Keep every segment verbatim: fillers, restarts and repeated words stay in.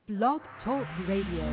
Blog Talk Radio.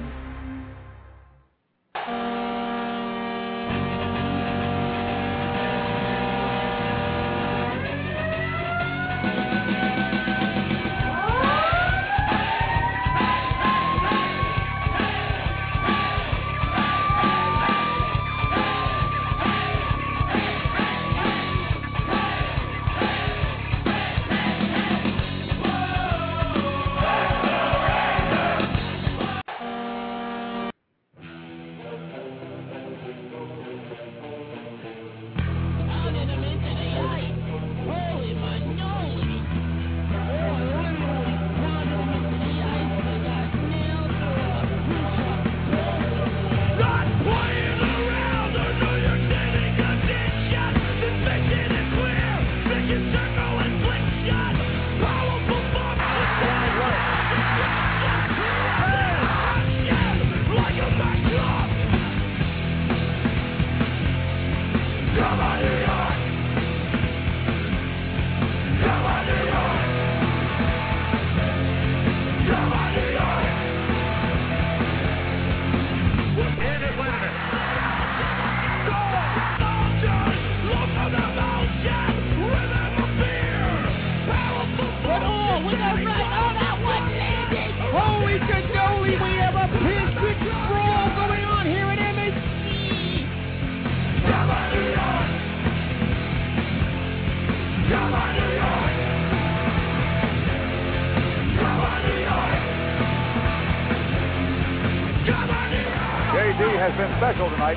Special tonight.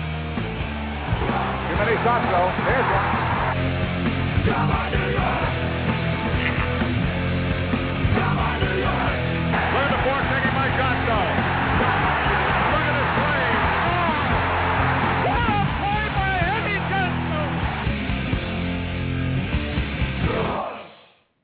Too many shots, though. There's one. Come on, New York! Come on, New York! Clear the four, taking my shot, though. Look at this play. Oh! What a play by Eddie Johnson!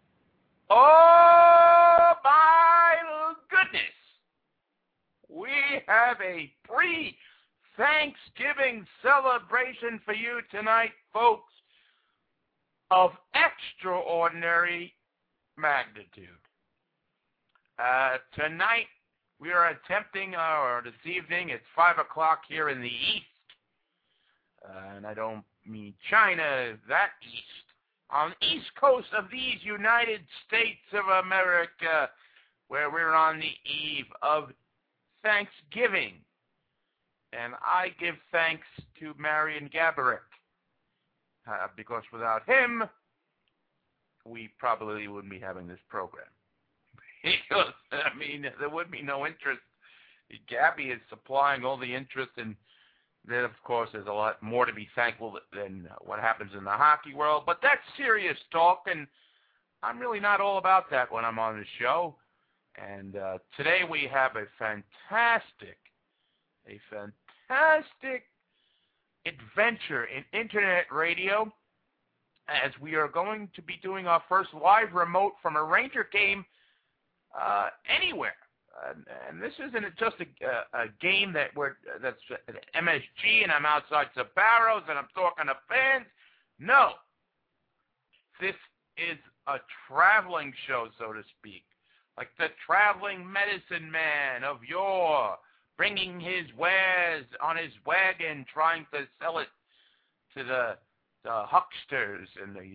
Oh, my goodness! We have a pre- Thanksgiving celebration for you tonight, folks, of extraordinary magnitude. Uh, tonight, we are attempting, uh, or this evening, it's five o'clock here in the East, uh, and I don't mean China, that East, on the East Coast of these United States of America, where we're on the eve of Thanksgiving. And I give thanks to Marian Gaborik, uh, because without him, we probably wouldn't be having this program. Because, I mean, there would be no interest. Gabby is supplying all the interest, and then, of course, there's a lot more to be thankful than what happens in the hockey world. But that's serious talk, and I'm really not all about that when I'm on the show. And uh, today we have a fantastic, a fantastic, fantastic adventure in Internet radio, as we are going to be doing our first live remote from a Ranger game uh, anywhere. Uh, and this isn't just a, a, a game that we're that's M S G and I'm outside Sabaros and I'm talking to fans. No, this is a traveling show, so to speak, like the traveling medicine man of yore, bringing his wares on his wagon, trying to sell it to the, the hucksters and the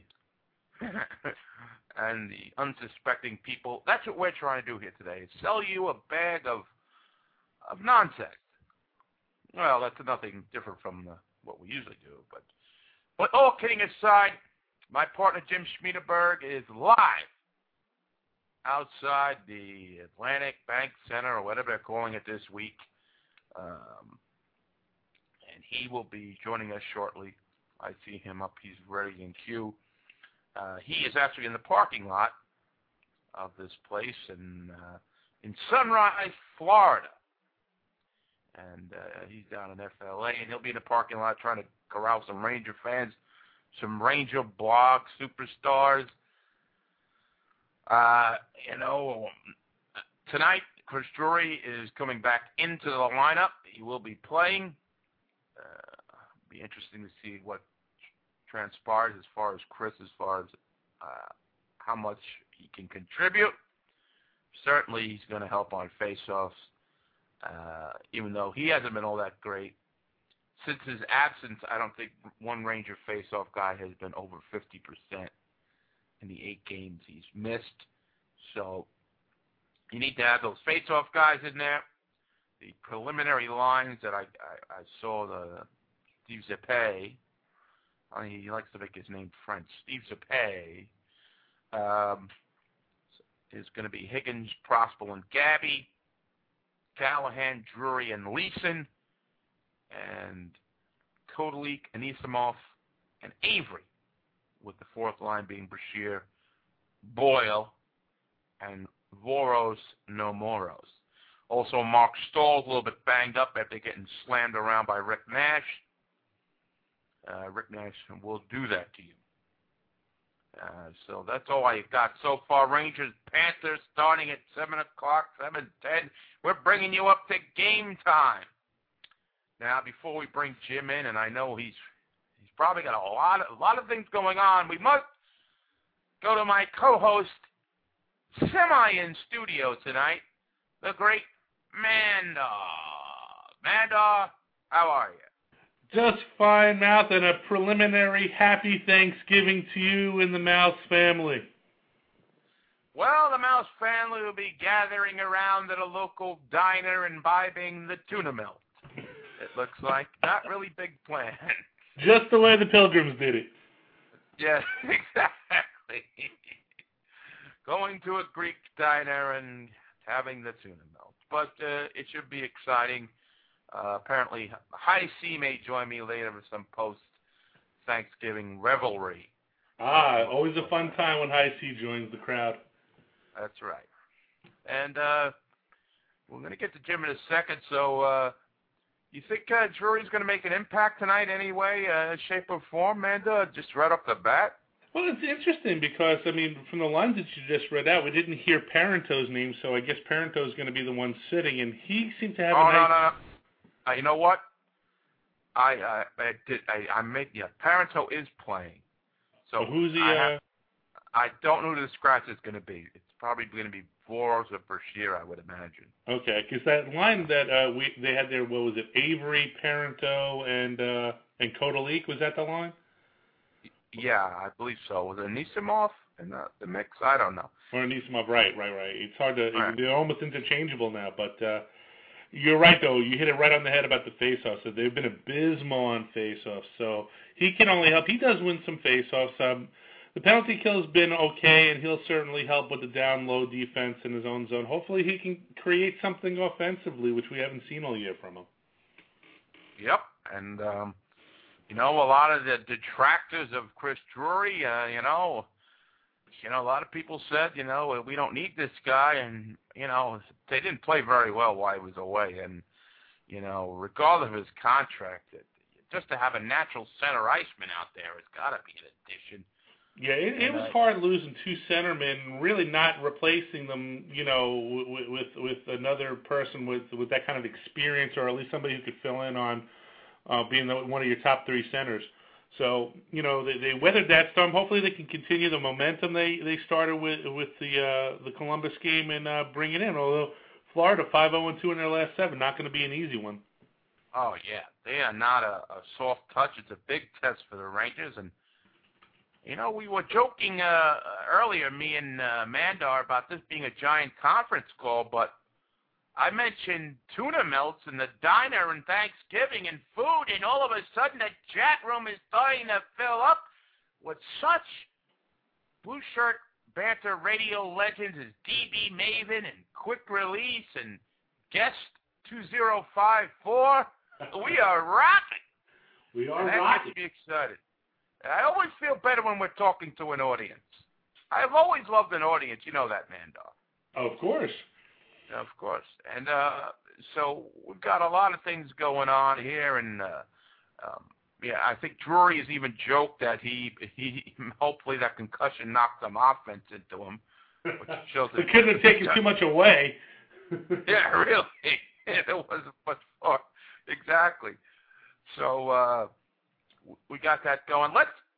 and the unsuspecting people. That's what we're trying to do here today, is sell you a bag of of nonsense. Well, that's nothing different from the, what we usually do. But, but all kidding aside, my partner Jim Schmiedeberg is live outside the Atlantic Bank Center, or whatever they're calling it this week. Um, and he will be joining us shortly. I see him up. He's ready in queue. Uh, he is actually in the parking lot of this place in, uh, in Sunrise, Florida. And uh, he's down in F L A, and he'll be in the parking lot trying to corral some Ranger fans, some Ranger blog superstars. Uh, you know, tonight, Chris Drury is coming back into the lineup. He will be playing. Uh, be interesting to see what transpires as far as Chris, as far as uh, how much he can contribute. certainly he's going to help on faceoffs, uh, even though he hasn't been all that great. Since his absence, I don't think one Ranger faceoff guy has been over fifty percent in the eight games he's missed. So you need to have those faceoff guys in there. The preliminary lines that I, I, I saw, the Steve Zeppe, I mean, he likes to make his name French, Steve Zeppe, um, is going to be Higgins, Prospel, and Gabby, Callahan, Drury, and Leeson, and Kodalik, Anisimov, and Avery, with the fourth line being Brashear, Boyle, and Voros Nomoros. Also, Mark Stahl's a little bit banged up after getting slammed around by Rick Nash. Uh, Rick Nash will do that to you. Uh, so that's all I got so far. Rangers, Panthers, starting at seven o'clock, seven ten. We're bringing you up to game time. Now, before we bring Jim in, and I know he's he's probably got a lot of, a lot of things going on, we must go to my co-host, semi in studio tonight, the great Mandar. Mandar, how are you? Just fine, Mouth, and a preliminary happy Thanksgiving to you and the Mouse family. Well, the Mouse family will be gathering around at a local diner imbibing the tuna milk. It looks like not really big plan. Just the way the Pilgrims did it. Yes, exactly. Going to a Greek diner and having the tuna milk. But uh, it should be exciting. Uh, apparently, High C may join me later for some post-Thanksgiving revelry. Ah, always a fun time when High C joins the crowd. That's right. And uh, we're going to get to Jim in a second, so uh, you think uh, Drury's going to make an impact tonight anyway, uh, shape or form, Amanda, just right off the bat? Well, it's interesting because, I mean, from the lines that you just read out, we didn't hear Parenteau's name, so I guess Parenteau's going to be the one sitting, and he seemed to have oh, a nice... no, no, no. Uh, you know what? I I, I did I, I made yeah. Parenteau is playing, so well, who's the? I, Uh... have, I don't know who the scratch is going to be. It's probably going to be Voros or Brashear, I would imagine. Okay, because that line that uh, we they had there, what was it? Avery, Parenteau, and uh, and Kodalik, was that the line? Yeah, I believe so. Was it Anisimov in the, the mix? I don't know. Or Anisimov, right, right, right. It's hard to. Right. They're almost interchangeable now, but. Uh, You're right, though. You hit it right on the head about the face-offs. So they've been abysmal on face-offs. So he can only help. He does win some face-offs. Um, the penalty kill's been okay, and he'll certainly help with the down-low defense in his own zone. Hopefully he can create something offensively, which we haven't seen all year from him. Yep, and, um, you know, a lot of the detractors of Chris Drury, uh, you know, you know, a lot of people said, you know, we don't need this guy, and, you know, they didn't play very well while he was away. And, you know, regardless of his contract, just to have a natural center iceman out there has got to be an addition. Yeah, it, it was hard losing two centermen, really not replacing them, you know, with, with with another person with with that kind of experience, or at least somebody who could fill in on uh, being the, one of your top three centers. So, you know, they, they weathered that storm. Hopefully they can continue the momentum they, they started with with the uh, the Columbus game and uh, bring it in. Although Florida five oh and two in their last seven, not going to be an easy one. Oh, yeah. They are not a, a soft touch. It's a big test for the Rangers. And, you know, we were joking uh, earlier, me and uh, Mandar, about this being a giant conference call, but I mentioned tuna melts in the diner and Thanksgiving and food, and all of a sudden the chat room is starting to fill up with such blue shirt banter radio legends as D B Maven and Quick Release and Guest two zero five four. We are rocking. We are and that rocking. gets me excited. I always feel better when we're talking to an audience. I've always loved an audience. You know that, Mandar. Of course. Of course. And uh, so we've got a lot of things going on here, and uh, um, yeah, I think Drury has even joked that he he hopefully that concussion knocked some offense into him, which shows it couldn't have taken too much away. Yeah, really. It wasn't much fun. Exactly. So uh, we got that going. Let's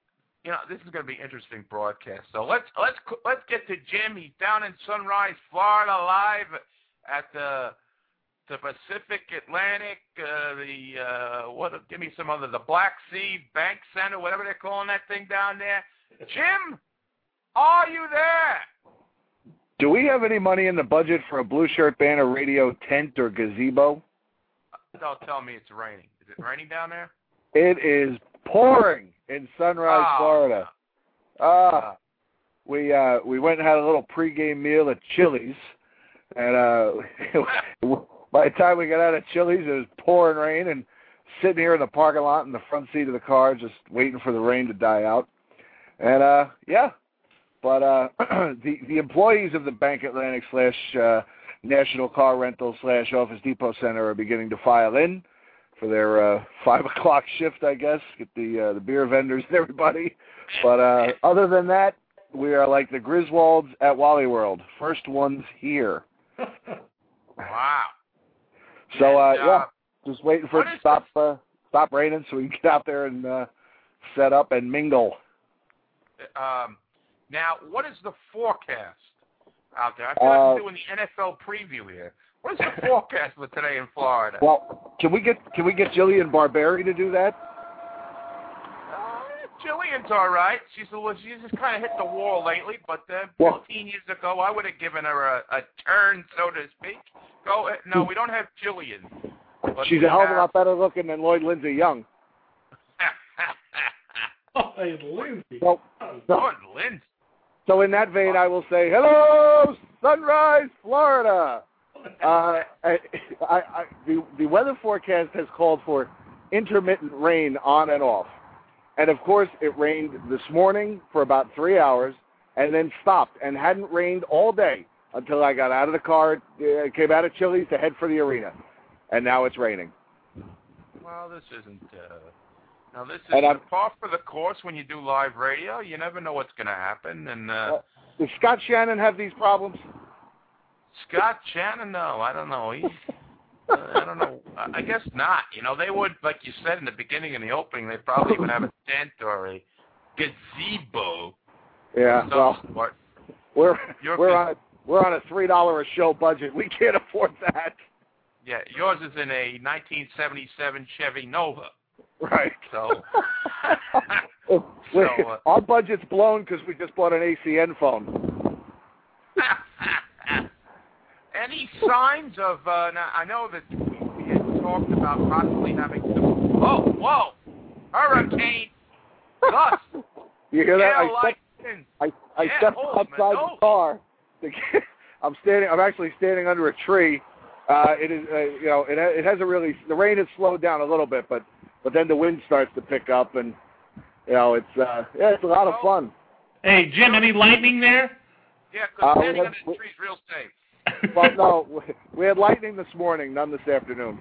you know, this is going to be an interesting broadcast. So let's let's let's get to Jim. He's down in Sunrise, Florida, live at the the Pacific Atlantic, uh, the uh, what? Give me some other the Black Sea Bank Center, whatever they're calling that thing down there. Jim, are you there? Do we have any money in the budget for a Blue Shirt Banner radio tent or gazebo? Don't tell me it's raining. Is it raining down there? It is pouring in Sunrise, oh. Florida. Ah, we uh, we went and had a little pregame meal at Chili's, and uh, by the time we got out of Chili's, it was pouring rain, and sitting here in the parking lot in the front seat of the car, just waiting for the rain to die out. And uh, yeah. But uh, the the employees of the Bank Atlantic slash uh, National Car Rental slash Office Depot Center are beginning to file in for their uh, five o'clock shift, I guess. Get the uh, the beer vendors and everybody. But uh, other than that, we are like the Griswolds at Wally World, first ones here. Wow. So uh, and, uh, yeah, just waiting for it to stop uh, stop raining so we can get out there and uh, set up and mingle. Um. Now, what is the forecast out there? I feel like uh, I'm doing the N F L preview here. What is the forecast for today in Florida? Well, can we get can we get Jillian Barberi to do that? Uh, Jillian's all right. She's a, she's just kind of hit the wall lately, but uh, well, fifteen years ago, I would have given her a, a turn, so to speak. Go ahead. No, we don't have Jillian. She's a hell of a lot better looking than Lloyd Lindsay Young. Lloyd Lindsay. Well, so, Lloyd Lindsay. So in that vein, I will say, hello, Sunrise, Florida. Uh, I, I, the, the weather forecast has called for intermittent rain on and off. And, of course, it rained this morning for about three hours and then stopped and hadn't rained all day until I got out of the car, uh, came out of Chili's to head for the arena. And now it's raining. Well, this isn't... Uh... Now, this is and a par for the course when you do live radio. You never know what's going to happen. And uh, uh, Does Scott Shannon have these problems? Scott Shannon? No, I don't know. He, uh, I don't know. I guess not. You know, they would, like you said in the beginning, in the opening, they probably would have a tent or a gazebo. Yeah, well, sort. we're Your we're on a, we're on a three dollar a show budget. We can't afford that. Yeah, yours is in a nineteen seventy-seven Chevy Nova. Right. So, so uh, our budget's blown because we just bought an A C N phone. Any signs of? Uh, now I know that we had talked about possibly having some. Whoa, whoa! Hurricane! Dust! You hear that? Hail I stepped, I, I yeah, stepped oh, outside man, the car. I'm standing. I'm actually standing under a tree. Uh, it is, uh, you know, it, it hasn't really. The rain has slowed down a little bit, but. But then the wind starts to pick up, and you know it's uh, yeah, it's a lot of fun. Hey Jim, any lightning there? Yeah, because uh, standing had, under the tree's real safe. Well, no, we had lightning this morning, none this afternoon.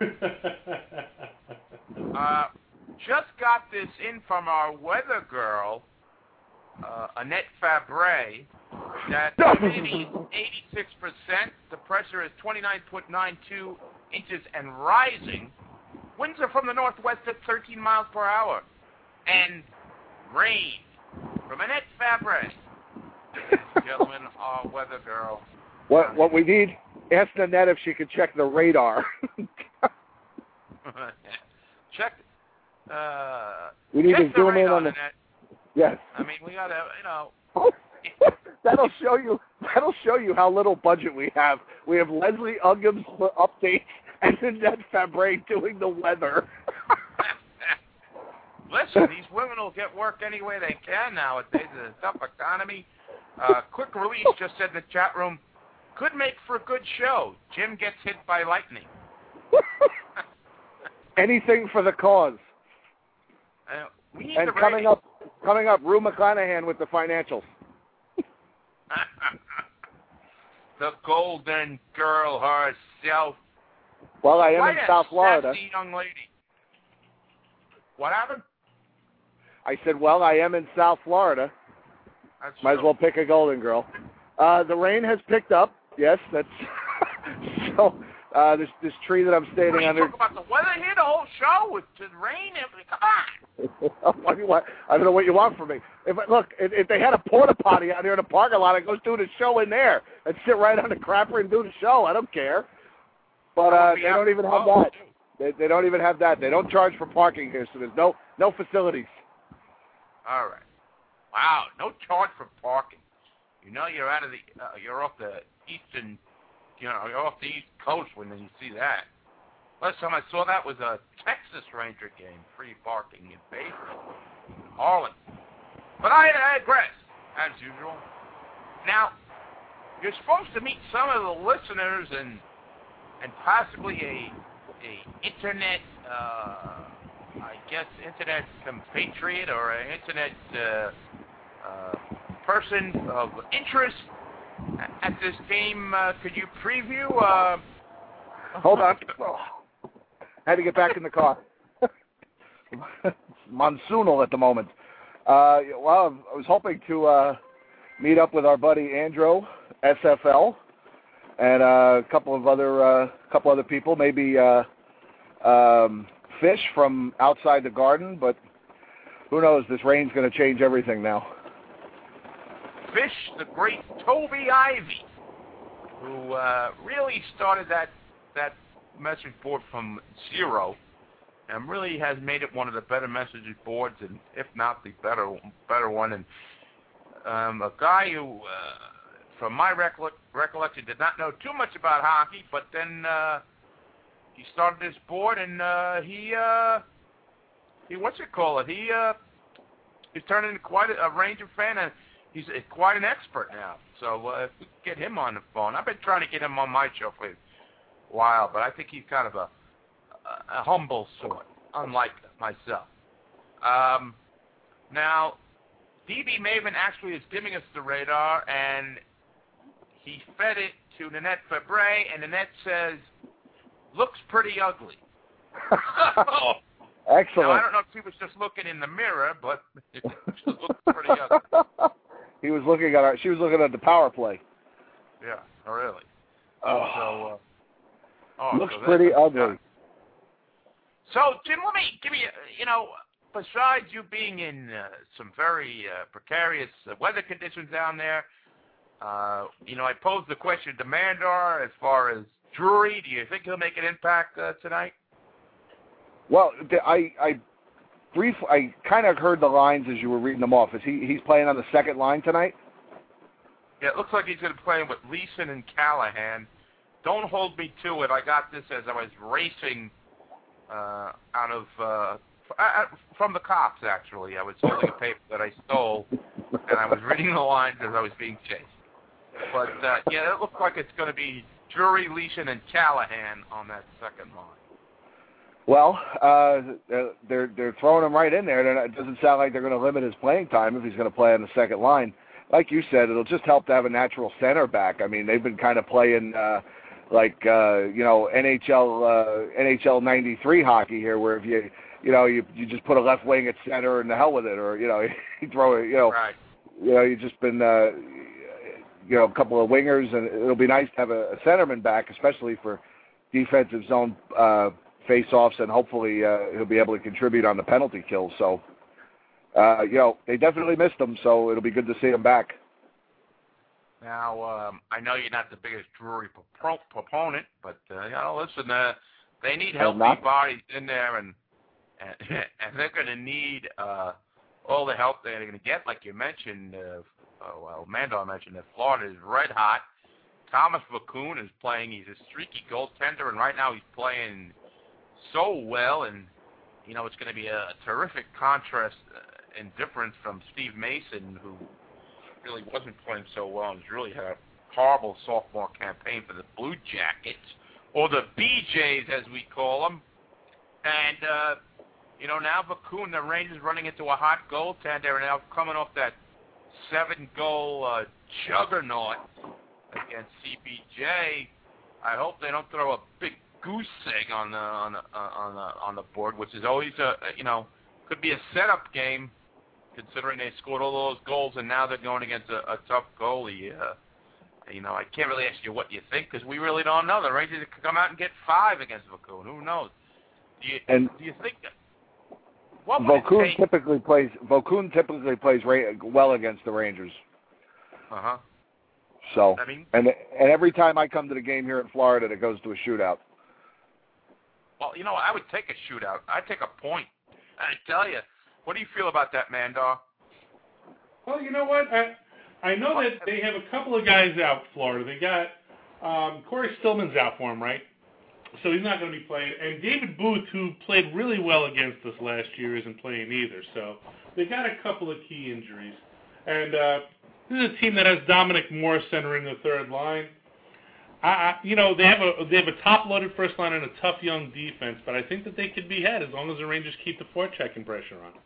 uh, just got this in from our weather girl, uh, Annette Fabre, that the humidity is eighty-six percent, the pressure is twenty-nine point nine two inches and rising. Winds are from the northwest at thirteen miles per hour. And rain from Annette Fabre. Ladies and gentlemen, our weather girl. What what we need, ask Annette if she could check the radar. check. Uh, we need check to zoom in on the... Annette. Yes. I mean, we got to, you know... that'll show you. That'll show you how little budget we have. We have Leslie Uggams for updates and Annette Fabre doing the weather. Listen, these women will get work any way they can nowadays. It's a tough economy. Uh, quick release just said in the chat room, could make for a good show. Jim gets hit by lightning. Anything for the cause. Uh, we need and the coming rating. up, coming up, Rue McClanahan with the financials. The golden girl herself. Well, I am Quite in a South Florida. Sexy young lady. What happened? I said, well, I am in South Florida. That's Might true. as well pick a golden girl. Uh, the rain has picked up. Yes, that's so. Uh, this this tree that I'm standing What are you under. talking about the weather here, the whole show with the rain. Everything. Come on. What do you want? I don't know what you want from me. If look, if, if they had a porta potty out here in the parking lot, I'd go do the show in there and sit right on the crapper and do the show. I don't care. But uh, they don't even have that. They, they don't even have that. They don't charge for parking here, so there's no no facilities. All right. Wow, no charge for parking. You know you're out of the uh, you're off the eastern, you know, you're off the East Coast when you see that. Last time I saw that was a Texas Ranger game, free parking in Bakersfield, Arlington. But I digress, as usual. Now, you're supposed to meet some of the listeners and and possibly a a internet, uh, I guess, internet compatriot or an internet uh, uh, person of interest at this game. Uh, could you preview? Uh, Hold on. Oh. I had to get back in the car. Monsoonal at the moment. Uh, well, I was hoping to uh, meet up with our buddy Andrew, S F L, and uh, a couple of other uh, couple other people, maybe uh, um, Fish from outside the garden, but who knows? This rain's going to change everything now. Fish, the great Toby Ivy, who uh, really started that that message board from zero, and really has made it one of the better message boards, and if not the better better one. And um, a guy who, uh, from my recollect, recollection, did not know too much about hockey, but then uh, he started this board, and uh, he uh, he what's it call it? He uh, he's turned into quite a, a Ranger fan, and he's a, quite an expert now. So uh, if we could get him on the phone, I've been trying to get him on my show for a while, but I think he's kind of a, a, a humble sort, unlike myself. Um, now, D B Maven actually is giving us the radar, and he fed it to Nanette Fabre, and Nanette says, looks pretty ugly. Excellent. Now, I don't know if he was just looking in the mirror, but it just looked pretty ugly. He was looking at our, she was looking at the power play. Yeah, really. Oh. So, uh, oh, looks so pretty ugly. Uh, so, Jim, let me give you, you know, besides you being in uh, some very uh, precarious uh, weather conditions down there, uh, you know, I posed the question to Mandar as far as Drury. Do you think he'll make an impact uh, tonight? Well, I, I brief, I kind of heard the lines as you were reading them off. Is he he's playing on the second line tonight? Yeah, it looks like he's going to play with Leeson and Callahan. Don't hold me to it. I got this as I was racing uh, out of uh, from the cops. Actually, I was holding a paper that I stole, and I was reading the lines as I was being chased. But uh, yeah, it looks like it's going to be Drury, Leeson, and Callahan on that second line. Well, uh, they're they're throwing him right in there. Not, it doesn't sound like they're going to limit his playing time if he's going to play on the second line. Like you said, it'll just help to have a natural center back. I mean, they've been kind of playing uh, like uh, you know N H L uh, N H L ninety-three hockey here, where if you you know you you just put a left wing at center and the hell with it, or you know you throw it, you know right. you know you've just been uh, you know a couple of wingers, and it'll be nice to have a, a centerman back, especially for defensive zone uh, face-offs, and hopefully uh, he'll be able to contribute on the penalty kills. So, uh, you know, they definitely missed him, so it'll be good to see him back. Now, um, I know you're not the biggest Drury pro- proponent, but, uh, you know, listen, uh, they need healthy bodies in there, and and, and they're going to need uh, all the help they're going to get. Like you mentioned, uh, oh, well, Mandar mentioned that Florida is red hot. Thomas Vakoun is playing. He's a streaky goaltender, and right now he's playing so well, and you know it's going to be a terrific contrast uh, and difference from Steve Mason, who really wasn't playing so well and has really had a horrible sophomore campaign for the Blue Jackets, or the B Js as we call them. And uh, you know now Vakoun, the Rangers running into a hot goaltender, and now coming off that seven-goal uh, juggernaut against C B J. I hope they don't throw a big goose egg on the on the uh, on the on the board, which is always a you know could be a setup game, considering they scored all those goals and now they're going against a, a tough goalie. Uh, you know, I can't really ask you what you think because we really don't know. The Rangers could come out and get five against Vakoun. Who knows? Do you and, do you think? What would it Vaucoon take? typically plays. Vaucoon typically plays ra- well against the Rangers. Uh huh. So, I mean, and and every time I come to the game here in Florida, it goes to a shootout. well, you know, I would take a shootout. I'd take a point. I tell you, what do you feel about that, Mandar? Well, you know what? I I know that they have a couple of guys out, Florida. They got um, Corey Stillman's out for him, right? So he's not going to be playing. And David Booth, who played really well against us last year, isn't playing either. So they got a couple of key injuries. And uh, this is a team that has Dominic Moore centering the third line. I, I, you know, they have a they have a top-loaded first line and a tough young defense, but I think that they could be had as long as the Rangers keep the forechecking pressure on.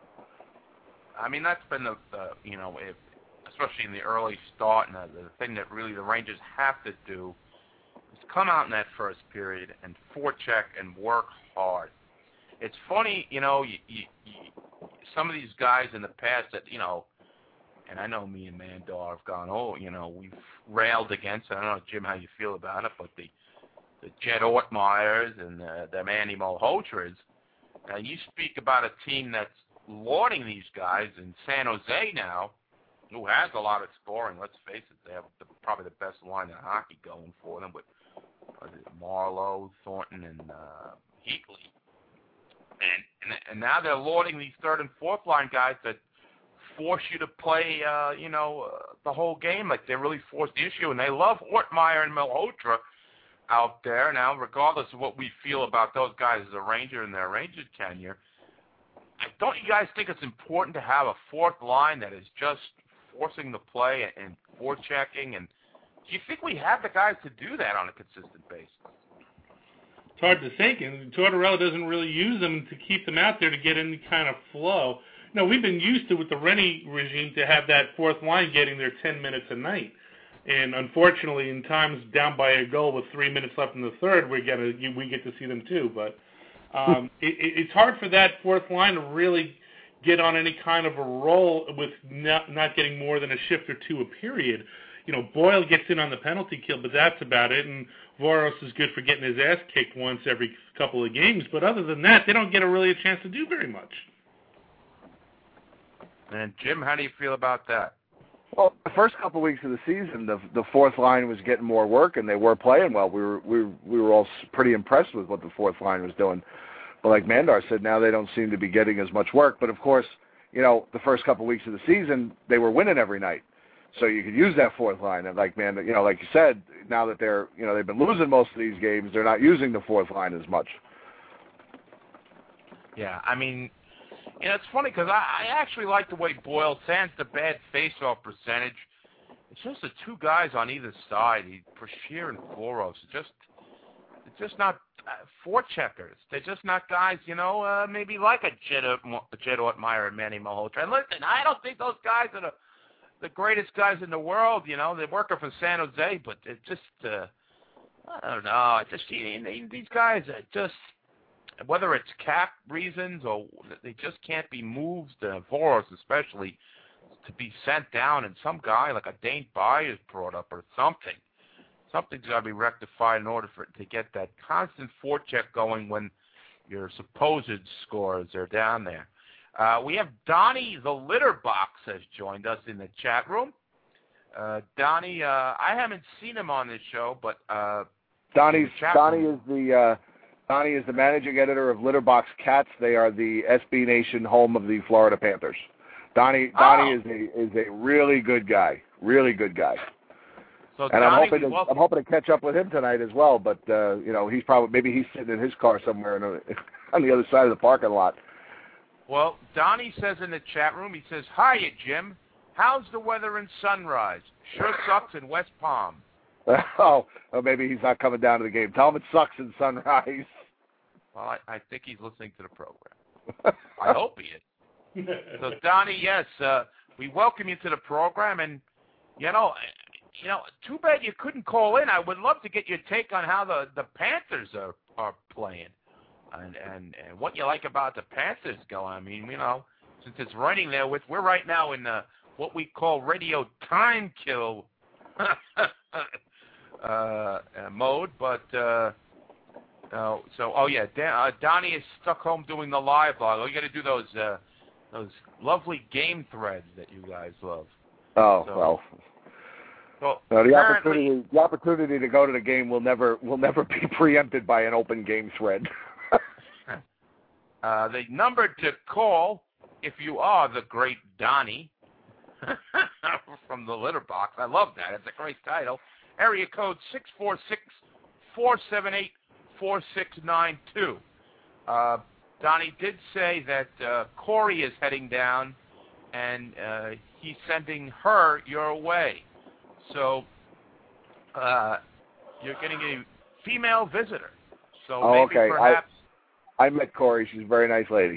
I mean, that's been the, the you know, if, especially in the early start, and the, the thing that really the Rangers have to do is come out in that first period and forecheck and work hard. It's funny, you know, you, you, you, some of these guys in the past that, you know, and I know me and Mandar have gone, oh, you know, we've railed against it. I don't know, Jim, how you feel about it, but the the Jed Ortmeyers and the, the Manny Malhotras, uh, you speak about a team that's lauding these guys in San Jose now, who has a lot of scoring. Let's face it, they have the, probably the best line in hockey going for them with uh, Marlowe, Thornton, and uh, Heatley. And, and and now they're lauding these third and fourth line guys that force you to play, uh, you know, uh, the whole game. Like, they really force the issue, and they love Ortmeyer and Malhotra out there. Now, regardless of what we feel about those guys as a Ranger and their Ranger tenure, don't you guys think it's important to have a fourth line that is just forcing the play and forechecking? And do you think we have the guys to do that on a consistent basis? It's hard to think, and Tortorella doesn't really use them to keep them out there to get any kind of flow. No, we've been used to, with the Rennie regime, to have that fourth line getting their ten minutes a night. And unfortunately, in times down by a goal with three minutes left in the third, we get, a, we get to see them too. But um, it, it's hard for that fourth line to really get on any kind of a roll with not, not getting more than a shift or two a period. You know, Boyle gets in on the penalty kill, but that's about it. And Voros is good for getting his ass kicked once every couple of games. But other than that, they don't get a really a chance to do very much. And Jim, how do you feel about that? Well, the first couple of weeks of the season, the the fourth line was getting more work, and they were playing well. We were we we were all pretty impressed with what the fourth line was doing. But like Mandar said, now they don't seem to be getting as much work. But of course, you know, the first couple of weeks of the season, they were winning every night, so you could use that fourth line. And like man, you know, like you said, now that they're you know they've been losing most of these games, they're not using the fourth line as much. Yeah, I mean, you know, it's funny because I, I actually like the way Boyle sans the bad face-off percentage. It's just the two guys on either side, Brashear and Voros. Just, they're just not uh, forecheckers. They're just not guys, you know, uh, maybe like a Jed, Jed Ortmeyer and Manny Malhotra. And listen, I don't think those guys are the, the greatest guys in the world. You know, they're working for San Jose, but it's just, uh, I don't know. It's just these guys are just. Whether it's cap reasons or they just can't be moved, uh, Voros especially, to be sent down, and some guy like a Dane Byers brought up or something. Something's got to be rectified in order for it to get that constant forecheck going when your supposed scorers are down there. Uh, we have Donnie the Litter Box has joined us in the chat room. Uh, Donnie, uh, I haven't seen him on this show, but uh, Donnie's Donnie is the. Uh Donnie is the managing editor of Litterbox Cats. They are the S B Nation home of the Florida Panthers. Donnie oh. Donnie is a is a really good guy, really good guy. So and Donnie, I'm hoping to, welcome. I'm hoping to catch up with him tonight as well. But uh, you know, he's probably maybe he's sitting in his car somewhere in a, on the other side of the parking lot. Well, Donnie says in the chat room, he says, "Hiya, Jim. How's the weather in Sunrise? Sure sucks in West Palm." Oh, well, maybe he's not coming down to the game. Tell him it sucks in Sunrise. Well, I, I think he's listening to the program. I hope he is. So, Donnie, yes, uh, we welcome you to the program, and you know, you know, too bad you couldn't call in. I would love to get your take on how the, the Panthers are, are playing, and, and and what you like about the Panthers going. I mean, you know, since it's running there with, we're right now in uh, what we call radio time kill. Uh, uh, mode, but uh, Uh, so, oh yeah, Dan, uh, Donnie is stuck home doing the live blog. Oh, you got to do those uh, those lovely game threads that you guys love. Oh so, well. Well, no, the opportunity the opportunity to go to the game will never will never be preempted by an open game thread. uh, the number to call if you are the great Donnie from the Litter Box. I love that. It's a great title. Area code six four six, four seven eight, four six nine two. Uh, Donnie did say that uh, Corey is heading down, and uh, he's sending her your way. So uh, you're getting a female visitor. So oh, maybe okay. perhaps... I, I met Corey. She's a very nice lady.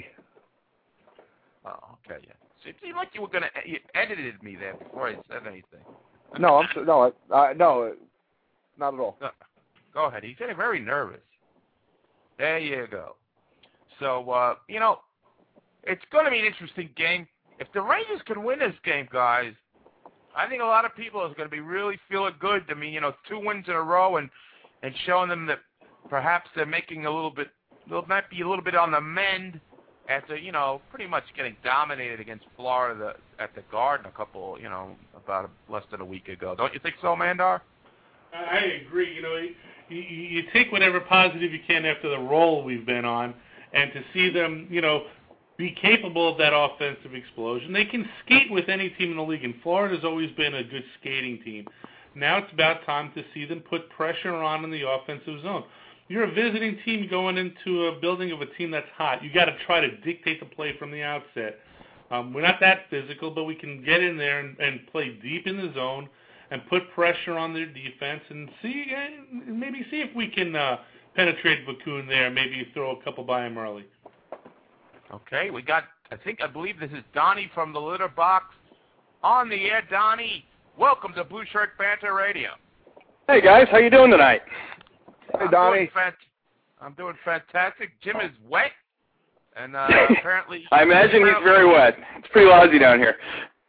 Oh, okay, yeah. So it seemed like you were going to... You edited me there before I said anything. No, I'm so, no, uh, no, not at all. No, go ahead. He's getting very nervous. There you go. So, uh, you know, it's going to be an interesting game. If the Rangers can win this game, guys, I think a lot of people are going to be really feeling good. I mean, you know, two wins in a row and, and showing them that perhaps they're making a little bit, they might be a little bit on the mend after, you know, pretty much getting dominated against Florida at the Garden a couple, you know, about less than a week ago. Don't you think so, Mandar? I agree. You know, you, you take whatever positive you can after the roll we've been on, and to see them, you know, be capable of that offensive explosion. They can skate with any team in the league, and Florida's always been a good skating team. Now it's about time to see them put pressure on in the offensive zone. You're a visiting team going into a building of a team that's hot. You got to try to dictate the play from the outset. Um, we're not that physical, but we can get in there and, and play deep in the zone and put pressure on their defense and see, uh, maybe see if we can uh, penetrate Bakun there. Maybe throw a couple by him early. Okay, we got, I think, I believe this is Donnie from the Litter Box on the air. Donnie, welcome to Blue Shirt Banter Radio. Hey, guys. How you doing tonight? Hey, I'm Donnie. Doing fant- I'm doing fantastic. Jim is wet, and uh, apparently... I imagine he's very wet. It's pretty lousy down here.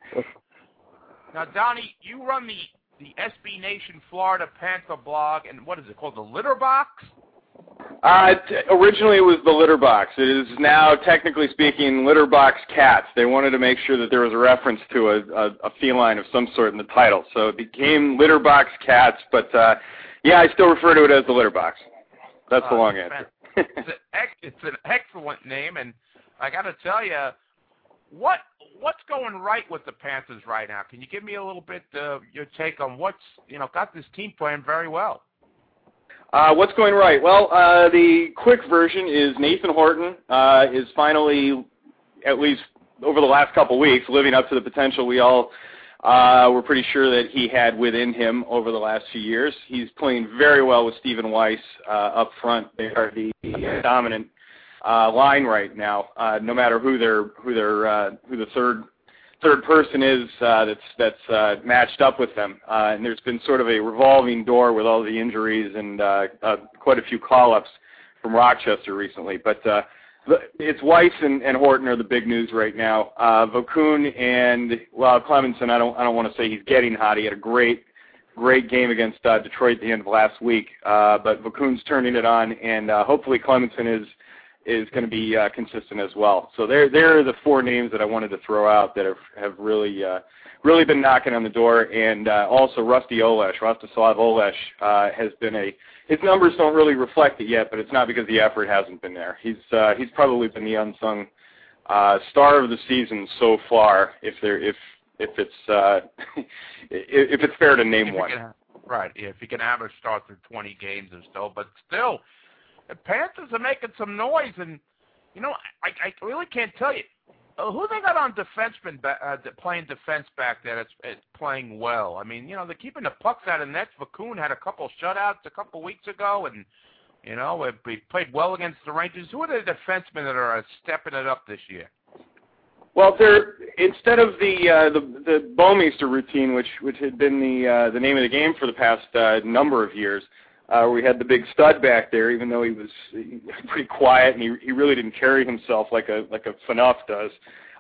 Now, Donnie, you run the, the S B Nation Florida Panther blog, and what is it called, the Litter Box? Uh, t- originally it was the Litter Box. It is now, technically speaking, Litter Box Cats. They wanted to make sure that there was a reference to a, a, a feline of some sort in the title. So it became Litter Box Cats, but uh, yeah, I still refer to it as the Litter Box. That's uh, the long answer. it's, an ex- it's an excellent name, and I got to tell you, what what's going right with the Panthers right now? Can you give me a little bit uh, your take on what's, you know, got this team playing very well? Uh, what's going right? Well, uh, the quick version is Nathan Horton uh, is finally, at least over the last couple of weeks, living up to the potential we all uh, were pretty sure that he had within him over the last few years. He's playing very well with Stephen Weiss uh, up front. They are the dominant uh, line right now. Uh, no matter who their who their uh, who the third third person is uh, that's that's uh, matched up with them. Uh, and there's been sort of a revolving door with all the injuries and uh, uh, quite a few call-ups from Rochester recently. But uh, it's Weiss and, and Horton are the big news right now. Uh, Vokun and well Clemenson, I don't I don't want to say he's getting hot. He had a great great game against uh, Detroit at the end of last week. Uh, but Vokun's turning it on, and uh, hopefully Clemenson is. is going to be uh, consistent as well. So there, there are the four names that I wanted to throw out that have, have really, uh, really been knocking on the door. And uh, also Rusty Olesh, Rostislav Olesh uh, has been a. His numbers don't really reflect it yet, but it's not because the effort hasn't been there. He's uh, he's probably been the unsung uh, star of the season so far. If there, if if it's uh, if it's fair to name one. Can, right. If he can average start through twenty games or so, but still. The Panthers are making some noise, and, you know, I, I really can't tell you. Uh, who they got on defenseman ba- uh, playing defense back there that's, that's playing well? I mean, you know, they're keeping the pucks out of nets. Vokun had a couple shutouts a couple weeks ago, and, you know, he played well against the Rangers. Who are the defensemen that are uh, stepping it up this year? Well, they're instead of the uh, the the Bouwmeester routine, which which had been the uh, the name of the game for the past uh, number of years. Uh, we had the big stud back there, even though he was pretty quiet and he he really didn't carry himself like a like a Phaneuf does.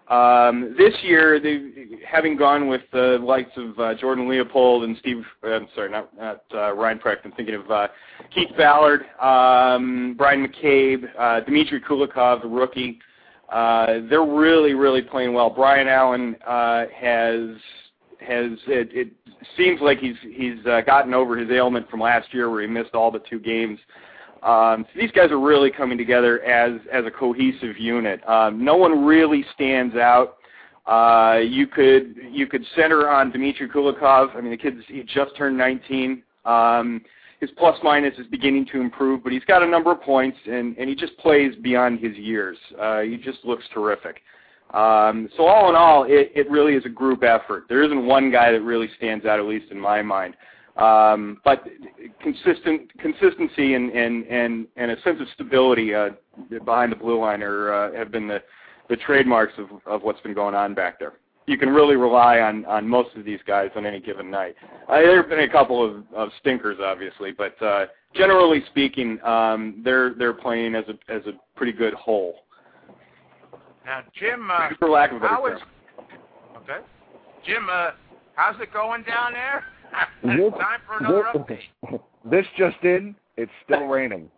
Um, this year, they, having gone with the likes of uh, Jordan Leopold and Steve, uh, I'm sorry, not, not uh, Ryan Precht, I'm thinking of uh, Keith Ballard, um, Brian McCabe, uh, Dmitry Kulikov, the rookie. Uh, they're really, really playing well. Brian Allen uh, has has it, it seems like he's he's uh, gotten over his ailment from last year where he missed all but two games. Um, so these guys are really coming together as as a cohesive unit. Um, no one really stands out. Uh, you could you could center on Dmitry Kulikov. I mean, the kid's he just turned nineteen. Um, his plus minus is beginning to improve, but he's got a number of points, and, and he just plays beyond his years. Uh, he just looks terrific. Um, so all in all, it, it really is a group effort. There isn't one guy that really stands out, at least in my mind. Um, but consistent consistency and, and, and, and a sense of stability uh, behind the blue line are, uh, have been the, the trademarks of, of what's been going on back there. You can really rely on, on most of these guys on any given night. Uh, there have been a couple of, of stinkers, obviously, but uh, generally speaking, um, they're they're playing as a as a pretty good whole. Now, Jim, uh, for lack of a better how term. is, okay, Jim, uh, how's it going down there? This, Time for another this, update. This just in, it's still raining.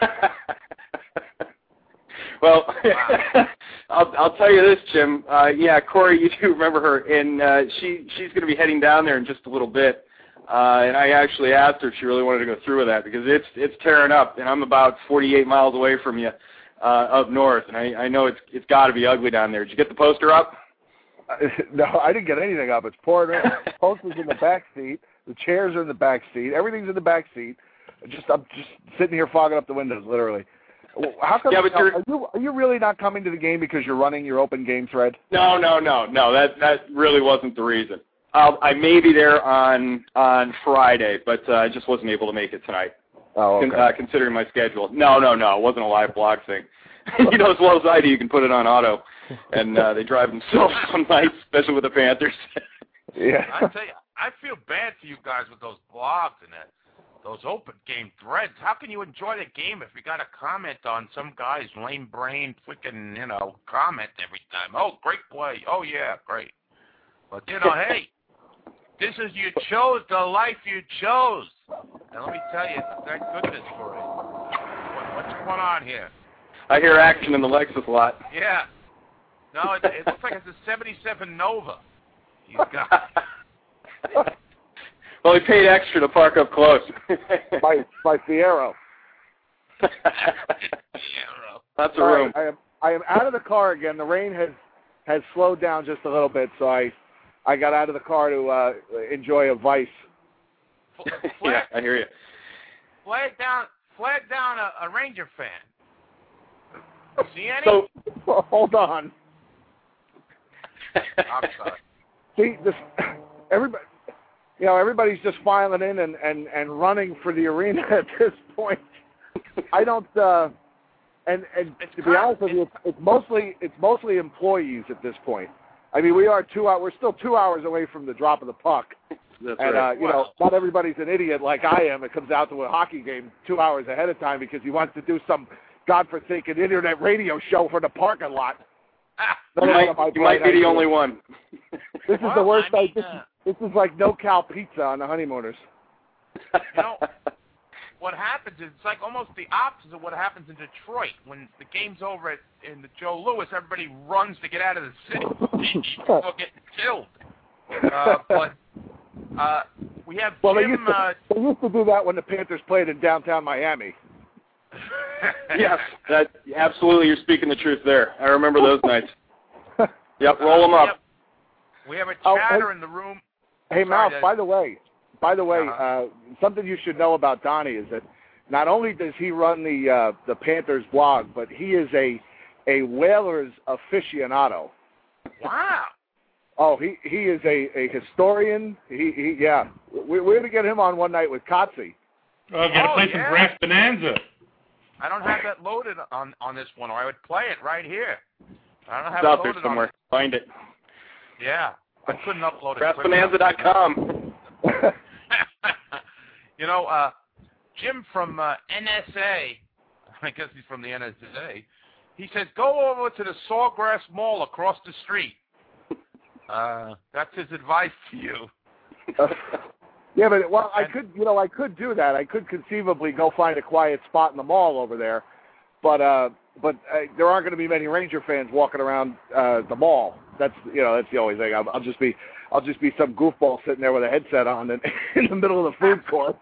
Well, Wow. I'll I'll tell you this, Jim. Uh, yeah, Corey, you do remember her, and uh, she she's going to be heading down there in just a little bit. Uh, and I actually asked her if she really wanted to go through with that because it's it's tearing up, and I'm about forty-eight miles away from you uh, up north, and I, I know it's it's got to be ugly down there. Did you get the poster up? Uh, no, I didn't get anything up. It's pouring rain. The poster's in the back seat. The chairs are in the back seat. Everything's in the back seat. Just I'm just sitting here fogging up the windows, literally. How come? Yeah, but are you are you really not coming to the game because you're running your open game thread? No, no, no, no. That that really wasn't the reason. I'll, I may be there on on Friday, but uh, I just wasn't able to make it tonight. Oh, okay. Con- uh, considering my schedule. No, no, no. It wasn't a live blog thing. You know as well as I do, you can put it on auto, and uh, they drive themselves some nights, especially with the Panthers. Yeah. I tell you, I feel bad for you guys with those blogs and that, those open game threads. How can you enjoy the game if you got to comment on some guy's lame brain freaking, you know, comment every time? Oh, great play. Oh, yeah, great. But, you know, hey, this is, you chose the life you chose. And let me tell you, thank goodness for it. What, what's going on here? I hear action in the Lexus lot. Yeah. No, it, it looks like it's a seventy-seven Nova. He's got. Well, he paid extra to park up close. my my Fiero. That's a room. I am I am out of the car again. The rain has has slowed down just a little bit, so I I got out of the car to uh, enjoy a Vice. Yeah, I hear you. Flag down, flag down a, a Ranger fan. You see any? So hold on. I'm sorry. See this, everybody. You know, everybody's just filing in and, and, and running for the arena at this point. I don't. Uh, and and It's to be kind- honest with you, it's, it's mostly it's mostly employees at this point. I mean, we are two hours. We're still two hours away from the drop of the puck. That's And, right. uh, you know, not everybody's an idiot like I am. It comes out to a hockey game two hours ahead of time because he wants to do some godforsaken internet radio show for the parking lot. you might, you might be the only one. This is Well, the worst. I mean, this, uh, is, this is like no-cal pizza on the honeymooners. You know, what happens is it's like almost the opposite of what happens in Detroit. When the game's over at, in the Joe Louis, everybody runs to get out of the city. People get killed. Uh, but uh, we have Well, they Jim. used, to, Uh, they used to do that when the Panthers played in downtown Miami. Yes, that absolutely. You're speaking the truth there. I remember those nights. Yep, roll them we up. have, we have a Oh, chatter hey- in the room. Hey, Sorry, Mal, Dad. by the way, by the way, Uh-huh. uh, something you should know about Donnie is that not only does he run the uh, the Panthers blog, but he is a a Whalers aficionado. Wow. Oh, he he is a, a historian. He, he yeah, we, we're gonna get him on one night with Kotze. Oh, got to Oh, play yeah. some Brass Bonanza. I don't have that loaded on, on this one, or I would play it right here. I don't have It's out it there loaded somewhere. on. Find it. Yeah, I couldn't upload it. brass quick bonanza dot com. enough. You know, uh, Jim from uh, N S A, I guess he's from the N S A, he says, go over to the Sawgrass Mall across the street. Uh, that's his advice to you. Uh, yeah, but well, I could, you know, I could do that. I could conceivably go find a quiet spot in the mall over there, but uh, but uh, there aren't going to be many Ranger fans walking around uh, the mall. That's you know, that's the only thing. I'll, I'll just be, I'll just be some goofball sitting there with a headset on in, in the middle of the food court.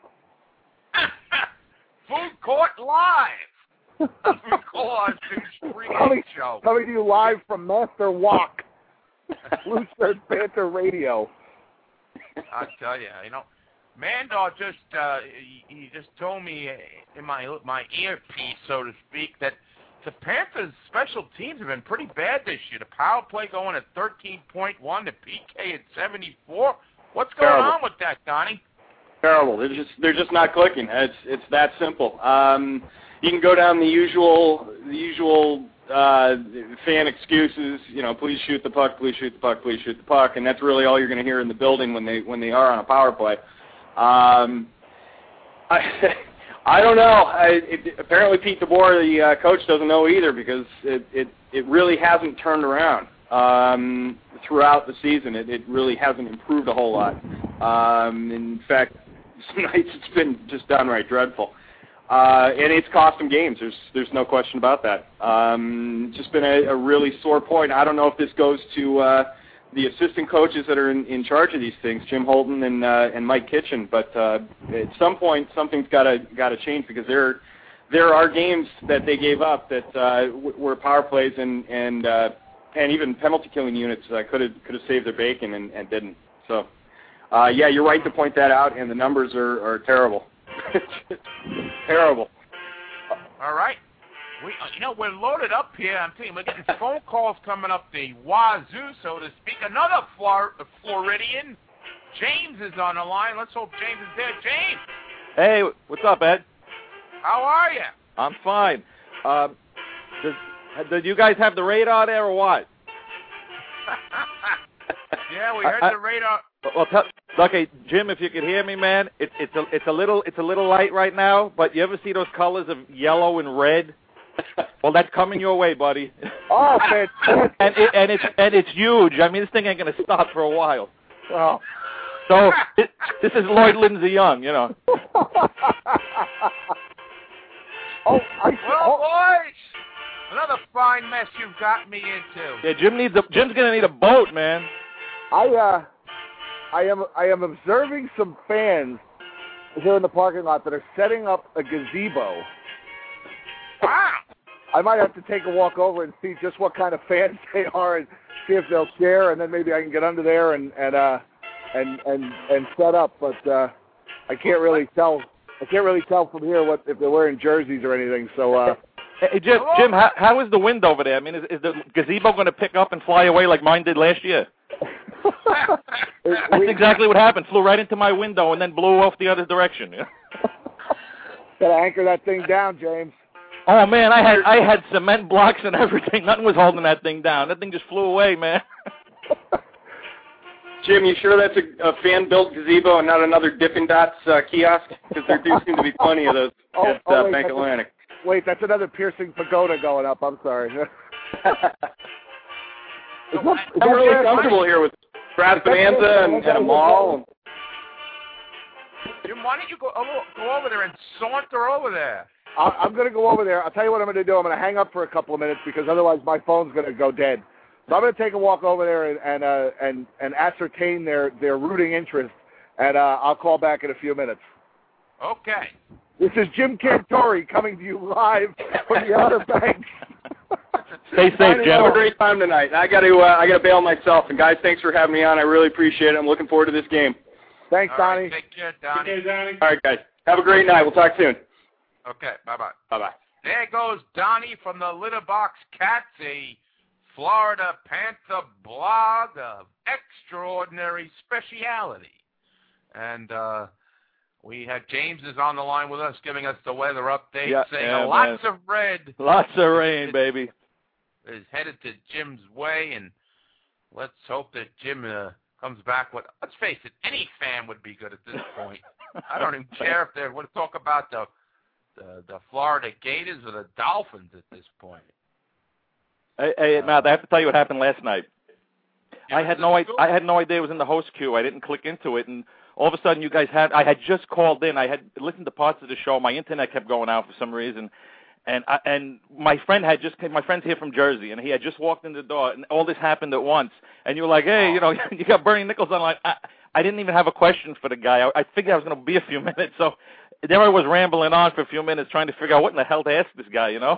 Food court live. Food court coming, show. coming to you live from Master Walk, Blue Shirt Panther Radio. I tell you, you know, Mandar just uh, he, he just told me in my my earpiece, so to speak, that the Panthers' special teams have been pretty bad this year. The power play going at thirteen point one, the P K at seventy-four. What's going Terrible. on with that, Donnie? Terrible. They're just they're just not clicking. It's it's that simple. Um, you can go down the usual the usual uh, fan excuses. You know, please shoot the puck, please shoot the puck, please shoot the puck, and that's really all you're going to hear in the building when they when they are on a power play. Um, I I don't know. I, it, apparently, Pete DeBoer, the uh, coach, doesn't know either because it it, it really hasn't turned around um, throughout the season. It, it really hasn't improved a whole lot. Um, in fact, some nights it's been just downright dreadful. Uh, and it's cost them games. There's there's no question about that. Um, it's just been a, a really sore point. I don't know if this goes to uh, the assistant coaches that are in, in charge of these things, Jim Holton and uh, and Mike Kitchen. But uh, at some point, something's got to got to change because there there are games that they gave up that uh, w- were power plays and and uh, and even penalty killing units uh, could have could have saved their bacon and, and didn't. So uh, yeah, you're right to point that out, and the numbers are, are terrible. Terrible. All right. We, you know, we're loaded up here. I'm telling you, we're getting phone calls coming up the wazoo, so to speak. Another Flor- Floridian, James, is on the line. Let's hope James is there. James. Hey, what's up, Ed? How are you? I'm fine. Um, does, did you guys have the radar there or what? Yeah, we heard I, the radar. Well, tell, okay, Jim, if you could hear me, man, it's it's a it's a little it's a little light right now. But you ever see those colors of yellow and red? Well, that's coming your way, buddy. Oh, fantastic! and it, and it's and it's huge. I mean, this thing ain't gonna stop for a while. Oh. So it, this is Lloyd Lindsay Young, you know. oh, I Well, boys, another fine mess you've got me into. Yeah, Jim needs a Jim's gonna need a boat, man. I uh, I am I am observing some fans here in the parking lot that are setting up a gazebo. Wow. I might have to take a walk over and see just what kind of fans they are and see if they'll share, and then maybe I can get under there and and uh and and and set up. But uh, I can't really tell. I can't really tell from here what if they're wearing jerseys or anything. So. Uh, Hey, Jim, Jim, how, how is the wind over there? I mean, is, is the gazebo going to pick up and fly away like mine did last year? That's exactly what happened. Flew right into my window and then blew off the other direction. Gotta anchor that thing down, James. Oh man, I had I had cement blocks and everything. Nothing was holding that thing down. That thing just flew away, man. Jim, you sure that's a, a fan-built gazebo and not another Dippin' Dots uh, kiosk? Because there do seem to be plenty of those oh, at oh, uh, wait, Bank Atlantic. A, wait, that's another piercing pagoda going up. I'm sorry. I'm really comfortable here with Craft Bonanza and, and a mall. Jim, why don't you go, go over there and saunter over there? I'm going to go over there. I'll tell you what I'm going to do. I'm going to hang up for a couple of minutes because otherwise my phone's going to go dead. So I'm going to take a walk over there and and uh, and, and ascertain their, their rooting interest, and uh, I'll call back in a few minutes. Okay. This is Jim Cantori coming to you live from the Outer Banks. Stay safe, Jim. Have a great time tonight. I got to uh, I got to bail myself. And guys, thanks for having me on. I really appreciate it. I'm looking forward to this game. Thanks, All Donnie. right, take care, Donnie. Okay, Donnie. All right, guys. Have a great night. We'll talk soon. Okay, bye-bye. Bye-bye. There goes Donnie from the Litterbox Cats, a Florida Panther blog of extraordinary speciality. And uh, we had James is on the line with us, giving us the weather update, Yeah, saying yeah, lots man. of red Lots of rain, baby. is headed to Jim's way, and let's hope that Jim uh, comes back with, let's face it, any fan would be good at this point. I don't even care if they want to talk about the, the the Florida Gators or the Dolphins at this point. Hey, hey Matt, I have to tell you what happened last night. Yeah, I had no I, I had no idea it was in the host queue. I didn't click into it, and all of a sudden, you guys had. I had just called in. I had listened to parts of the show. My internet kept going out for some reason, and I, and my friend had just came. My friend's here from Jersey, and he had just walked in the door, and all this happened at once. And you were like, "Hey, you know, you got Bernie Nichols on." Like, I, I didn't even have a question for the guy. I, I figured I was going to be a few minutes, so there I was rambling on for a few minutes, trying to figure out what in the hell to ask this guy. You know?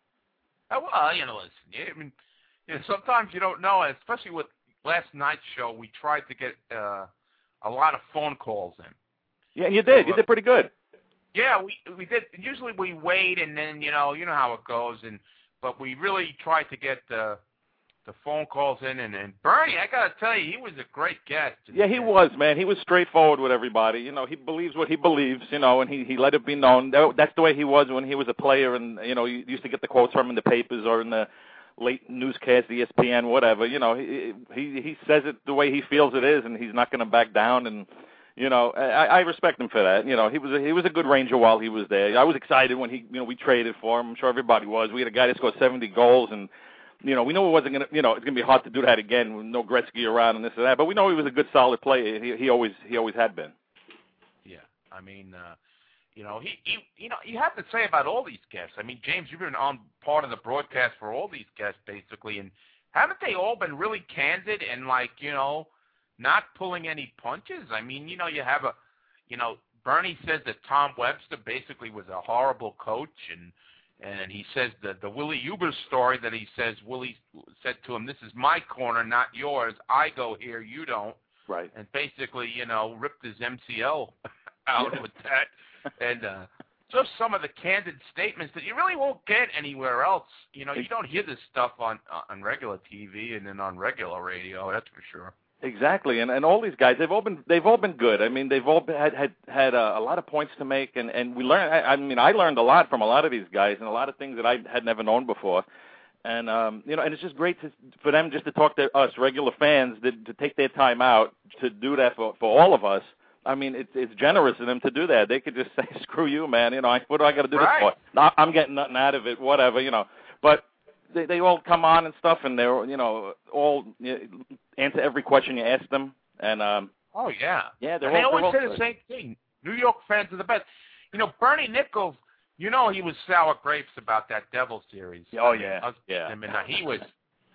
Oh, well, you know, listen. I mean, you know, sometimes you don't know, especially with last night's show. We tried to get uh, a lot of phone calls in. Yeah, you did. You did pretty good. Yeah, we we did. Usually we wait, and then you know you know how it goes, and but we really tried to get the the phone calls in, and, and Bernie, I gotta tell you, he was a great guest. Yeah, he was, man. He was straightforward with everybody. You know, he believes what he believes, you know, and he he let it be known. That, that's the way he was when he was a player, and you know, you used to get the quotes from him in the papers or in the late newscast, E S P N, whatever. You know, he he he says it the way he feels it is, and he's not going to back down. And you know, I, I respect him for that. You know, he was a, he was a good Ranger while he was there. I was excited when he, you know, we traded for him. I'm sure everybody was. We had a guy that scored seventy goals, and you know, we knew it wasn't going to, you know, it's going to be hard to do that again with no Gretzky around and this and that. But we know he was a good, solid player. He he always he always had been. Yeah, I mean, uh, you know, he, he you know, you have to say about all these guests. I mean, James, you've been on part of the broadcast for all these guests basically, and haven't they all been really candid and like, you know, not pulling any punches? I mean, you know, you have a, you know, Bernie says that Tom Webster basically was a horrible coach, and and he says the the Willie Huber story that he says Willie said to him, "This is my corner, not yours. I go here, you don't." Right. And basically, you know, ripped his M C L out with that, and uh, just some of the candid statements that you really won't get anywhere else. You know, you don't hear this stuff on on regular T V and then on regular radio. That's for sure. Exactly, and and all these guys, they've all been they've all been good. I mean, they've all been, had had had a, a lot of points to make, and and we learned. I, I mean, I learned a lot from a lot of these guys, and a lot of things that I had never known before. And um, you know, and it's just great to, for them just to talk to us regular fans, that, to take their time out to do that for for all of us. I mean, it's it's generous of them to do that. They could just say, "Screw you, man. You know, I, what do I got to do right. this for? I'm getting nothing out of it. Whatever, you know." But They, they all come on and stuff, and they're, you know, all you know, answer every question you ask them. And um, oh yeah, yeah, they're and they all, always they're say all the same thing. New York fans are the best. You know, Bernie Nichols. You know, he was sour grapes about that Devil series. Oh yeah, I mean, yeah. I mean, he was,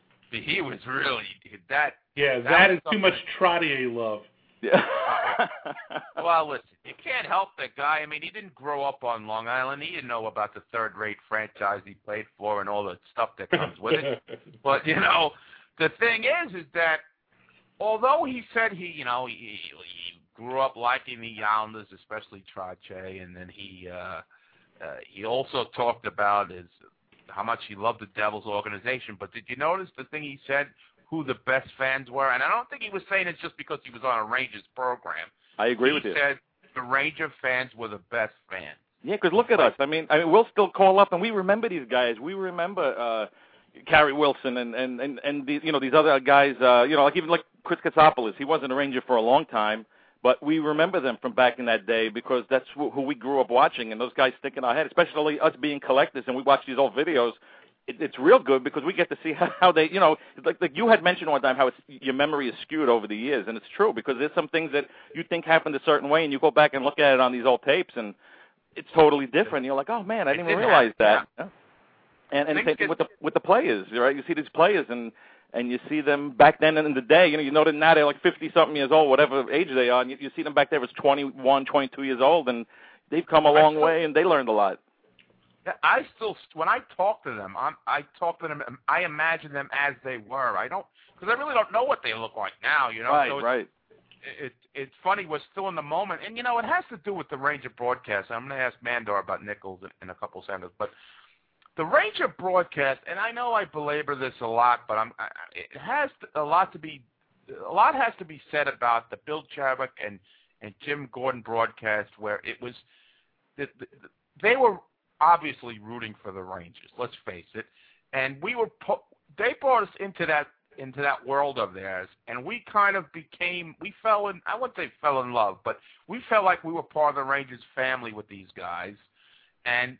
he was really that. Yeah, that, that is too much Trottier love. Yeah. Well, listen, you can't help that guy. I mean, he didn't grow up on Long Island. He didn't know about the third-rate franchise he played for and all the stuff that comes with it. But, you know, the thing is, is that although he said he, you know, he, he grew up liking the Islanders, especially Trottier, and then he uh, uh, he also talked about his how much he loved the Devils organization. But did you notice the thing he said, who the best fans were? And I don't think he was saying it just because he was on a Rangers program. I agree he with you. He said the Ranger fans were the best fans. Yeah, because look at us. I mean, I mean, we'll still call up, and we remember these guys. We remember uh, Carrie Wilson and and and and these, you know, these other guys. Uh, you know, like even like Chris Katsopoulos. He wasn't a Ranger for a long time, but we remember them from back in that day because that's who, who we grew up watching, and those guys stick in our head. Especially us being collectors, and we watch these old videos. It, it's real good because we get to see how, how they, you know, like, like you had mentioned one time how it's, your memory is skewed over the years, and it's true because there's some things that you think happened a certain way, and you go back and look at it on these old tapes, and it's totally different. You're like, oh man, I didn't even realize that. Yeah. And and same thing with the with the players, right? You see these players, and and you see them back then in the day. You know, you know that now they're like fifty something years old, whatever age they are, and you, you see them back there as twenty-one, twenty-two years old, and they've come a long way, and they learned a lot. I still, when I talk to them, I'm, I talk to them, I imagine them as they were. I don't, because I really don't know what they look like now, you know. Right, so it's, right. It, it, it's funny, we're still in the moment, and you know, it has to do with the Ranger broadcast. I'm going to ask Mandar about Nichols in, in a couple seconds, but the Ranger broadcast, and I know I belabor this a lot, but I'm, I, it has a lot to be, a lot has to be said about the Bill Chadwick and and Jim Gordon broadcast, where it was, the, the, they were obviously rooting for the Rangers. Let's face it, and we were po- they brought us into that into that world of theirs, and we kind of became we fell in I wouldn't say fell in love, but we felt like we were part of the Rangers family with these guys, and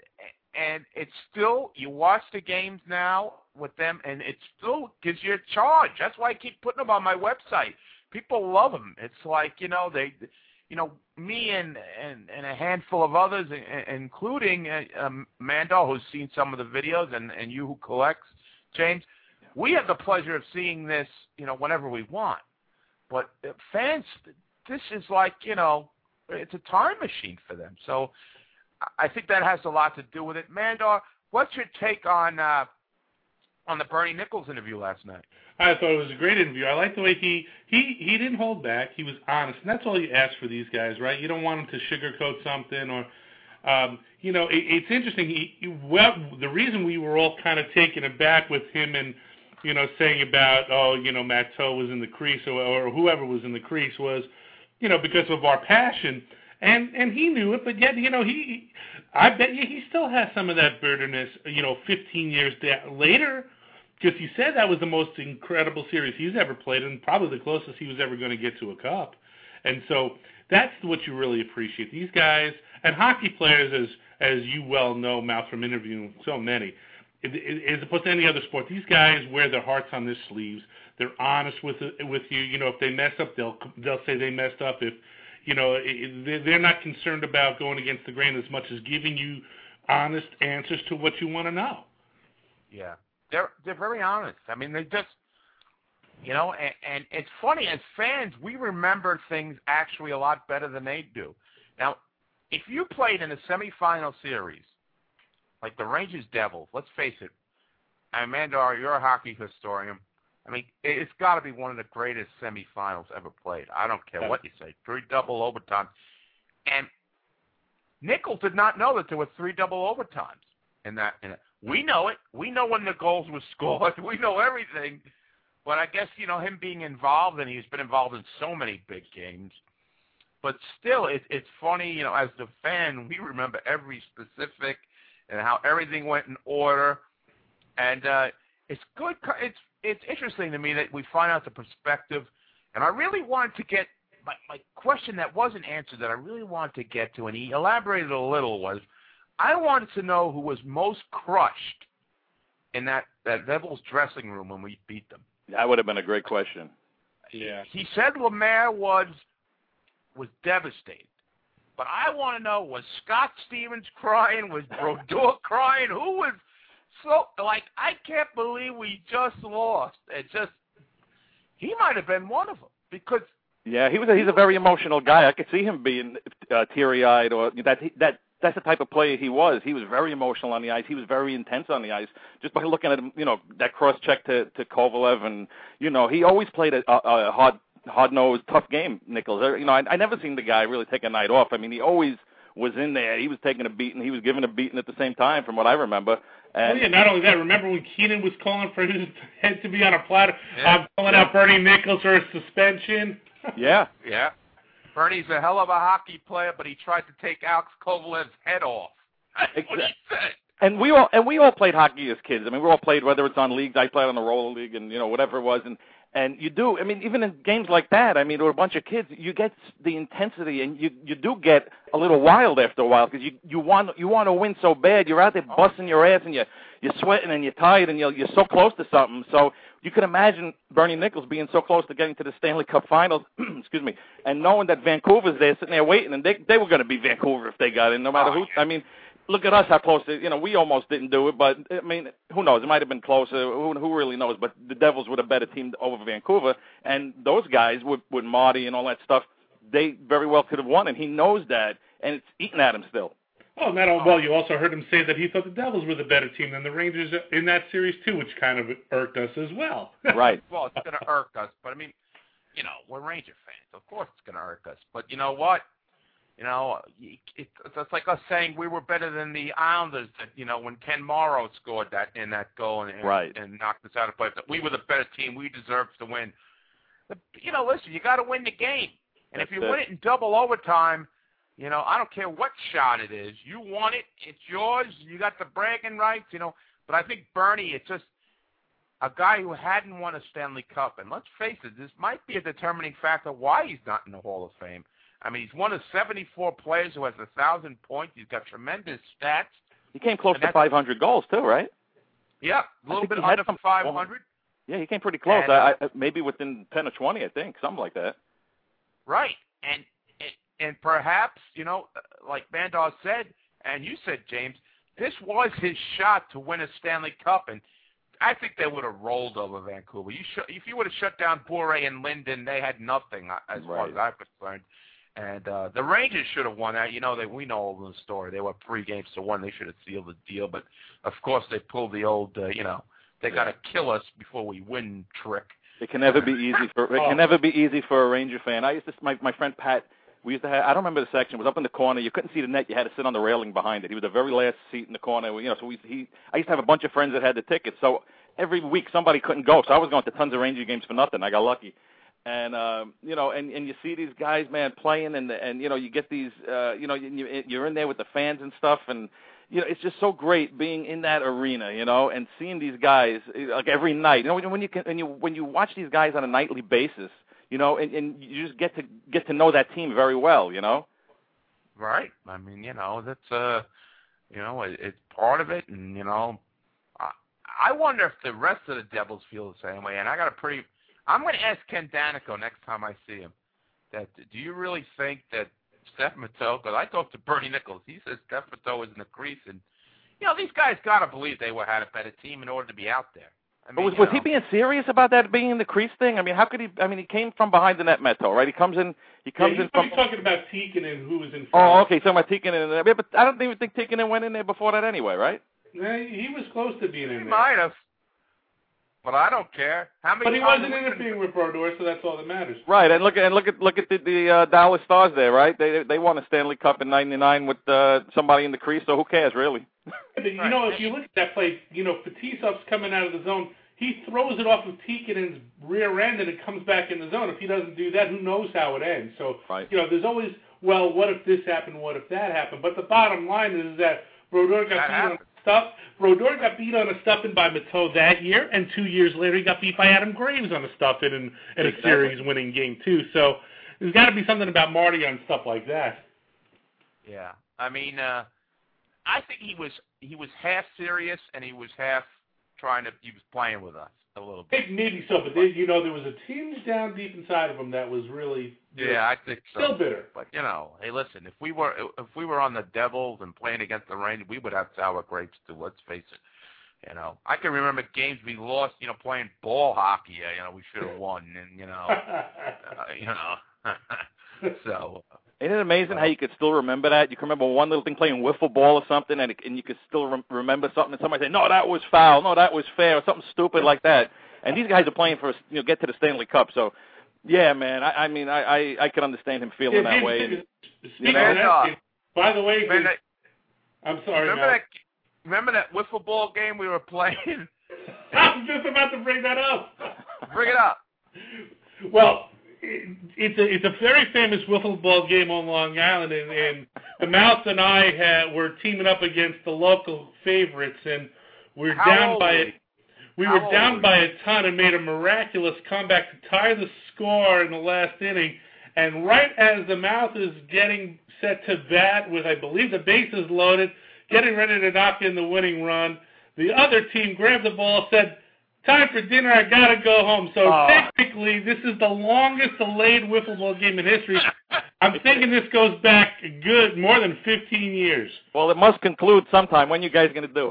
and it's still, you watch the games now with them, and it still gives you a charge. That's why I keep putting them on my website. People love them. It's like, you know, they, you know, me and and, and a handful of others, including uh, um, Mandel, who's seen some of the videos, and, and you who collects, James, we have the pleasure of seeing this, you know, whenever we want. But uh, fans, this is like, you know, it's a time machine for them. So I think that has a lot to do with it. Mandel, what's your take on uh, on the Bernie Nichols interview last night? I thought it was a great interview. I like the way he, he, he didn't hold back. He was honest, and that's all you ask for these guys, right? You don't want them to sugarcoat something or, um, you know, it, it's interesting. He, he, well, the reason we were all kind of taken aback with him and, you know, saying about, oh, you know, Matt Toe was in the crease or, or whoever was in the crease was, you know, because of our passion. And and he knew it, but yet, you know, he, I bet you he still has some of that bitterness, you know, fifteen years later, because he said that was the most incredible series he's ever played and probably the closest he was ever going to get to a cup. And so that's what you really appreciate. These guys, and hockey players, as as you well know, Mal, from interviewing so many, as opposed to any other sport, these guys wear their hearts on their sleeves. They're honest with with you. You know, if they mess up, they'll they'll say they messed up. If you know, they're not concerned about going against the grain as much as giving you honest answers to what you want to know. Yeah, they're they're very honest. I mean, they just, you know, and, and it's funny, as fans, we remember things actually a lot better than they do. Now, if you played in a semifinal series, like the Rangers Devils, let's face it, and Mandar, you're a hockey historian. I mean, it's got to be one of the greatest semifinals ever played. I don't care what you say. Three double overtimes. And Nichols did not know that there were three double overtimes in that. In that. We know it. We know when the goals were scored. We know everything. But I guess, you know, him being involved, and he's been involved in so many big games. But still, it, it's funny, you know, as the fan, we remember every specific and how everything went in order. And uh, it's good. It's It's interesting to me that we find out the perspective, and I really wanted to get my, my question that wasn't answered that I really wanted to get to, and he elaborated a little, was I wanted to know who was most crushed in that, that Devils dressing room when we beat them. That would have been a great question. Yeah. He said Lemaire was was devastated. But I want to know, was Scott Stevens crying? Was Brodeur crying? Who was so, like, I can't believe we just lost. It just, he might have been one of them because. Yeah, he was. A, he's a very emotional guy. I could see him being uh, teary-eyed, or that. That that's the type of player he was. He was very emotional on the ice. He was very intense on the ice. Just by looking at him, you know, that cross-check to to Kovalev, and you know, he always played a, a, a hard, hard-nosed, tough game. Nichols. You know, I, I never seen the guy really take a night off. I mean, he always was in there. He was taking a beating. He was giving a beating at the same time, from what I remember. And well, yeah, not only that, remember when Keenan was calling for his head to be on a platter, yeah. uh, calling out Bernie Nichols for a suspension? Yeah. Yeah. Bernie's a hell of a hockey player, but he tried to take Alex Kovalev's head off. That's exactly what he said. And we all and we all played hockey as kids. I mean, we all played, whether it's on leagues. I played on the roller league, and you know, whatever it was, and and you do. I mean, even in games like that, I mean, there were a bunch of kids. You get the intensity, and you you do get a little wild after a while because you you want you want to win so bad. You're out there busting your ass, and you you're sweating, and you're tired, and you're you're so close to something. So you can imagine Bernie Nichols being so close to getting to the Stanley Cup Finals, excuse me, and knowing that Vancouver's there sitting there waiting, and they they were going to be Vancouver if they got in, no matter who. I mean. Look at us, how close, you know, we almost didn't do it, but, I mean, who knows? It might have been closer. Who, who really knows? But the Devils were a better team over Vancouver, and those guys with, with Marty and all that stuff, they very well could have won, and he knows that, and it's eating at him still. Oh, not all, well, you also heard him say that he thought the Devils were the better team than the Rangers in that series, too, which kind of irked us as well. Right. Well, it's going to irk us, but, I mean, you know, we're Ranger fans. Of course it's going to irk us. But you know what? You know, it, it's like us saying we were better than the Islanders. That you know, when Ken Morrow scored that in that goal and, right. and knocked us out of play, that we were the better team. We deserved to win. But, you know, listen, you got to win the game, and That's if you it. win it in double overtime, you know, I don't care what shot it is. You won it. It's yours. You got the bragging rights. You know, but I think Bernie, it's just a guy who hadn't won a Stanley Cup, and let's face it, this might be a determining factor why he's not in the Hall of Fame. I mean, he's one of seventy-four players who has one thousand points. He's got tremendous stats. He came close to five hundred goals too, right? Yeah, a little bit under five hundred. Yeah, he came pretty close. And, uh, I, I, maybe within ten or twenty, I think, something like that. Right, and and perhaps, you know, like Mandar said, and you said, James, this was his shot to win a Stanley Cup, and I think they would have rolled over Vancouver. You sh- if you would have shut down Bure and Linden, they had nothing as far Right. as I'm concerned. And uh, the Rangers should have won that. You know, they, we know all the story. They were three games to one. They should have sealed the deal. But, of course, they pulled the old, uh, you know, they got to kill us before we win trick. It can never be easy for it can never be easy for a Ranger fan. I used to my my friend Pat. We used to have. I don't remember the section. It was up in the corner. You couldn't see the net. You had to sit on the railing behind it. He was the very last seat in the corner. You know, so we he. I used to have a bunch of friends that had the tickets. So every week somebody couldn't go. So I was going to tons of Ranger games for nothing. I got lucky. And um, you know, and, and you see these guys, man, playing, and and you know, you get these, uh, you know, you, you're in there with the fans and stuff, and you know, it's just so great being in that arena, you know, and seeing these guys like every night. You know, when you can, when you when you watch these guys on a nightly basis, you know, and, and you just get to get to know that team very well, you know. Right. I mean, you know, that's uh, you know, it, it's part of it, and you know, I, I wonder if the rest of the Devils feel the same way. And I got a pretty. I'm going to ask Ken Danico next time I see him, that do you really think that Steph Matteau, because I talked to Bernie Nichols, he says Steph Matteau is in the crease, and, you know, these guys got to believe they were had a better team in order to be out there. I mean, was was know. he being serious about that being in the crease thing? I mean, how could he, I mean, he came from behind the net, Matteau, right? He comes in, he comes yeah, in from. He's talking about Tikkanen, who was in front. Oh, okay, so about Tikkanen, but I don't even think Tikkanen went in there before that anyway, right? Yeah, he was close to being He in there. might have. But I don't care. How many But he times wasn't interfering with Brodeur, so that's all that matters. Right, and look at and look at look at the, the uh, Dallas Stars there, right? They they won a Stanley Cup in ninety-nine with uh, somebody in the crease, so who cares really? You know, if you look at that play, you know, Fetisov's coming out of the zone. He throws it off of Tikkanen's rear end, and it comes back in the zone. If he doesn't do that, who knows how it ends? So, right. you know, there's always, well, what if this happened? What if that happened? But the bottom line is that Brodeur got that beat happened. on a stuff. Brodeur got beat on a stuffing by Matteau that year, and two years later he got beat by Adam Graves on a stuffing in, in a Exactly. series-winning game too. So there's got to be something about Marty on stuff like that. Yeah, I mean, uh, I think he was he was half serious and he was half trying to. He was playing with us a little bit. Maybe so, but they, you know, there was a tinge down deep inside of him that was really Yeah, I think so. still bitter. But you know, hey, listen, if we were if we were on the Devils and playing against the Rangers, we would have sour grapes too. Let's face it. You know, I can remember games we lost. You know, playing ball hockey. You know, we should have won, and you know, uh, you know, so. Isn't it amazing how you could still remember that? You can remember one little thing playing wiffle ball or something, and it, and you could still rem- remember something, and somebody say, no, that was foul, no, that was fair, or something stupid like that. And these guys are playing for, you know, get to the Stanley Cup. So, yeah, man, I, I mean, I, I, I can understand him feeling Yeah, that Jim, way. Jim, And, speaking you know, of that, by the way, Remember that, I'm sorry, remember Matt. that, remember that wiffle ball game we were playing? I was just about to bring that up. Bring it up. Well, it, it's a it's a very famous wiffle ball game on Long Island, and, and the Mouse and I had, were teaming up against the local favorites, and we we're How down old by were a, you? we How were old down were by a ton and made a miraculous comeback to tie the score in the last inning. And right as the Mouse is getting set to bat with, I believe, the bases loaded, getting ready to knock in the winning run, the other team grabbed the ball, said, time for dinner, I gotta go home. So oh. technically, this is the longest delayed wiffle ball game in history. I'm thinking this goes back good more than fifteen years. well, it must conclude sometime. When you guys going to do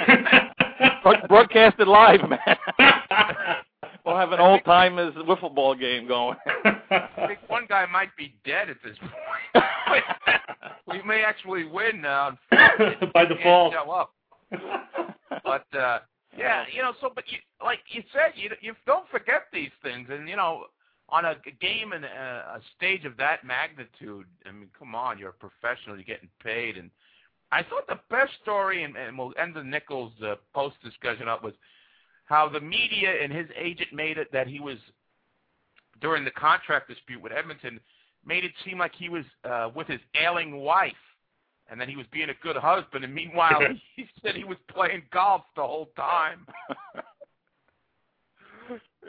it? Broadcast it live, man. We'll have an old-timers wiffle ball game going. I think one guy might be dead at this point. We may actually win now. By default. Show up. But uh, yeah, you know. So, but you, like you said, you you don't forget these things, and you know, on a game and a, a stage of that magnitude. I mean, come on, you're a professional, you're getting paid, and I thought the best story, and, and we'll end the Nichols uh, post discussion up, was how the media and his agent made it that he was, during the contract dispute with Edmonton, made it seem like he was uh, with his ailing wife, and that he was being a good husband, and meanwhile he said he was playing golf the whole time.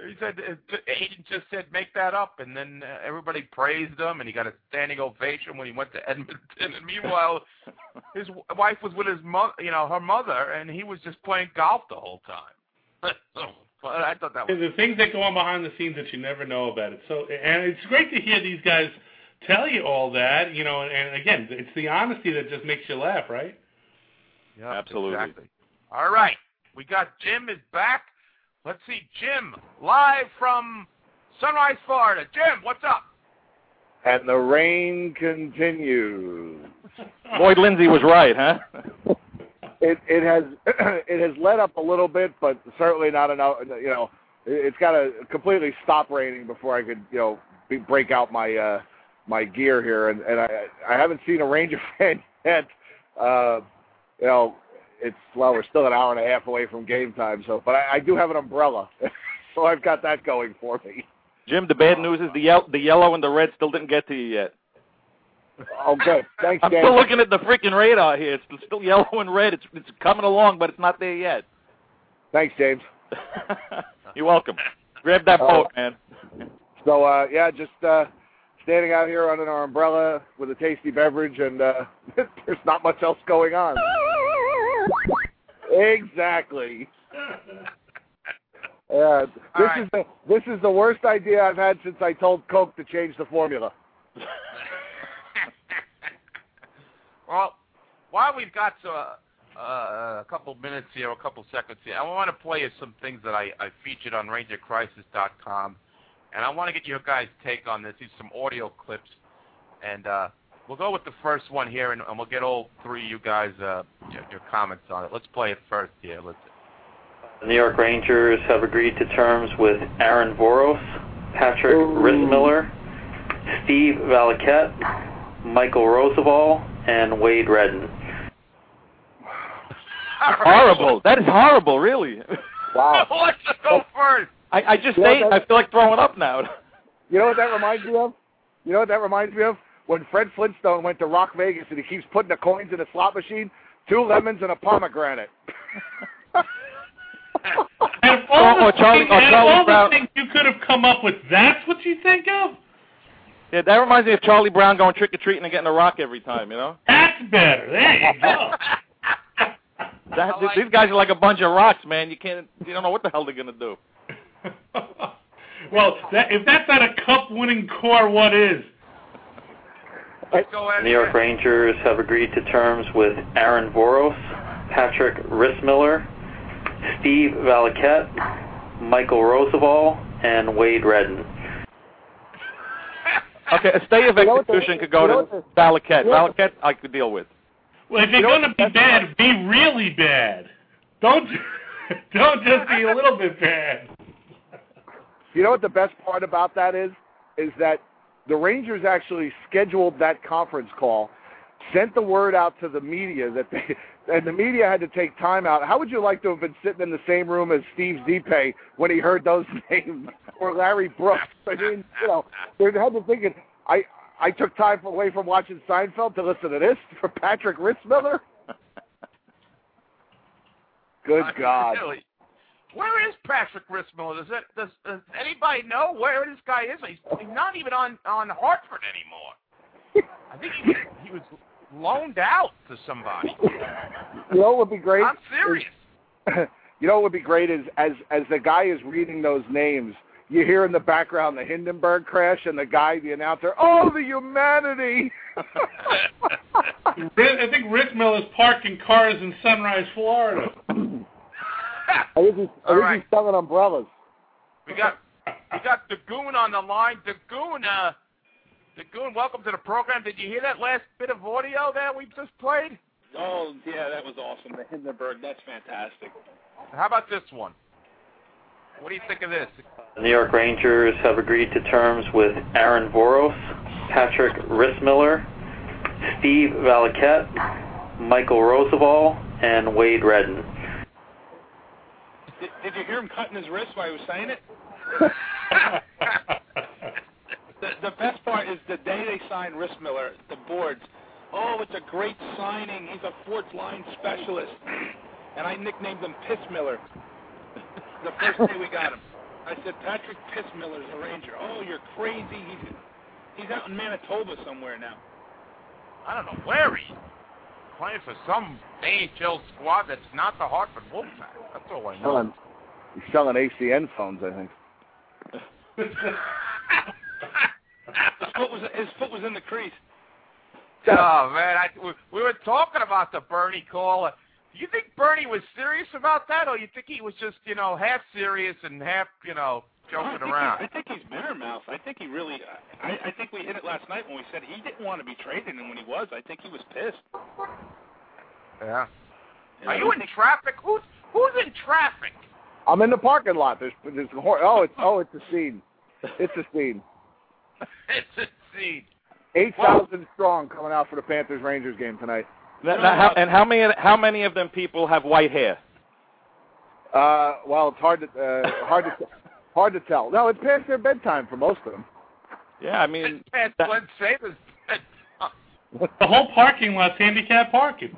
he said the agent just said make that up, and then uh, everybody praised him, and he got a standing ovation when he went to Edmonton. And meanwhile, his wife was with his mother, you know, her mother, and he was just playing golf the whole time. But I thought that was the things that go on behind the scenes that you never know about it. So, and it's great to hear these guys tell you all that, you know. And, and again, it's the honesty that just makes you laugh, right? Yeah, absolutely. Exactly. All right, we got Jim is back. Let's see, Jim, live from Sunrise, Florida. Jim, what's up? And the rain continues. Lloyd Lindsay was right, huh? It it has it has let up a little bit, but certainly not enough. You know, it's got to completely stop raining before I could, you know, be, break out my uh, my gear here. And, and I I haven't seen a Ranger fan yet. Uh, you know. It's, well, we're still an hour and a half away from game time, so, but I, I do have an umbrella, so I've got that going for me. Jim, the bad news is the, ye- the yellow and the red still didn't get to you yet. Oh, good. Thanks, I'm Dave. still looking at the freaking radar here. It's still yellow and red. It's it's coming along, but it's not there yet. Thanks, James. You're welcome. Grab that Uh, boat, man. So, uh, yeah, just uh, standing out here under our umbrella with a tasty beverage, and uh, there's not much else going on. Exactly. Yeah, this right. is the this is the worst idea I've had since I told Coke to change the formula. Well, while we've got uh, uh, a couple minutes here, a couple seconds here, I want to play you some things that I, I featured on Ranger Crisis dot com, and I want to get your guys' take on this. These are some audio clips, and uh, we'll go with the first one here, and, and we'll get all three of you guys uh, your, your comments on it. Let's play it first here. Let's. The New York Rangers have agreed to terms with Aaron Voros, Patrick Rissmiller, Steve Valiquette, Michael Roosevelt, and Wade Redden. Horrible. That is horrible, really. Wow. Let's go first. I, I just You know ate. that- I feel like throwing up now. You know what that reminds me of? You know what that reminds me of? When Fred Flintstone went to Rock Vegas and he keeps putting the coins in a slot machine, two lemons and a pomegranate. And of all, Or the, Charlie- things, or and of Charlie all Brown. the things you could have come up with, that's what you think of? Yeah, that reminds me of Charlie Brown going trick-or-treating and getting a rock every time, you know? That's better. There you go. That, like these guys are like a bunch of rocks, man. You can't, you don't know what the hell they're going to do. Well, that, if that's not a cup-winning core, what is? Let's go ahead. The New York again. Rangers have agreed to terms with Aaron Voros, Patrick Rissmiller, Steve Valiquette, Michael Roosevelt, and Wade Redden. Okay, a stay of You know what the- execution could go you know to what the- Valiquette. you know what Valiquette, I could deal with. Well, if you're You know going to what- be that's bad, be really bad. Don't don't just be a little bit bad. You know what the best part about that is? Is that the Rangers actually scheduled that conference call, sent the word out to the media that they, and the media had to take time out. How would you like to have been sitting in the same room as Steve Zipe when he heard those names, or Larry Brooks? I mean, you know, they had to thinking, I I took time away from watching Seinfeld to listen to this for Patrick Rissmiller. Good Uh, God. Really. Where is Patrick Rissmiller? Does, it, does, does anybody know where this guy is? He's, he's not even on, on Hartford anymore. I think he, he was loaned out to somebody. You know what would be great? I'm serious. Is, you know what would be great is as as the guy is reading those names, you hear in the background the Hindenburg crash and the guy, the announcer, oh, the humanity. I think Rissmiller's parking cars in Sunrise, Florida. I think he's, I All think right. he's selling umbrellas. We got we got Dagoon on the line. Dagoon, uh, Dagoon, welcome to the program. Did you hear that last bit of audio that we just played? Oh, yeah, that was awesome. The Hindenburg, that's fantastic. How about this one? What do you think of this? The New York Rangers have agreed to terms with Aaron Voros, Patrick Rissmiller, Steve Valiquette, Michael Roosevelt, and Wade Redden. Did, did you hear him cutting his wrist while he was saying it? the, the best part is the day they signed Rissmiller, the boards. Oh, it's a great signing. He's a fourth line specialist. And I nicknamed him Pissmiller the first day we got him. I said Patrick Pissmiller's a Ranger. Oh, you're crazy. He's he's out in Manitoba somewhere now. I don't know where he is. Playing for some A H L squad that's not the Hartford Wolfpack. That's all I know. Selling, he's selling A C N phones, I think. his, foot was, his foot was in the crease. Oh, man. I, we, we were talking about the Bernie call. Do you think Bernie was serious about that, or you think he was just, you know, half serious and half, you know, joking I around? He, I think he's bitter mouth. I think he really. I, I think we hit it last night when we said he didn't want to be traded, and when he was, I think he was pissed. Yeah. yeah. Are you in traffic? Who's who's in traffic? I'm in the parking lot. There's, there's oh, it's oh, it's a scene. It's a scene. It's a scene. Eight thousand strong coming out for the Panthers Rangers game tonight. Now, now, how, and how many how many of them people have white hair? Uh, well, it's hard to uh, hard to hard to tell. No, it's past their bedtime for most of them. Yeah, I mean, it's past that, Glenn Sabers' bedtime. The whole parking lot's handicap parking.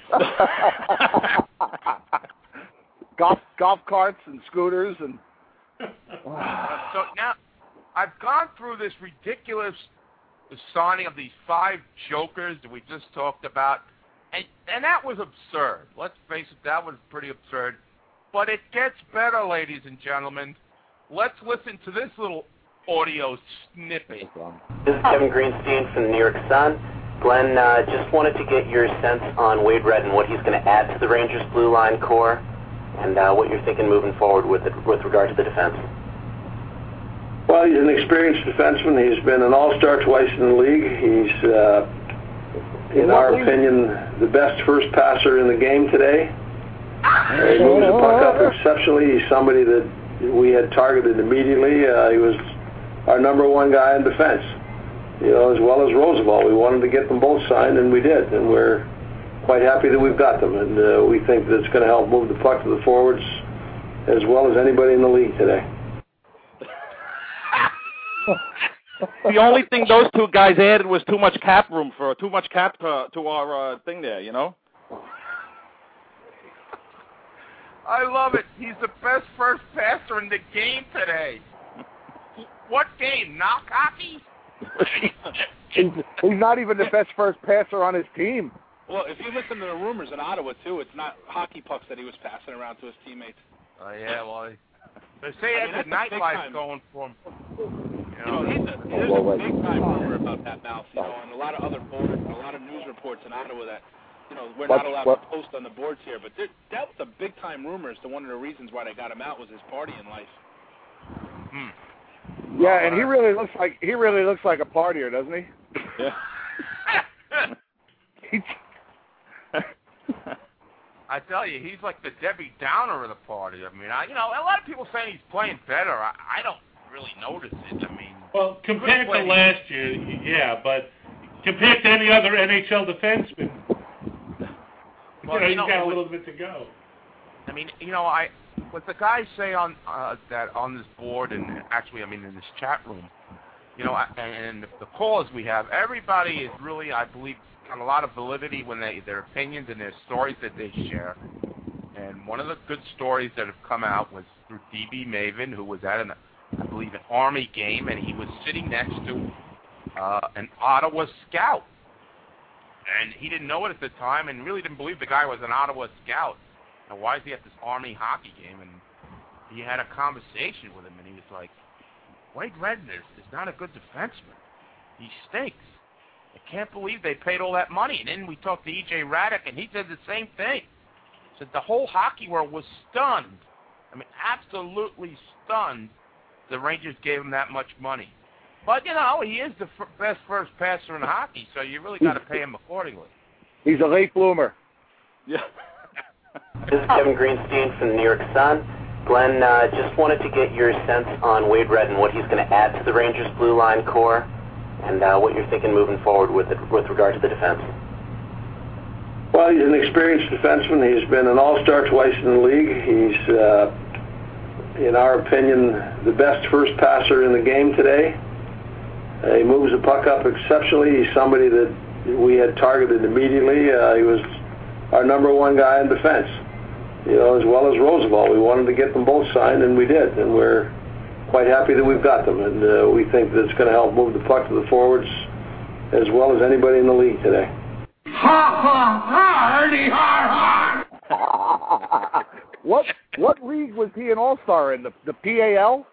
golf golf carts and scooters and. uh, so now, I've gone through this ridiculous signing of these five jokers that we just talked about, and and that was absurd. Let's face it, that was pretty absurd. But it gets better, ladies and gentlemen. Let's listen to this little audio snippet. This is Kevin Greenstein from the New York Sun. Glenn, uh, just wanted to get your sense on Wade Redden, what he's going to add to the Rangers' blue line core, and uh, what you're thinking moving forward with it, with regard to the defense. Well, he's an experienced defenseman. He's been an all-star twice in the league. He's, uh, in our opinion, the best first passer in the game today. Uh, he moves the puck up exceptionally. He's somebody that we had targeted immediately. Uh, he was our number one guy in defense, you know, as well as Roosevelt. We wanted to get them both signed, and we did. And we're quite happy that we've got them. And uh, we think that it's going to help move the puck to the forwards as well as anybody in the league today. The only thing those two guys added was too much cap room for too much cap uh, to our uh, thing there, you know. I love it. He's the best first passer in the game today. What game? Knock hockey? He's not even the best first passer on his team. Well, if you listen to the rumors in Ottawa too, it's not hockey pucks that he was passing around to his teammates. Oh yeah, well, they say he has a nightlife going for him. You know, he's a, there's a big time rumor about that mouth, you know, and a lot of other boards, a lot of news reports in Ottawa that, you know, we're not allowed to post on the boards here, but there, that was a big time rumor as to one of the reasons why they got him out was his partying life. Hmm. Yeah, and he really looks like he really looks like a partier, doesn't he? Yeah. I tell you, he's like the Debbie Downer of the party. I mean, I, you know, a lot of people saying he's playing better. I, I don't really notice it. I mean, well, compared to last year, yeah, but compared to any other N H L defenseman, well, you know, you know, he's got a little bit to go. I mean, you know, I what the guys say on uh, that on this board, and actually, I mean, in this chat room, you know, and, and the callers we have, everybody is really, I believe, got a lot of validity when they their opinions and their stories that they share. And one of the good stories that have come out was through D B Maven, who was at an, I believe, an Army game, and he was sitting next to uh, an Ottawa scout. And he didn't know it at the time and really didn't believe the guy was an Ottawa scout. Now, why is he at this Army hockey game? And he had a conversation with him, and he was like, Wade Redden is, is not a good defenseman. He stinks. I can't believe they paid all that money. And then we talked to E J Raddick, and he said the same thing. Said the whole hockey world was stunned. I mean, absolutely stunned the Rangers gave him that much money. But, you know, he is the f- best first passer in hockey, so you really got to pay him accordingly. He's a late bloomer. Yeah. This is Kevin Greenstein from the New York Sun. Glenn, uh, just wanted to get your sense on Wade Redden, what he's going to add to the Rangers' blue line core, and uh, what you're thinking moving forward with it, with regard to the defense. Well, he's an experienced defenseman. He's been an all-star twice in the league. He's, uh, in our opinion, the best first passer in the game today. Uh, he moves the puck up exceptionally. He's somebody that we had targeted immediately. Uh, he was our number one guy in defense, you know, as well as Roosevelt. We wanted to get them both signed, and we did. And we're quite happy that we've got them, and uh, we think that it's going to help move the puck to the forwards as well as anybody in the league today. Ha ha ha! Ernie ha ha! What what league was he an all-star in? The the P A L?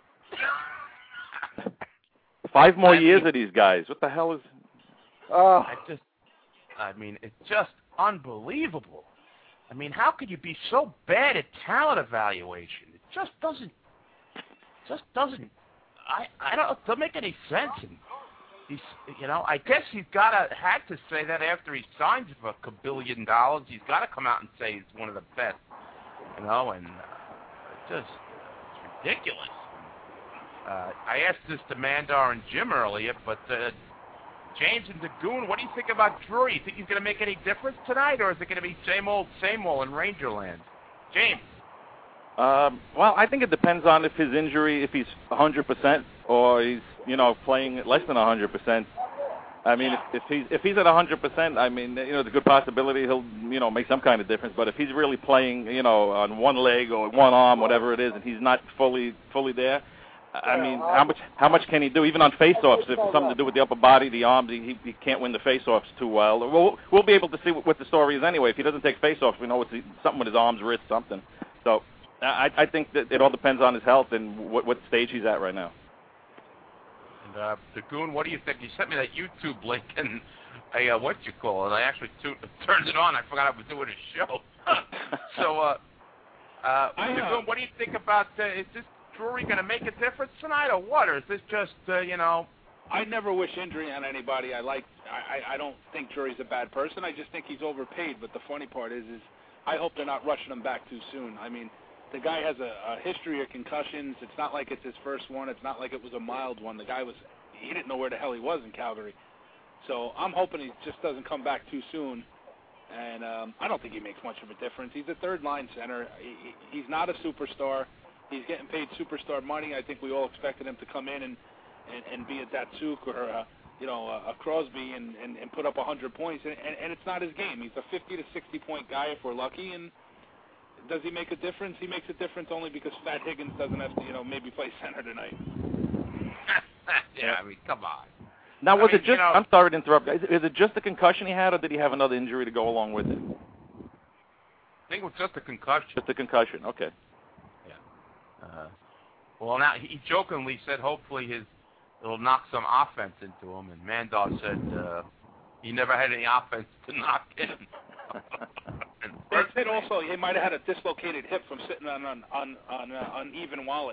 Five more I years mean, of these guys. What the hell is? Uh, I just, I mean, it's just unbelievable. I mean, how could you be so bad at talent evaluation? It just doesn't, just doesn't. I I don't. It doesn't make any sense. And he's, you know, I guess he's got to had to say that after he signs for a billion dollars, he's got to come out and say he's one of the best. You know, and uh, it's just it's ridiculous. Uh, I asked this to Mandar and Jim earlier, but uh, James and Dagoon, what do you think about Drury? You think he's going to make any difference tonight, or is it going to be same old, same old in Rangerland? James? Um, well, I think it depends on if his injury, if he's one hundred percent or he's, you know, playing less than one hundred percent. I mean, if, if he's if he's at one hundred percent, I mean, you know, there's a good possibility he'll, you know, make some kind of difference. But if he's really playing, you know, on one leg or one arm, whatever it is, and he's not fully fully there, I mean, how much how much can he do? Even on face-offs, if it's something to do with the upper body, the arms, he, he can't win the face-offs too well. We'll, we'll be able to see what, what the story is anyway. If he doesn't take face-offs, we know it's something with his arms, wrist, something. So I, I think that it all depends on his health and what, what stage he's at right now. And uh, Dagoon, what do you think? You sent me that YouTube link, and I, uh, what you call it? I actually tu- turned it on. I forgot I was doing a show. so, uh, uh, Dagoon, what do you think about uh, is this Drury going to make a difference tonight, or what? Or is this just, uh, you know? I never wish injury on anybody. I like. I, I don't think Drury's a bad person. I just think he's overpaid. But the funny part is, is I hope they're not rushing him back too soon. I mean, the guy has a, a history of concussions. It's not like it's his first one. It's not like it was a mild one. The guy was, he didn't know where the hell he was in Calgary. So I'm hoping he just doesn't come back too soon. And um, I don't think he makes much of a difference. He's a third-line center. He, he's not a superstar. He's getting paid superstar money. I think we all expected him to come in and, and, and be a Datsuk or a, you know, a, a Crosby and, and, and put up one hundred points. And, and, and it's not his game. He's a fifty to sixty point guy if we're lucky. And does he make a difference? He makes a difference only because Fat Higgins doesn't have to, you know, maybe play center tonight. yeah, I mean, come on. Now, was I mean, it just, you know, I'm sorry to interrupt, guys. Is it just the concussion he had, or did he have another injury to go along with it? I think it was just a concussion. Just a concussion, okay. Uh, well, now he jokingly said hopefully his it'll knock some offense into him, and Mandar said uh, he never had any offense to knock in. They said also he might have had a dislocated hip from sitting on on on on uh, uneven wallet.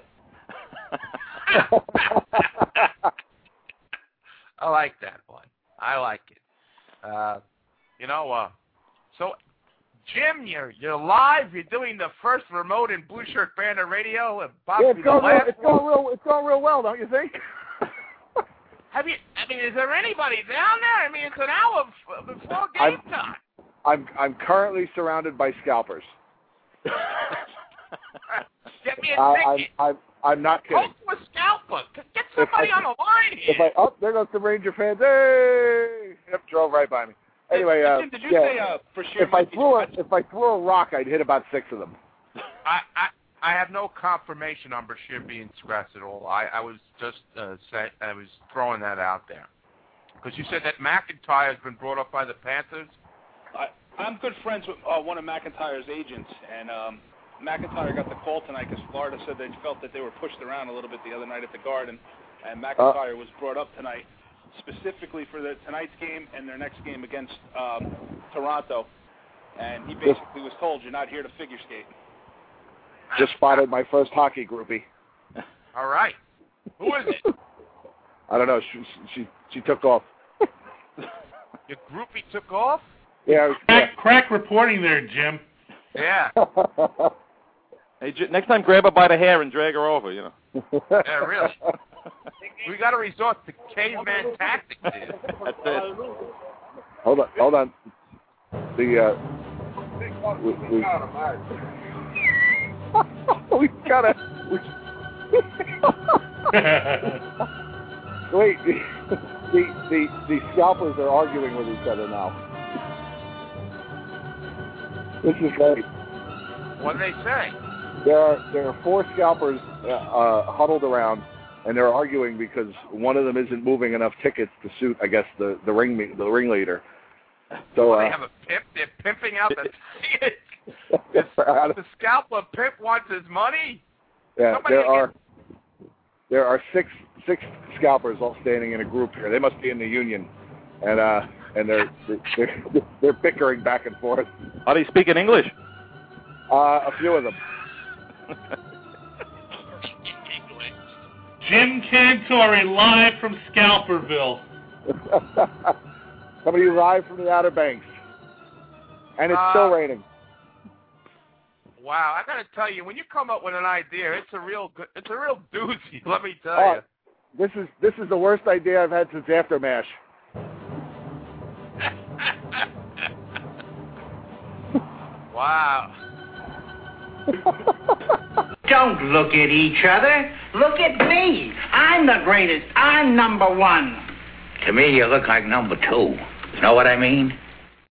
I like that one. I like it. Uh, you know, uh, so. Jim, you're you're live. You're doing the first remote in Blue Shirt Banner Radio. And yeah, it's going, real, it's going real. It's going real well, don't you think? Have you? I mean, is there anybody down there? I mean, it's an hour f- before game I'm, time. I'm I'm currently surrounded by scalpers. Get me a uh, ticket. I'm, I'm I'm not kidding. Go to a scalper. Get somebody I, on the line here. If I oh, there goes the Ranger fans. Hey, yep, drove right by me. Anyway, uh, did you yeah, say uh, for sure? If I threw a, if I threw a rock, I'd hit about six of them. I I, I have no confirmation on Bashir being scratched at all. I, I was just uh, say, I was throwing that out there because you said that McIntyre has been brought up by the Panthers. I, I'm good friends with uh, one of McIntyre's agents, and um, McIntyre got the call tonight because Florida said they felt that they were pushed around a little bit the other night at the Garden, and McIntyre uh, was brought up tonight specifically for the tonight's game and their next game against um, Toronto, and he basically was told, you're not here to figure skate. Just spotted my first hockey groupie. All right. Who is it? I don't know. She she, she took off. Your groupie took off? Yeah. Crack, yeah. crack reporting there, Jim. Yeah. Hey, J- next time grab her by the hair and drag her over, you know. Yeah, really. We got to resort to caveman tactics here. That's it. Hold on, hold on. The uh, we, we, we gotta. We, wait, the, the the scalpers are arguing with each other now. This is great. What do they say? There are there are four scalpers uh, uh, huddled around. and they're arguing because one of them isn't moving enough tickets to suit, I guess, the the ring the ringleader. So well, uh, they have a pimp. They're pimping out the tickets. the, the scalper pimp wants his money. Yeah, Somebody there are get... there are six six scalpers all standing in a group here. They must be in the union, and uh and they're they're they're bickering back and forth. Are they speaking English? Uh, a few of them. Jim Cantore live from Scalperville. Coming to you live from the Outer Banks, and it's uh, still raining. Wow, I got to tell you, when you come up with an idea, it's a real good, it's a real doozy. Let me tell oh, you. This is this is the worst idea I've had since Aftermash. Wow. Don't look at each other. Look at me. I'm the greatest. I'm number one. To me, you look like number two. You know what I mean?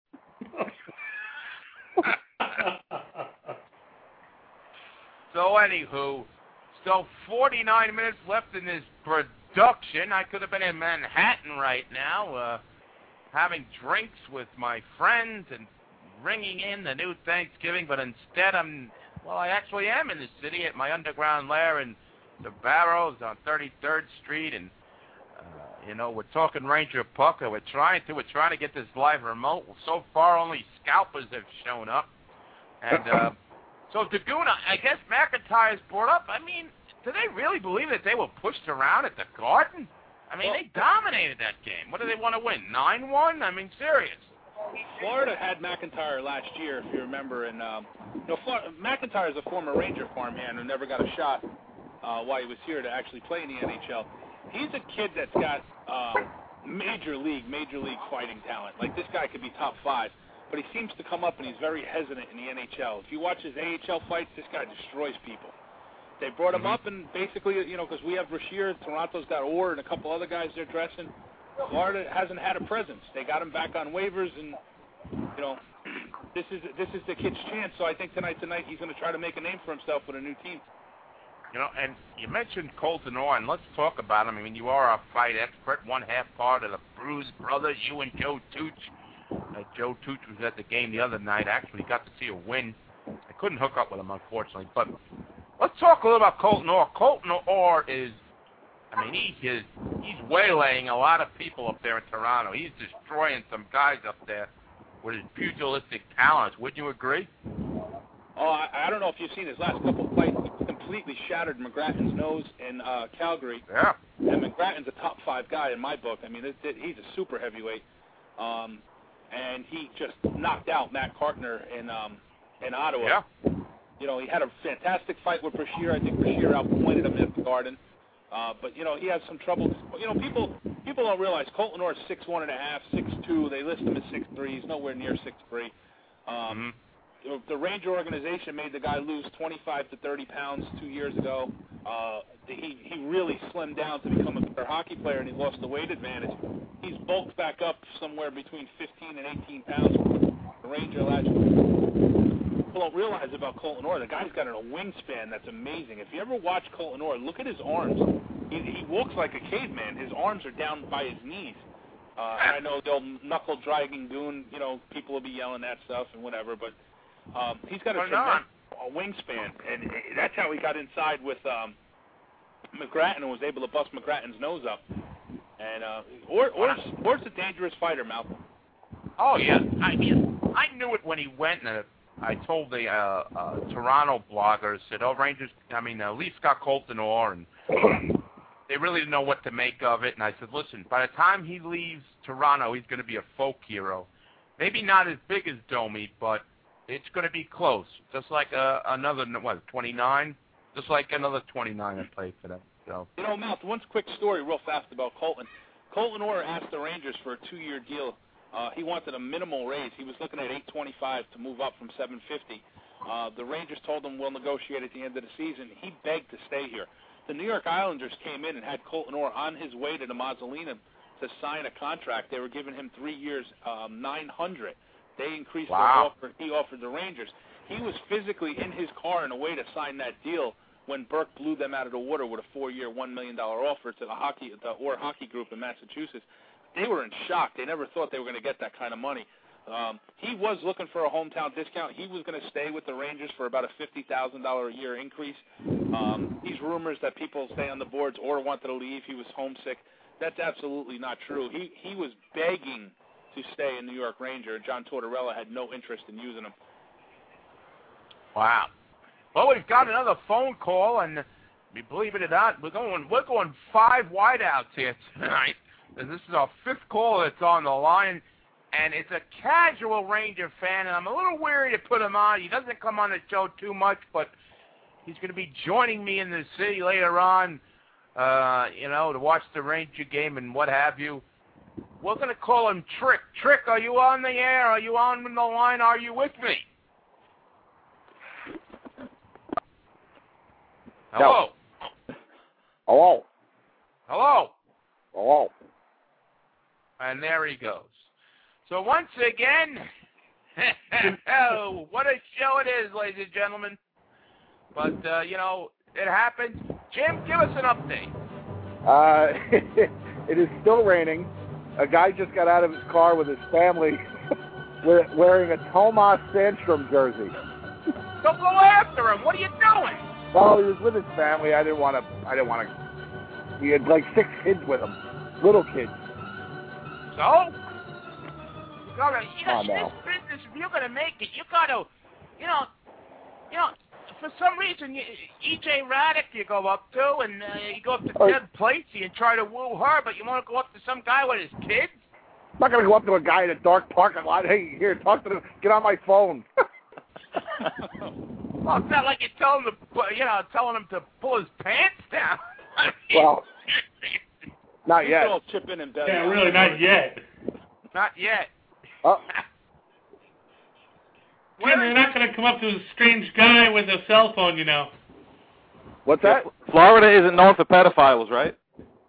So, anywho, so forty-nine minutes left in this production. I could have been in Manhattan right now, uh, having drinks with my friends and ringing in the new Thanksgiving, but instead I'm, well, I actually am in the city at my underground lair in the Barrows on thirty-third Street, and, uh, you know, we're talking Ranger Pucker. We're trying to, we're trying to get this live remote. So far, only scalpers have shown up, and, uh, so Daguna, I guess McIntyre's brought up, I mean, do they really believe that they were pushed around at the Garden? I mean, well, they dominated that game. What do they want to win, nine one? I mean, serious. Florida had McIntyre last year, if you remember, and um, you know, Florida, McIntyre is a former Ranger farmhand who never got a shot uh, while he was here to actually play in the N H L. He's a kid that's got um, major league, major league fighting talent. Like, this guy could be top five, but he seems to come up and he's very hesitant in the N H L. If you watch his A H L fights, this guy destroys people. They brought him up, and basically, you know, because we have Rasheer, Toronto's got Orr, and a couple other guys they're dressing. Florida hasn't had a presence. They got him back on waivers, and you know, this is this is the kid's chance. So I think tonight, tonight he's going to try to make a name for himself with a new team. You know, and you mentioned Colton Orr, and let's talk about him. I mean, you are a fight expert, one half part of the Bruise Brothers. You and Joe Tooch. Uh, Joe Tooch was at the game the other night. Actually, got to see a win. I couldn't hook up with him, unfortunately. But let's talk a little about Colton Orr. Colton Orr is, I mean, he is, he's waylaying a lot of people up there in Toronto. He's destroying some guys up there with his pugilistic talents. Wouldn't you agree? Oh, I, I don't know if you've seen his last couple of fights. He completely shattered McGrattan's nose in uh, Calgary. Yeah. And McGrattan's a top five guy in my book. I mean, it, it, he's a super heavyweight. Um, and he just knocked out Matt Cartner in um, in Ottawa. Yeah. You know, he had a fantastic fight with Brashear. I think Brashear outpointed him at the Garden. Uh, but, you know, he has some trouble. You know, people people don't realize Colton Orr is six one and a half, six two. They list him as six three. He's nowhere near six three. Um, mm-hmm. The Ranger organization made the guy lose twenty-five to thirty pounds two years ago. Uh, he, he really slimmed down to become a better hockey player, and he lost the weight advantage. He's bulked back up somewhere between fifteen and eighteen pounds. The Ranger last year. People don't realize about Colton Orr. The guy's got a wingspan that's amazing. If you ever watch Colton Orr, look at his arms. He, he walks like a caveman. His arms are down by his knees. Uh, and I know the old knuckle dragging goon, you know, people will be yelling that stuff and whatever, but um, he's got a tremendous uh, wingspan, and that's how he got inside with um, McGrattan and was able to bust McGrattan's nose up. And uh, Orr, Orr's, Orr's a dangerous fighter, Malcolm. Oh, yeah. I mean, I knew it when he went, and I told the uh, uh, Toronto bloggers, said, oh, Rangers, I mean, uh, Leafs got Colton Orr, and they really didn't know what to make of it. And I said, listen, by the time he leaves Toronto, he's going to be a folk hero. Maybe not as big as Domi, but it's going to be close. Just like uh, another, what, twenty-nine? Just like another twenty-nine that played for them. So. You know, Mal, one quick story real fast about Colton. Colton Orr asked the Rangers for a two-year deal. Uh, he wanted a minimal raise. He was looking at eight twenty-five to move up from seven fifty. Uh, the Rangers told him we'll negotiate at the end of the season. He begged to stay here. The New York Islanders came in and had Colton Orr on his way to the Mausoleum to sign a contract. They were giving him three years, um, nine hundred. They increased wow. their offer. He offered the Rangers. He was physically in his car in a way to sign that deal when Burke blew them out of the water with a four-year, one million dollar offer to the hockey, the Orr Hockey Group in Massachusetts. They were in shock. They never thought they were going to get that kind of money. Um, he was looking for a hometown discount. He was going to stay with the Rangers for about a fifty thousand dollars a year increase. Um, these rumors that people stay on the boards or wanted to leave, he was homesick, that's absolutely not true. He he was begging to stay in New York Ranger. John Tortorella had no interest in using him. Wow. Well, we've got another phone call, and believe it or not, we're going we're going five wideouts here tonight. This is our fifth call that's on the line. And it's a casual Ranger fan, and I'm a little weary to put him on. He doesn't come on the show too much, but he's going to be joining me in the city later on, uh, you know, to watch the Ranger game and what have you. We're going to call him Trick. Trick, are you on the air? Are you on the line? Are you with me? Hello? Hello? Hello? Hello? And there he goes. So once again, oh, what a show it is, ladies and gentlemen. But, uh, you know, it happens. Jim, give us an update. Uh, it is still raining. A guy just got out of his car with his family wearing a Tomas Sandstrom jersey. So go after him. What are you doing? Well, he was with his family. I didn't want to, I didn't want to, he had like six kids with him, little kids. So? Gotta, you know, oh, in no. this business, if you're gonna make it, you gotta, you know, you know, for some reason, you, E J Raddick you go up to, and uh, you go up to oh. Ted Placey and try to woo her, but you want to go up to some guy with his kids? I'm not gonna go up to a guy in a dark parking lot. Hey, here, talk to him. Get on my phone. Well, it's not like you're telling him to, you know, telling him to pull his pants down. Well, not yet. All chip in and belly yeah, out. really, not yet. Not yet. Oh. Jim, they're not going to come up to a strange guy with a cell phone, you know. What's that? Florida isn't known for pedophiles, right?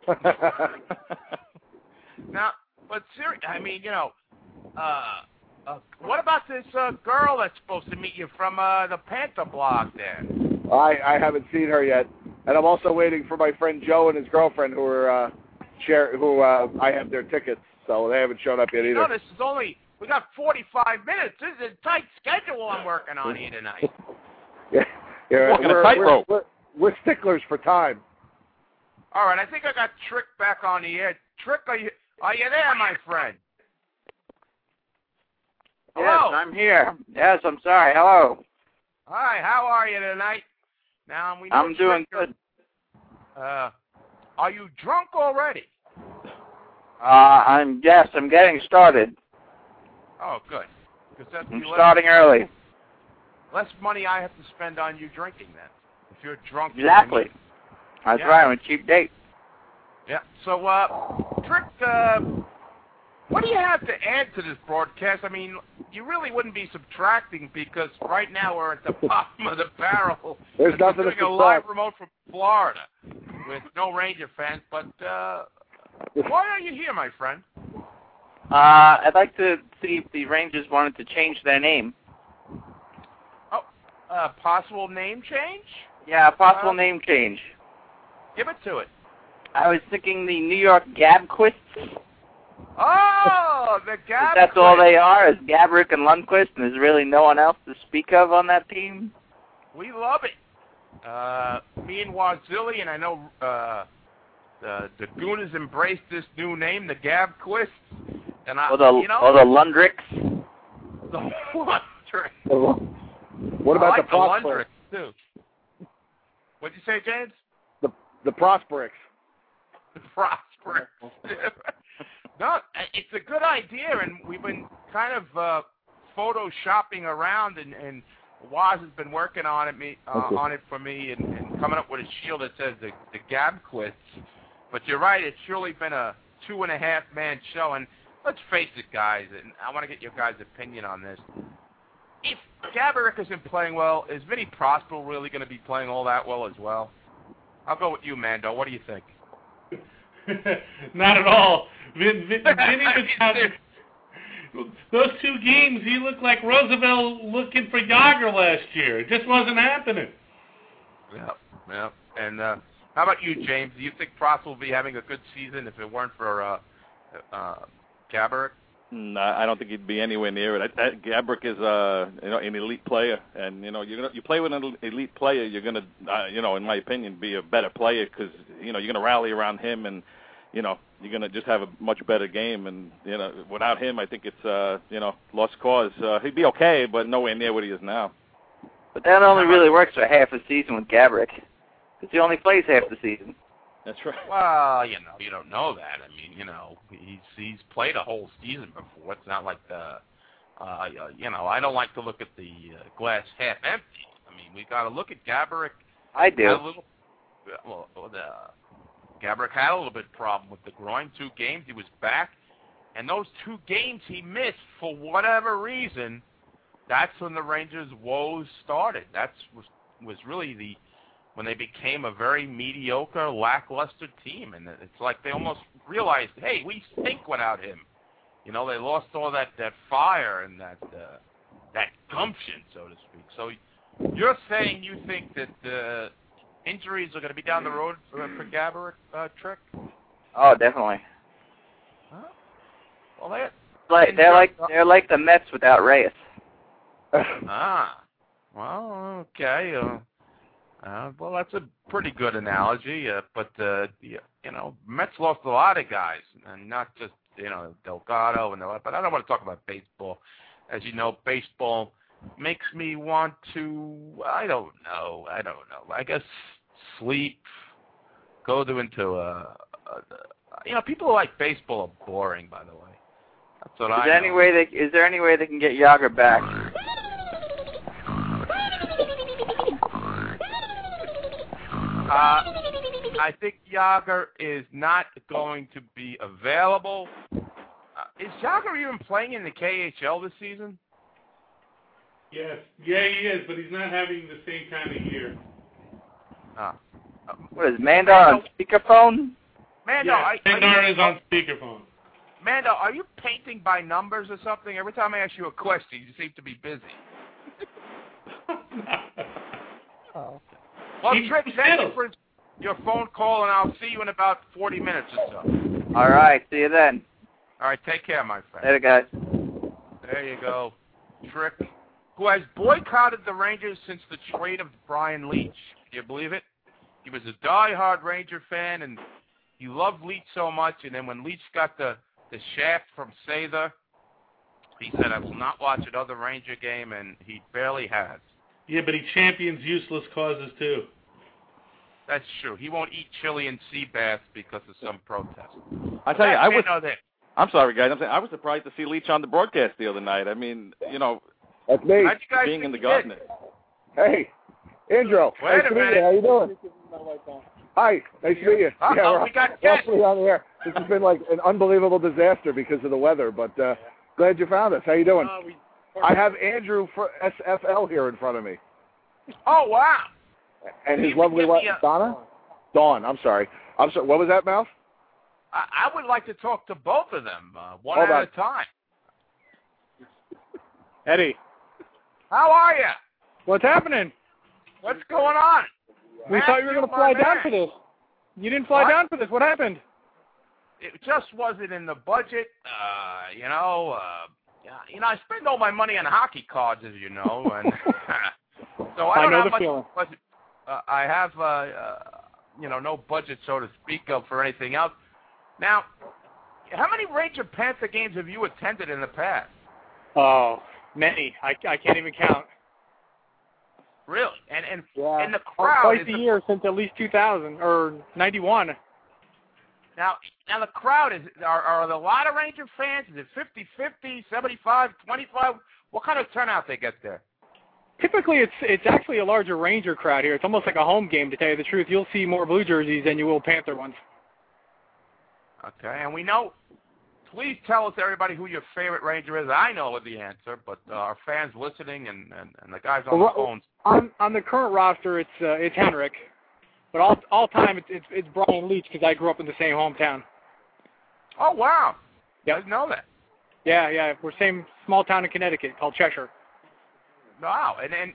Now, but seriously, I mean, you know, uh, uh, what about this uh, girl that's supposed to meet you from uh, the Panther blog there? I, I haven't seen her yet, and I'm also waiting for my friend Joe and his girlfriend who are uh, share who uh, I have their tickets, so they haven't shown up yet either. No, this is only we got forty-five minutes. This is a tight schedule I'm working on here tonight. yeah, yeah, Walking we're, a tightrope. we're, we're, we're sticklers for time. All right, I think I got Trick back on the air. Trick, are you are you there, my friend? Hello. Yes, I'm here. Yes, I'm sorry. Hello. Hi, how are you tonight? Now we know I'm doing Trick, good. Uh, are you drunk already? Uh, I'm yes, I'm getting started. Oh, good. Because that's I'm less, starting early. less money I have to spend on you drinking then. If you're drunk. Exactly. That's yeah. right. I'm a cheap date. Yeah. So, uh, Trick, uh, what do you have to add to this broadcast? I mean, you really wouldn't be subtracting because right now we're at the bottom of the barrel. There's we're nothing to doing a live remote from Florida with no Ranger fans. But uh, why are you here, my friend? Uh, I'd like to see if the Rangers wanted to change their name. Oh, uh, possible name change? Yeah, possible uh, name change. Give it to it. I was thinking the New York Gabquists. Oh, the Gab. That's all they are, is Gabrick and Lundqvist, and there's really no one else to speak of on that team. We love it. Uh, me and Wazili, and I know uh, the the Gooners embraced this new name, the Gabquists. And I, or the, you know, or the Lundricks. The Lundricks. What about I like the Prosperics? The Lundricks, too. What'd you say, James? The the Prosperics. The Prosperics. No, it's a good idea, and we've been kind of uh, photoshopping around, and, and Waz has been working on it me uh, okay. on it for me, and, and coming up with a shield that says the the Gabquists. But you're right; it's surely been a two and a half man show, and let's face it, guys, and I want to get your guys' opinion on this. If Gaborik isn't playing well, is Vinny Prospero really going to be playing all that well as well? I'll go with you, Mando. What do you think? Not at all. Vin, Vin, Vinny was having, those two games, he looked like Roosevelt looking for Yager last year. It just wasn't happening. Yeah. Yeah. And uh, how about you, James? Do you think Pross will be having a good season if it weren't for uh, uh, Gaborik? No, I don't think he'd be anywhere near it. I, I, Gaborik is uh, you know, an elite player, and you know, you're gonna, you play with an elite player, you're gonna, uh, you know, in my opinion, be a better player because you know you're gonna rally around him, and you know, you're gonna just have a much better game. And you know, without him, I think it's uh, you know, lost cause. Uh, he'd be okay, but nowhere near what he is now. But that only really works for half a season with Gaborik, because he only plays half the season. That's right. Well, you know, you don't know that. I mean, you know, he's he's played a whole season before. It's not like the, uh, you know, I don't like to look at the uh, glass half empty. I mean, we got to look at Gaborik. I do. Had a little, well, the Gaborik had a little bit of problem with the groin. Two games he was back, and those two games he missed for whatever reason. That's when the Rangers' woes started. That's was was really the when they became a very mediocre, lackluster team. And it's like they almost realized, hey, we stink without him. You know, they lost all that, that fire and that uh, that gumption, so to speak. So you're saying you think that uh, injuries are going to be down the road for, for Gaborik, uh, Trick? Oh, definitely. Huh? Well, they're, like, they're, like, they're like the Mets without Reyes. ah, well, okay. Uh, Uh, well, that's a pretty good analogy, uh, but, uh, you, you know, Mets lost a lot of guys, and not just, you know, Delgado and the, but I don't want to talk about baseball. As you know, baseball makes me want to, I don't know, I don't know, I guess sleep, go to into a, a, a you know, people who like baseball are boring, by the way. That's what is I there know. Any way they, is there any way they can get Yager back? Uh, I think Yager is not going to be available. Uh, is Yager even playing in the K H L this season? Yes. Yeah, he is, but he's not having the same kind of year. Uh, uh, what is Mando on speakerphone? Mando, yeah, Mandar is on speakerphone. Mando, are you painting by numbers or something? Every time I ask you a question, you seem to be busy. oh. Well, Trick, thank you for your phone call, and I'll see you in about forty minutes or so. All right, see you then. All right, take care, my friend. Later, guys. There you go. Trick, who has boycotted the Rangers since the trade of Brian Leetch. Can you believe it? He was a diehard Ranger fan, and he loved Leetch so much, and then when Leetch got the, the shaft from Sather, he said, I will not watch another Ranger game, and he barely has. Yeah, but he champions useless causes, too. That's true. He won't eat chili and sea bass because of some protest. I tell you, I was. Know that. I'm sorry, guys. I'm saying I was surprised to see Leetch on the broadcast the other night. I mean, you know, that's me. Being in the garden. Hey, Andrew. Wait nice a to minute. meet you. How you doing? Hi. Nice to meet you. Uh-oh, yeah, we're we got guests. on the air. This has been like an unbelievable disaster because of the weather, but uh, glad you found us. How you doing? Uh, we, I have Andrew for S F L here in front of me. Oh, wow. And his Can lovely you wife, give me a- Donna? Dawn, I'm sorry. I'm sorry. What was that, Mouth? I, I would like to talk to both of them, uh, one Hold at on. a time. Eddie, How are you? what's happening? What's going on? We thought you were going to fly down for this. You didn't fly What? down for this. What happened? It just wasn't in the budget. Uh, you know, uh, yeah, you know, I spend all my money on hockey cards, as you know, and so I I don't know have the much feeling. budget. Uh, I have, uh, uh, you know, no budget, so to speak, of for anything else. Now, how many Ranger Panther games have you attended in the past? Oh, many. I, I can't even count. Really? And and Yeah. and the crowd Twice is a the, year since at least two thousand or ninety-one. now now the crowd is are are there a lot of Ranger fans? Is it fifty fifty, seventy-five, twenty-five? What kind of turnout they get there? Typically, it's it's actually a larger Ranger crowd here. It's almost like a home game, to tell you the truth. You'll see more Blue jerseys than you will Panther ones. Okay, and we know. Please tell us, everybody, who your favorite Ranger is. I know the answer, but uh, our fans listening and, and, and the guys on Well, the phones. On on the current roster, it's uh, it's Henrik, but all all time it's it's, it's Brian Leetch because I grew up in the same hometown. Oh wow! Yep. I didn't know that. Yeah, yeah, we're same small town in Connecticut called Cheshire. Wow, and and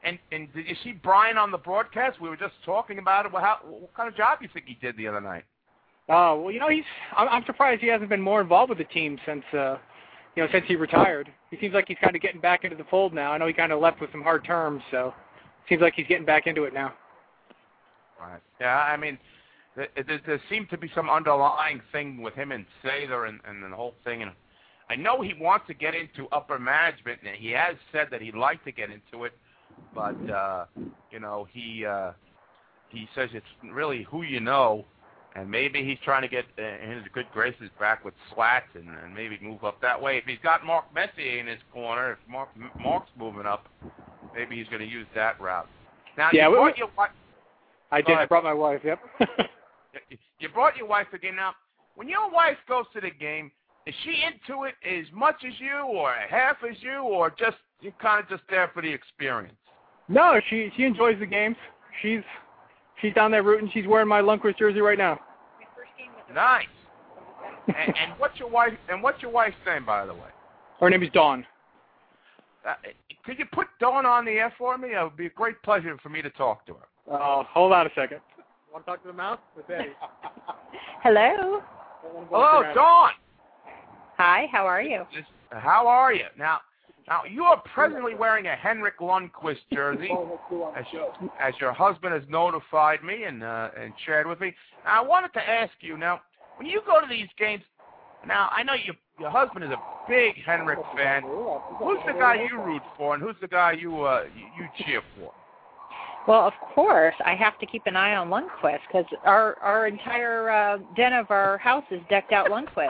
And and did you see Brian on the broadcast? We were just talking about it. Well, how, what kind of job do you think he did the other night? Oh, well, you know, he's. I'm, I'm surprised he hasn't been more involved with the team since, uh, you know, since he retired. He seems like he's kind of getting back into the fold now. I know he kind of left with some hard terms, so it seems like he's getting back into it now. Right. Yeah, I mean, there, there, there seemed to be some underlying thing with him and Sather and, and the whole thing. And I know he wants to get into upper management, and he has said that he'd like to get into it. But uh, you know, he uh, he says it's really who you know, and maybe he's trying to get uh, in his good graces back with Slats and, and maybe move up that way. If he's got Mark Messier in his corner, if Mark Mark's moving up, maybe he's going to use that route. Now, yeah, you we, brought your wife. I did. I brought my wife. Yep. You brought your wife to the game. Now, when your wife goes to the game, is she into it as much as you, or half as you, or just you kind of just there for the experience? No, she she enjoys the games. She's she's down there rooting. She's wearing my Lundqvist jersey right now. Nice. and, and what's your wife? And what's your wife's name, by the way? Her name is Dawn. Uh, could you put Dawn on the air for me? It would be a great pleasure for me to talk to her. Oh, uh, hold on a second. Want to talk to the mouse? With Eddie. Hello. Hello, Dawn. Hi. How are you? How are you? Now. Now, you are presently wearing a Henrik Lundqvist jersey, as, as your husband has notified me and uh, and shared with me. Now, I wanted to ask you, now, when you go to these games, now, I know you, your husband is a big Henrik fan. Who's the guy you root for, and who's the guy you uh, you, you cheer for? Well, of course, I have to keep an eye on Lundqvist, because our, our entire uh, den of our house is decked out Lundqvist.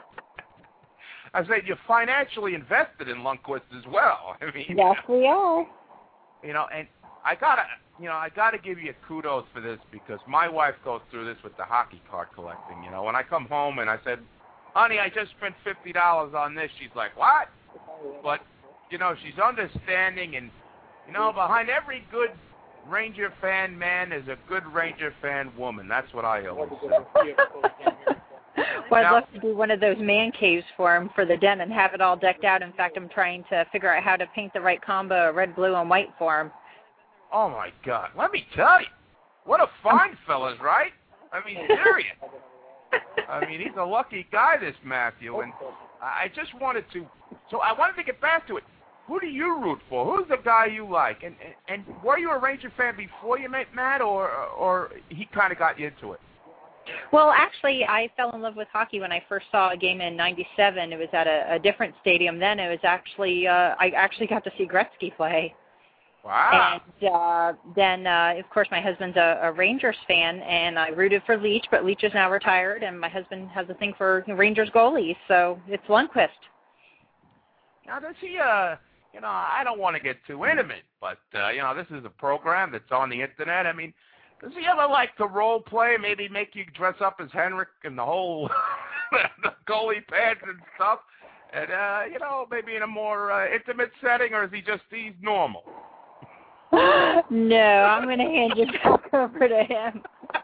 I said you're financially invested in Lundqvist as well. I mean, yes, we are. You know, and I gotta, you know, I gotta give you kudos for this because my wife goes through this with the hockey card collecting. You know, when I come home and I said, "Honey, I just spent fifty dollars on this," she's like, "What?" But you know, she's understanding, and you know, behind every good Ranger fan man is a good Ranger fan woman. That's what I always say. Well, I'd love to do one of those man caves for him for the den and have it all decked out. In fact, I'm trying to figure out how to paint the right combo of red, blue, and white for him. Oh, my God. Let me tell you. What a fine fella's, right? I mean, serious. I mean, he's a lucky guy, this Matthew. And I just wanted to – so I wanted to get back to it. Who do you root for? Who's the guy you like? And and, and were you a Ranger fan before you met Matt, or, or he kind of got you into it? Well, actually, I fell in love with hockey when I first saw a game in ninety-seven. It was at a, a different stadium then. It was actually, uh, I actually got to see Gretzky play. Wow. And uh, then, uh, of course, my husband's a, a Rangers fan, and I rooted for Leach, but Leach is now retired, and my husband has a thing for Rangers goalies, so it's Lundqvist. Now, does he, uh, you know, I don't want to get too intimate, but, uh, you know, this is a program that's on the Internet. I mean, does he ever like to role play, maybe make you dress up as Henrik and the whole the goalie pads and stuff? And, uh, you know, maybe in a more uh, intimate setting, or is he just, he's normal? No, I'm going to hand you back over to him.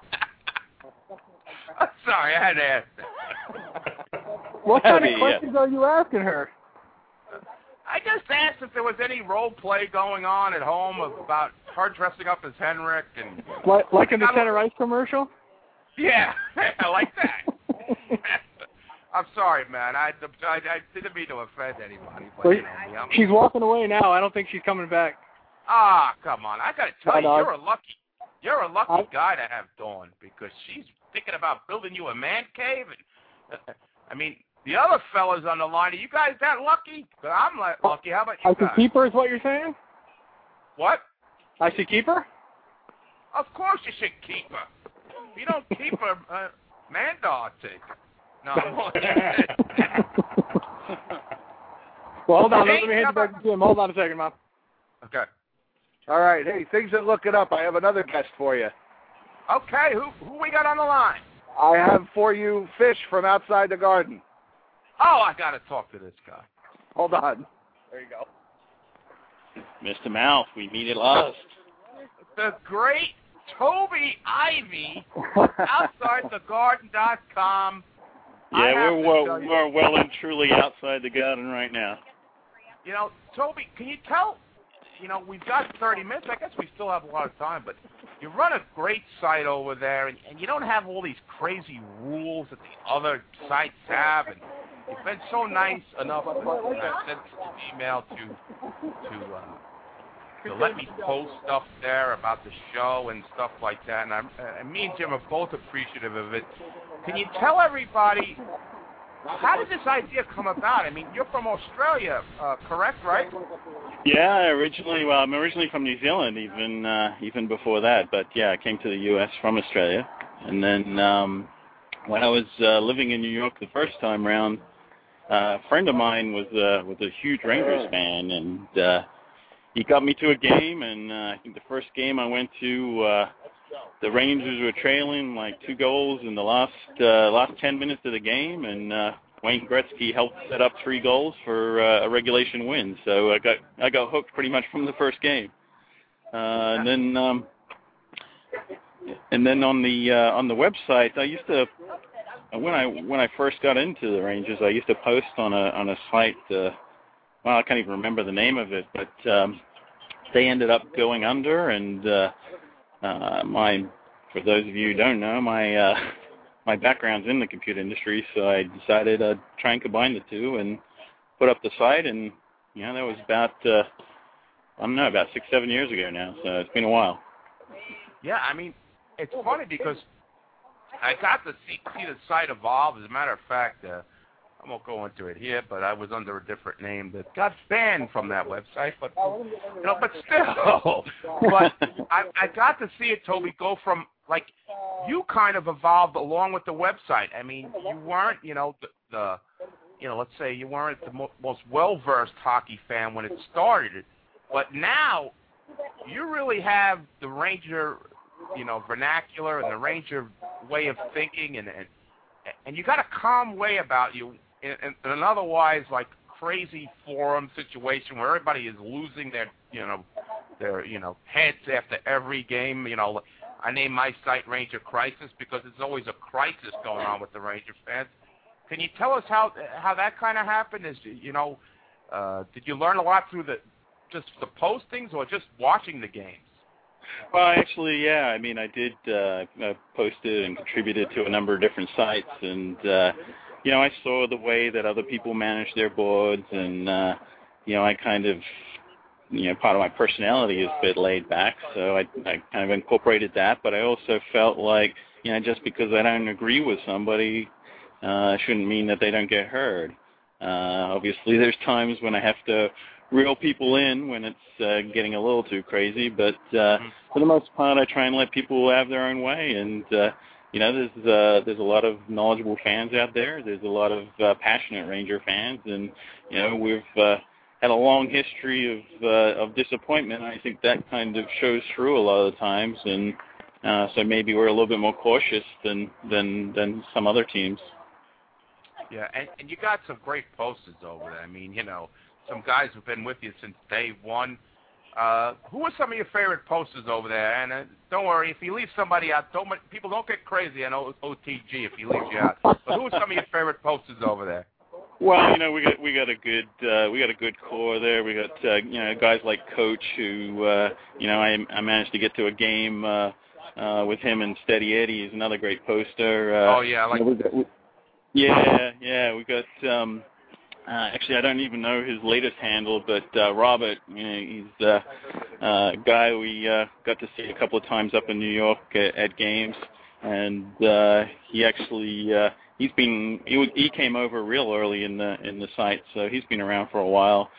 I'm sorry, I had to ask that. What kind of questions are you asking her? I just asked if there was any role play going on at home about her dressing up as Henrik and like, like in the Center Ice commercial. Yeah, I like that. I'm sorry, man. I, I, I didn't mean to offend anybody. But, well, you know, she's walking away now. I don't think she's coming back. Ah, come on! I gotta tell I you, know. you're a lucky, you're a lucky I, guy to have Dawn, because she's thinking about building you a man cave. And uh, I mean. The other fellas on the line, are you guys that lucky? I'm like lucky. How about you I guys? should keep her is what you're saying? What? I should keep her? Of course you should keep her. If you don't keep her, uh, Mandar take her. No. Well, hold on. Let me hand you back to Jim. Hold on a second, Mom. Okay. All right. Hey, things are looking up. I have another guest for you. Okay. Who who we got on the line? I have for you Fish from Outside the Garden. Oh, I got to talk to this guy. Hold on. There you go. Mister Mouth, we meet at last. The great Toby Ivy, outside the garden dot com. Yeah, we're well, we're well and truly outside the garden right now. You know, Toby, can you tell, you know, we've got thirty minutes. I guess we still have a lot of time, but you run a great site over there, and, and you don't have all these crazy rules that the other sites have. And you've been so nice enough to uh, send an email to to uh, to let me post stuff there about the show and stuff like that. And, I'm, and me and Jim are both appreciative of it. Can you tell everybody, how did this idea come about? I mean, you're from Australia, uh, correct, right? Yeah, originally, well, I'm originally from New Zealand, even uh, even before that. But yeah, I came to the U S from Australia, and then um, when I was uh, living in New York the first time round, uh, a friend of mine was uh, was a huge Rangers fan, and uh, he got me to a game. And uh, I think the first game I went to, uh, the Rangers were trailing like two goals in the last uh, last ten minutes of the game, and uh, Wayne Gretzky helped set up three goals for uh, a regulation win. So I got I got hooked pretty much from the first game, uh, and then um, and then on the uh, on the website, I used to when I when I first got into the Rangers, I used to post on a on a site. Uh, well, I can't even remember the name of it, but um, they ended up going under, and uh, uh, my for those of you who don't know, my uh, my background's in the computer industry, so I decided I'd try and combine the two and put up the site, and you know that was about uh, I don't know about six seven years ago now, so it's been a while. Yeah, I mean, it's funny because I got to see, see the site evolve. As a matter of fact, uh, I won't go into it here, but I was under a different name that got banned from that website. But you know, but still, but I, I got to see it, Toby, go from like you kind of evolved along with the website. I mean, you weren't, you know, the, the you know, let's say you weren't the mo- most well-versed hockey fan when it started, but now you really have the Ranger, you know, vernacular and the Ranger way of thinking, and and, and you got a calm way about you in, in, in an otherwise like crazy forum situation where everybody is losing their, you know, their, you know, heads after every game. You know, I name my site Ranger Crisis because there's always a crisis going on with the Ranger fans. Can you tell us how how that kind of happened? Is, you know, uh, did you learn a lot through the just the postings or just watching the games? Well, actually, yeah. I mean, I did uh, I posted and contributed to a number of different sites, and uh, you know, I saw the way that other people manage their boards, and uh, you know, I kind of, you know, part of my personality is a bit laid back, so I, I kind of incorporated that. But I also felt like, you know, just because I don't agree with somebody, uh, shouldn't mean that they don't get heard. Uh, obviously, there's times when I have to reel people in when it's uh, getting a little too crazy, but uh, for the most part, I try and let people have their own way. And uh, you know, there's uh, there's a lot of knowledgeable fans out there. There's a lot of uh, passionate Ranger fans, and you know, we've uh, had a long history of uh, of disappointment. I think that kind of shows through a lot of the times, and uh, so maybe we're a little bit more cautious than than than some other teams. Yeah, and, and you got some great posters over there. I mean, you know, some guys who've been with you since day one. Uh, who are some of your favorite posters over there? And uh, don't worry, if you leave somebody out, don't people don't get crazy on O T G if he leaves you out. But who are some of your favorite posters over there? Well, you know, we got we got a good uh, we got a good core there. We got uh, you know, guys like Coach, who uh, you know, I, I managed to get to a game uh, uh, with him, and Steady Eddie is another great poster. Uh, oh yeah, I like. You know, we got, we, yeah, yeah, we got. Um, Uh, actually, I don't even know his latest handle, but uh, Robert, you know, he's uh, uh, a guy we uh, got to see a couple of times up in New York at, at games, and uh, he actually uh, he's been he, he came over real early in the in the site, so he's been around for a while.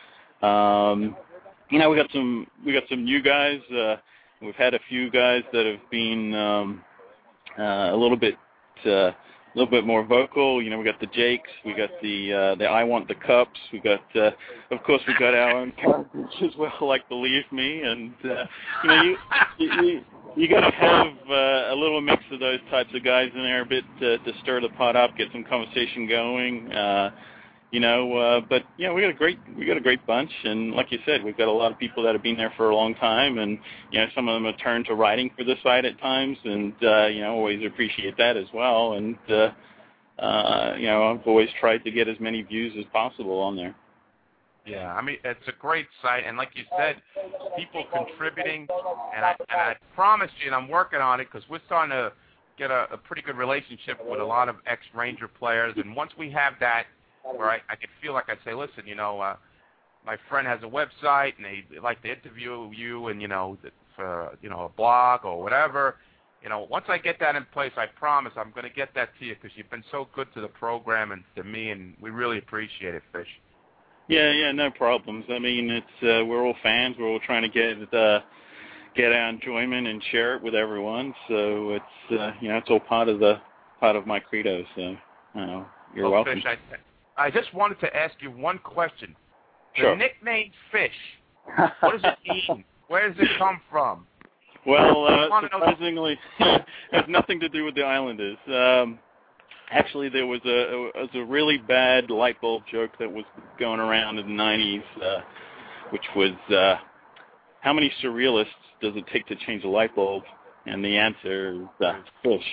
Um, you know, we got some we got some new guys. Uh, we've had a few guys that have been um, uh, a little bit. Uh, A little bit more vocal. You know, we got the Jakes, we got the uh, the I Want the Cups, we got, uh, of course, we got our own characters as well, like Believe Me, and uh, you know, you you, you got to have uh, a little mix of those types of guys in there, a bit to, to stir the pot up, get some conversation going. Uh, you know, uh, but you know, we got a great we got a great bunch, and like you said, we've got a lot of people that have been there for a long time, and you know, some of them have turned to writing for the site at times, and uh, you know, always appreciate that as well. And uh, uh, you know, I've always tried to get as many views as possible on there. Yeah, I mean, it's a great site, and like you said, people contributing, and I, and I promise you, and I'm working on it, because we're starting to get a, a pretty good relationship with a lot of ex-Ranger players, and once we have that, where I, I can feel like I say, listen, you know, uh, my friend has a website, and they like to interview you, and, you know, for, you know, a blog or whatever, you know, once I get that in place, I promise I'm going to get that to you, because you've been so good to the program and to me, and we really appreciate it, Fish. Yeah, yeah, no problems. I mean, it's uh, we're all fans. We're all trying to get uh, get our enjoyment and share it with everyone. So it's uh, you know, it's all part of the part of my credo. So you know, you're well, welcome. Fish, I, I just wanted to ask you one question. Sure. The nickname Fish, what does it mean? Where does it come from? Well, uh, surprisingly, it has nothing to do with the Islanders. Um, Actually, there was a, a was a really bad light bulb joke that was going around in the nineties, uh, which was, uh, how many surrealists does it take to change a light bulb? And the answer is uh, fish.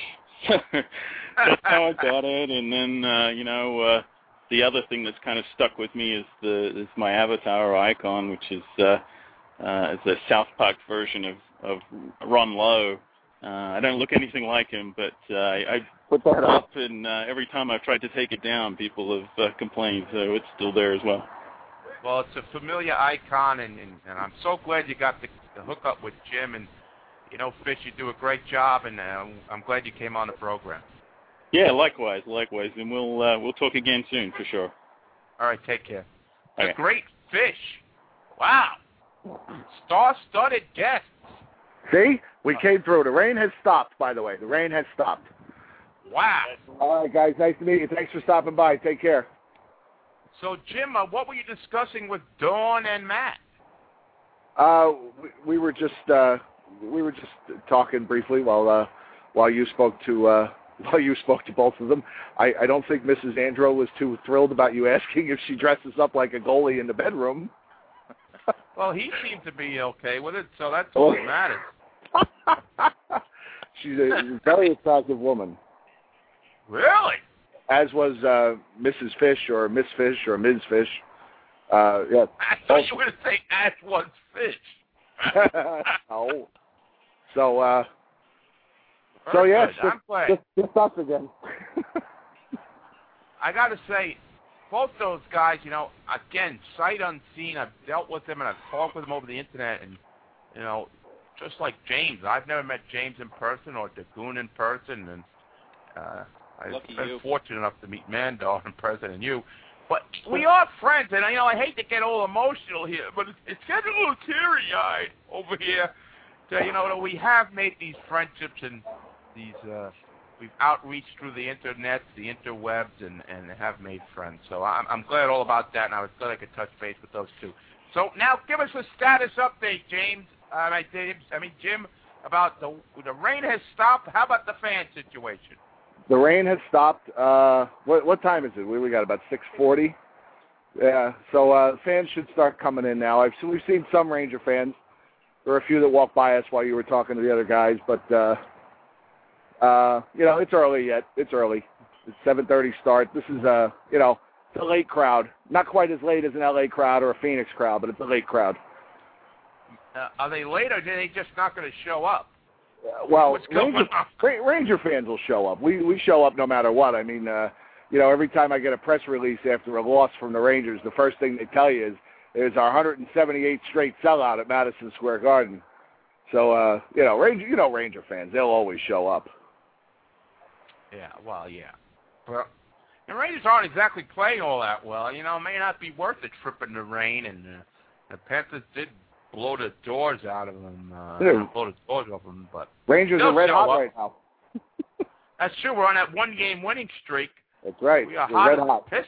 That's how I got it. And then, uh, you know, uh, the other thing that's kind of stuck with me is the is my avatar or icon, which is uh, uh, is a South Park version of, of Ron Lowe. Uh, I don't look anything like him, but uh, I, I put that up, and uh, every time I've tried to take it down, people have uh, complained, so it's still there as well. Well, it's a familiar icon, and, and, and I'm so glad you got the, the hookup with Jim, and, you know, Fish, you do a great job, and uh, I'm glad you came on the program. Yeah, likewise, likewise, and we'll uh, we'll talk again soon, for sure. All right, take care. Okay. A great Fish. Wow. Star-studded guest. See? We came through. The rain has stopped, by the way. The rain has stopped. Wow. All right, guys. Nice to meet you. Thanks for stopping by. Take care. So, Jim, uh, what were you discussing with Dawn and Matt? Uh, we, we were just uh, we were just talking briefly while uh, while you spoke to uh, while you spoke to both of them. I, I don't think Missus Andro was too thrilled about you asking if she dresses up like a goalie in the bedroom. Well, he seemed to be okay with it, so that's all that matters. She's a very attractive woman. Really? As was uh, Missus Fish or Miss Fish or Miz Fish. Uh, yeah. I thought you were going to say as was Fish. No. So, uh, so Very yeah, good. just, I'm glad. just, just us again. I got to say, both those guys, you know, again, sight unseen, I've dealt with them and I've talked with them over the internet, and, you know, just like James, I've never met James in person or Dagoon in person, and uh, I've Lucky been you. fortunate enough to meet Mandar in person and you. But we are friends, and, you know, I hate to get all emotional here, but it's, it's getting a little teary-eyed over here. So, you know, we have made these friendships and these, uh, we've outreached through the internet, the interwebs, and, and have made friends. So I'm, I'm glad all about that, and I was glad I could touch base with those two. So now give us a status update, James. Uh, I, James, I mean, Jim, about the the rain has stopped. How about the fan situation? The rain has stopped. Uh, what what time is it? We we got about six forty. Yeah. So uh, fans should start coming in now. I've we've seen some Ranger fans. There were a few that walked by us while you were talking to the other guys, but uh, uh, you know, it's early yet. It's early. It's seven thirty start. This is a you know, it's a late crowd. Not quite as late as an L A crowd or a Phoenix crowd, but it's a late crowd. Uh, are they late, or are they just not going to show up? Uh, well, What's going Ranger, on? Ra- Ranger fans will show up. We we show up no matter what. I mean, uh, you know, every time I get a press release after a loss from the Rangers, the first thing they tell you is is our one hundred seventy-eighth straight sellout at Madison Square Garden. So, uh, you know, Ranger, you know, Ranger fans, they'll always show up. Yeah, well, yeah. Well, the Rangers aren't exactly playing all that well. You know, it may not be worth a trip in the rain, and uh, the Panthers did blow the doors out of them. Uh, Yeah. not blow the doors off them, but Rangers they'll are red show hot up. right now. That's true. We're on that one-game winning streak. That's right. We are We're hot red as hot. piss.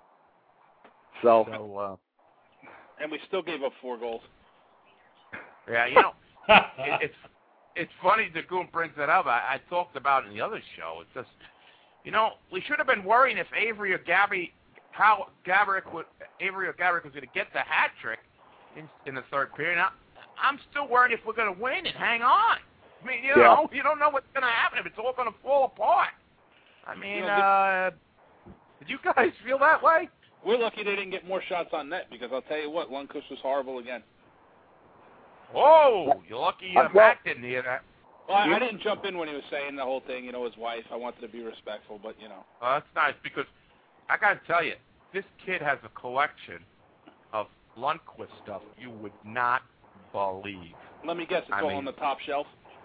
So, So, uh, And we still gave up four goals. yeah, you know, it, it's it's funny Dagoon brings that up. I, I talked about it in the other show. It's just, you know, we should have been worrying if Avery or Gabby, how Gaborik would, Avery or Gaborik was going to get the hat trick in, in the third period. Now, I'm still worried if we're going to win and hang on. I mean, you Yeah. know, you don't know what's going to happen if it's all going to fall apart. I mean, You know, uh, did you guys feel that way? We're lucky they didn't get more shots on net because I'll tell you what, Lundqvist was horrible again. Whoa, you're lucky uh, Matt didn't hear that. Well, I, I didn't jump in when he was saying the whole thing, you know, his wife. I wanted to be respectful, but, you know. Oh, that's nice because I got to tell you, this kid has a collection of Lundqvist stuff you would not believe. Let me guess, it's I all mean, on the top shelf?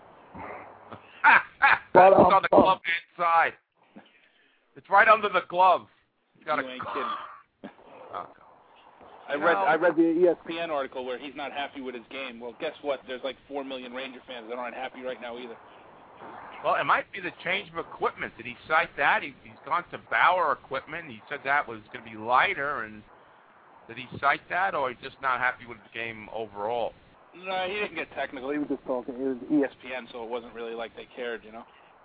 It's on the glove inside. It's right under the glove. You, got you a ain't kidding. Oh, I read I read the E S P N article where he's not happy with his game. Well, guess what? There's like four million Ranger fans that aren't happy right now either. Well, it might be the change of equipment. Did he cite that? He, he's gone to Bauer equipment. He said that was going to be lighter. And did he cite that, or he's just not happy with the game overall? No, he didn't get technical. He was just talking. It was E S P N, so it wasn't really like they cared, you know.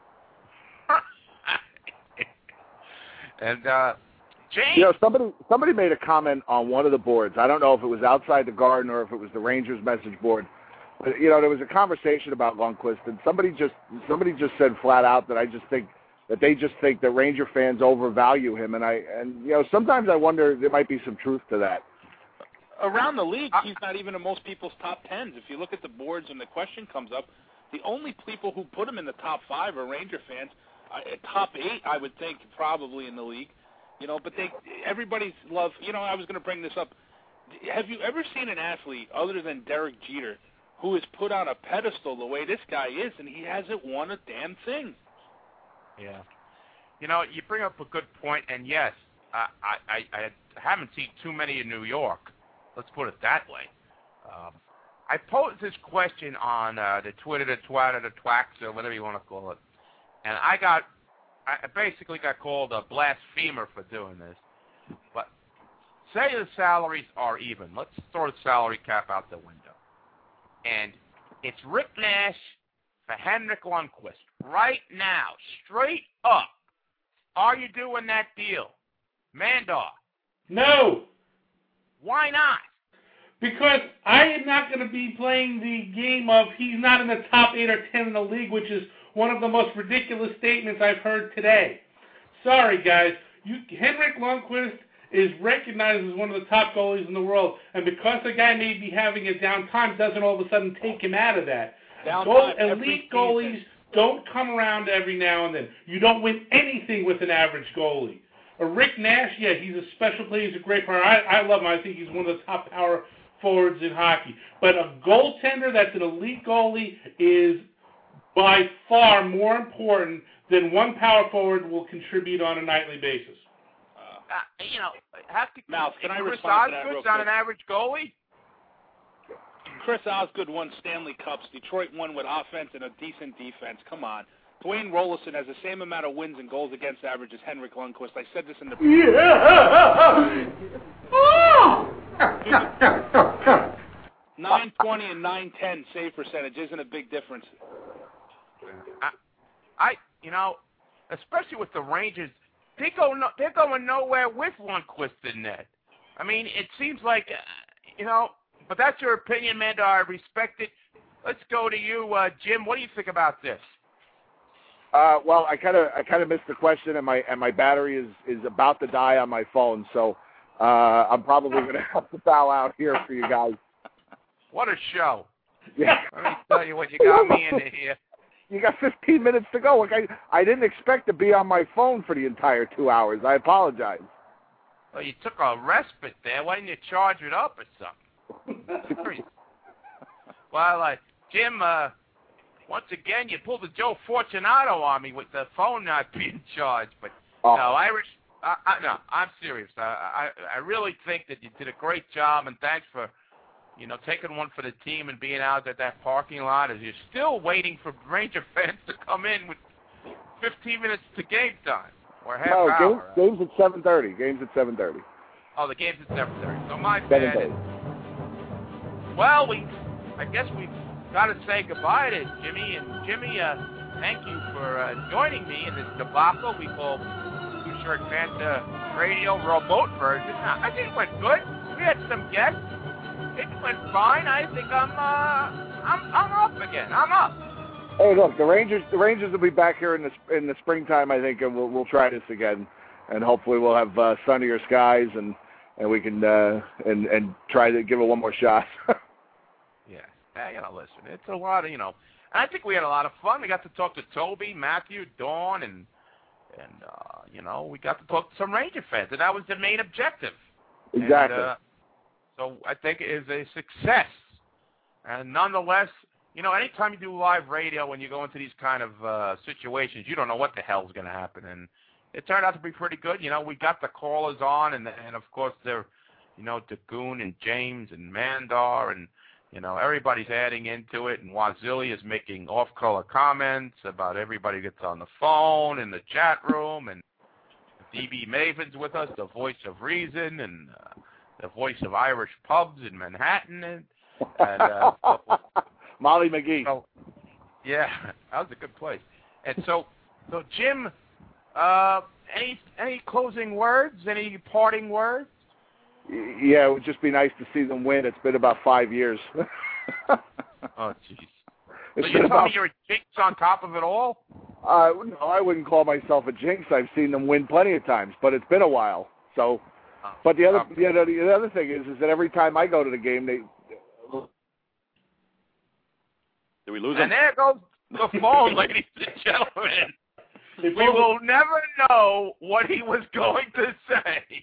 and uh, James, you know, somebody somebody made a comment on one of the boards. I don't know if it was outside the Garden or if it was the Rangers message board. But, you know, there was a conversation about Lundqvist, and somebody just somebody just said flat out that I just think that they just think that Ranger fans overvalue him, and I and you know sometimes I wonder there might be some truth to that. Around the league, he's not even in most people's top tens. If you look at the boards and the question comes up, the only people who put him in the top five are Ranger fans. Uh, top eight, I would think, probably in the league. You know, but they everybody's love. You know, I was going to bring this up. Have you ever seen an athlete other than Derek Jeter who is put on a pedestal the way this guy is, and he hasn't won a damn thing? Yeah. You know, you bring up a good point, and yes, I I, I haven't seen too many in New York. Let's put it that way. Um, I posed this question on uh, the Twitter, the Twitter, the Twax, or whatever you want to call it, and I got, I basically got called a blasphemer for doing this. But say the salaries are even. Let's throw the salary cap out the window. And it's Rick Nash for Henrik Lundqvist right now, straight up. Are you doing that deal? Mandar? No. Why not? Because I am not going to be playing the game of he's not in the top eight or ten in the league, which is one of the most ridiculous statements I've heard today. Sorry, guys. You, Henrik Lundqvist is recognized as one of the top goalies in the world, and because the guy may be having a down time doesn't all of a sudden take him out of that. Goal, elite goalies don't come around every now and then. You don't win anything with an average goalie. A Rick Nash, yeah, he's a special player. He's a great player. I, I love him. I think he's one of the top power forwards in hockey. But a goaltender that's an elite goalie is by far more important than one power forward will contribute on a nightly basis. Uh, you know, have to. Mouse, can I Chris respond to that real Osgood's not quick? an average goalie. Chris Osgood won Stanley Cups. Detroit won with offense and a decent defense. Come on. Dwayne Rolison has the same amount of wins and goals against average as Henrik Lundqvist. I said this in the nine twenty and nine ten save percentage isn't a big difference. I, I, you know, especially with the Rangers, they go no, they're going nowhere with Lundqvist in net. I mean, it seems like, uh, you know, but that's your opinion, Mandar. I respect it. Let's go to you, uh, Jim. What do you think about this? Uh, well, I kind of I kind of missed the question, and my and my battery is, is about to die on my phone, so uh, I'm probably going to have to bow out here for you guys. What a show! Yeah. Let me tell you what you got me into here. You got fifteen minutes to go. Look, I I didn't expect to be on my phone for the entire two hours. I apologize. Well, you took a respite there. Why didn't you charge it up or something? Well, uh, Jim. Uh, Once again, you pulled the Joe Fortunato on me with the phone not being charged. But oh. no, Irish. I, I, no, I'm serious. I, I, I really think that you did a great job, and thanks for, you know, taking one for the team and being out at that parking lot. As you're still waiting for Ranger fans to come in with fifteen minutes to game time or half no, hour. Games, games at seven thirty. Games at seven thirty. Oh, the game's at seven thirty. So my bad. Is, well, we. I guess we. Got to say goodbye to Jimmy. And Jimmy, uh, thank you for uh, joining me in this debacle we call Blue Shirt Panther Radio remote version. Now, I think it went good. We had some guests. It went fine. I think I'm, uh, I'm, I'm up again. I'm up. Hey, look, the Rangers, the Rangers will be back here in the in the springtime, I think, and we'll we'll try this again. and hopefully we'll have uh, sunnier skies and and we can uh, and and try to give it one more shot. Yeah, hey, you know, listen, it's a lot of you know. I think we had a lot of fun. We got to talk to Toby, Matthew, Dawn, and and uh, you know, we got to talk to some Ranger fans, and that was the main objective. Exactly. And, uh, so I think it is a success. And nonetheless, you know, anytime you do live radio, when you go into these kind of uh, situations, you don't know what the hell's going to happen. And it turned out to be pretty good. You know, we got the callers on, and and of course they're, you know, Dagoon and James and Mandar, and you know, everybody's adding into it. And Wazili is making off-color comments about everybody who gets on the phone in the chat room, and D B Maven's with us, the voice of reason, and uh, the voice of Irish pubs in Manhattan, and, and uh, Molly McGee. So, yeah, that was a good place. And so, so Jim, uh, any any closing words? Any parting words? Yeah, it would just be nice to see them win. It's been about five years. Oh, jeez. So It's you been tell about, me you're a jinx on top of it all? uh, no, I wouldn't call myself a jinx. I've seen them win plenty of times, but it's been a while. So, Oh, but the other, okay. the other, the other thing is, is that every time I go to the game, they. Did we lose And him? there goes the phone, ladies and gentlemen. We will never know what he was going to say.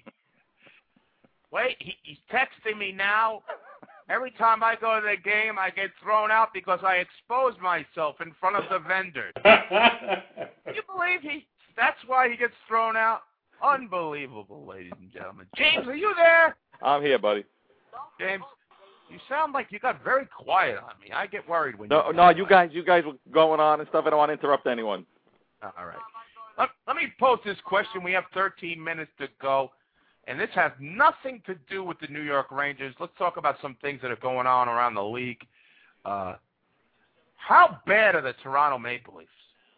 Wait, he, he's texting me now. Every time I go to the game, I get thrown out because I expose myself in front of the vendors. Can you believe he? That's why he gets thrown out? Unbelievable, ladies and gentlemen. James, are you there? I'm here, buddy. James, you sound like you got very quiet on me. I get worried when No, you no, you guys, you guys were going on and stuff. I don't want to interrupt anyone. All right. Let, let me pose this question. We have thirteen minutes to go, and this has nothing to do with the New York Rangers. Let's talk about some things that are going on around the league. Uh, how bad are the Toronto Maple Leafs?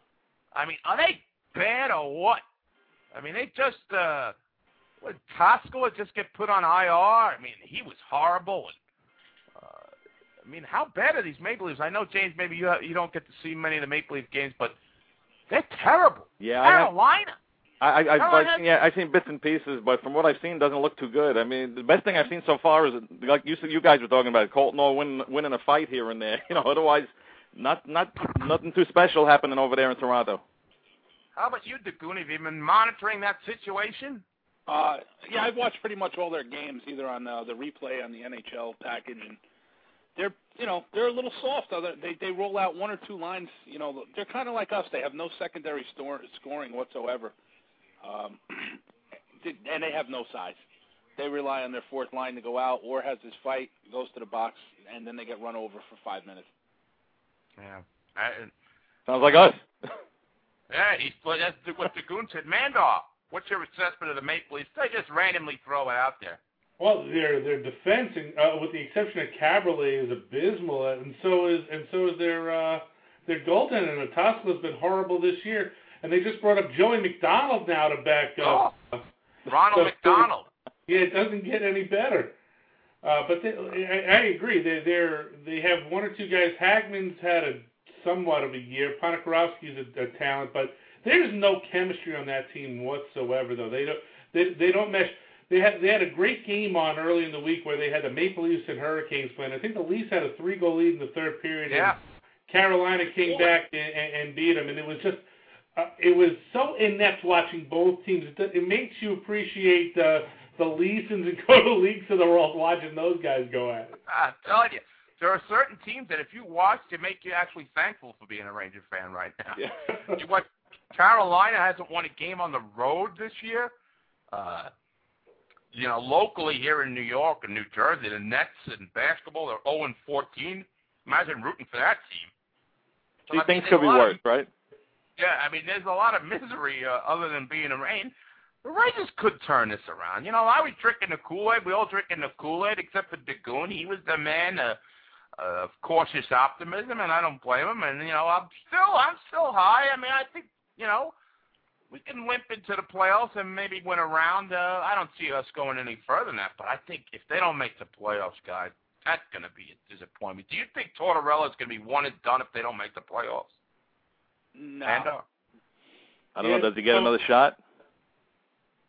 I mean, are they bad or what? I mean, they just, uh, what, Tosco would just get put on I R? I mean, he was horrible. And, uh, I mean, how bad are these Maple Leafs? I know, James, maybe you you don't get to see many of the Maple Leaf games, but they're terrible. Yeah, Carolina. I have, I, I, Carolina. I, yeah, I've seen bits and pieces, but from what I've seen, it doesn't look too good. I mean, the best thing I've seen so far is, like you said, you guys were talking about, Colton Orr winning, winning a fight here and there. You know, otherwise, not not nothing too special happening over there in Toronto. How about you, Dagoon? Have you been monitoring that situation? Uh, yeah, I've watched pretty much all their games, either on uh, the replay on the N H L package, and they're, you know, they're a little soft. They they roll out one or two lines. You know, they're kind of like us. They have no secondary store, scoring whatsoever, um, and they have no size. They rely on their fourth line to go out, or has this fight, goes to the box, and then they get run over for five minutes. Yeah. I, Sounds like us. Yeah, he's, that's what Dagoon said. Mandar, what's your assessment of the Maple Leafs? They just randomly throw it out there. Well, their their defense, uh, with the exception of Caberlet, is abysmal, and so is and so is their uh, their goaltender. And Tosca's been horrible this year, and they just brought up Joey McDonald now to back up. Oh, Ronald so, McDonald. Yeah, it doesn't get any better. Uh, but they, I, I agree. They they're they have one or two guys. Hagman's had a somewhat of a year. Ponikarovsky's a, a talent, but there's no chemistry on that team whatsoever. Though they don't they they don't mesh. They had they had a great game on early in the week where they had the Maple Leafs and Hurricanes playing. I think the Leafs had a three goal lead in the third period. Yeah. And Carolina came back and, and, and beat them, and it was just uh, it was so inept watching both teams. It, it makes you appreciate uh, the Leafs and go to leagues of the world watching those guys go at it. I'm telling you. There are certain teams that if you watch, they make you actually thankful for being a Ranger fan right now. Yeah. You watch, Carolina hasn't won a game on the road this year. Uh, you know, locally here in New York and New Jersey, the Nets in basketball, they're oh and fourteen. Imagine rooting for that team. So, These I mean, things could be worse, of, right? Yeah, I mean, there's a lot of misery uh, other than being a rain. The Rangers could turn this around. You know, I was drinking the Kool-Aid. We all drinking the Kool-Aid except for Dagoon. He was the man. Uh, of cautious optimism, and I don't blame him. And you know, I'm still, I'm still high. I mean, I think you know, we can limp into the playoffs and maybe win a round. Uh, I don't see us going any further than that. But I think if they don't make the playoffs, guys, that's going to be a disappointment. Do you think Tortorella's going to be one and done if they don't make the playoffs? No. And, uh, I don't Yeah, know. Does he get so- another shot?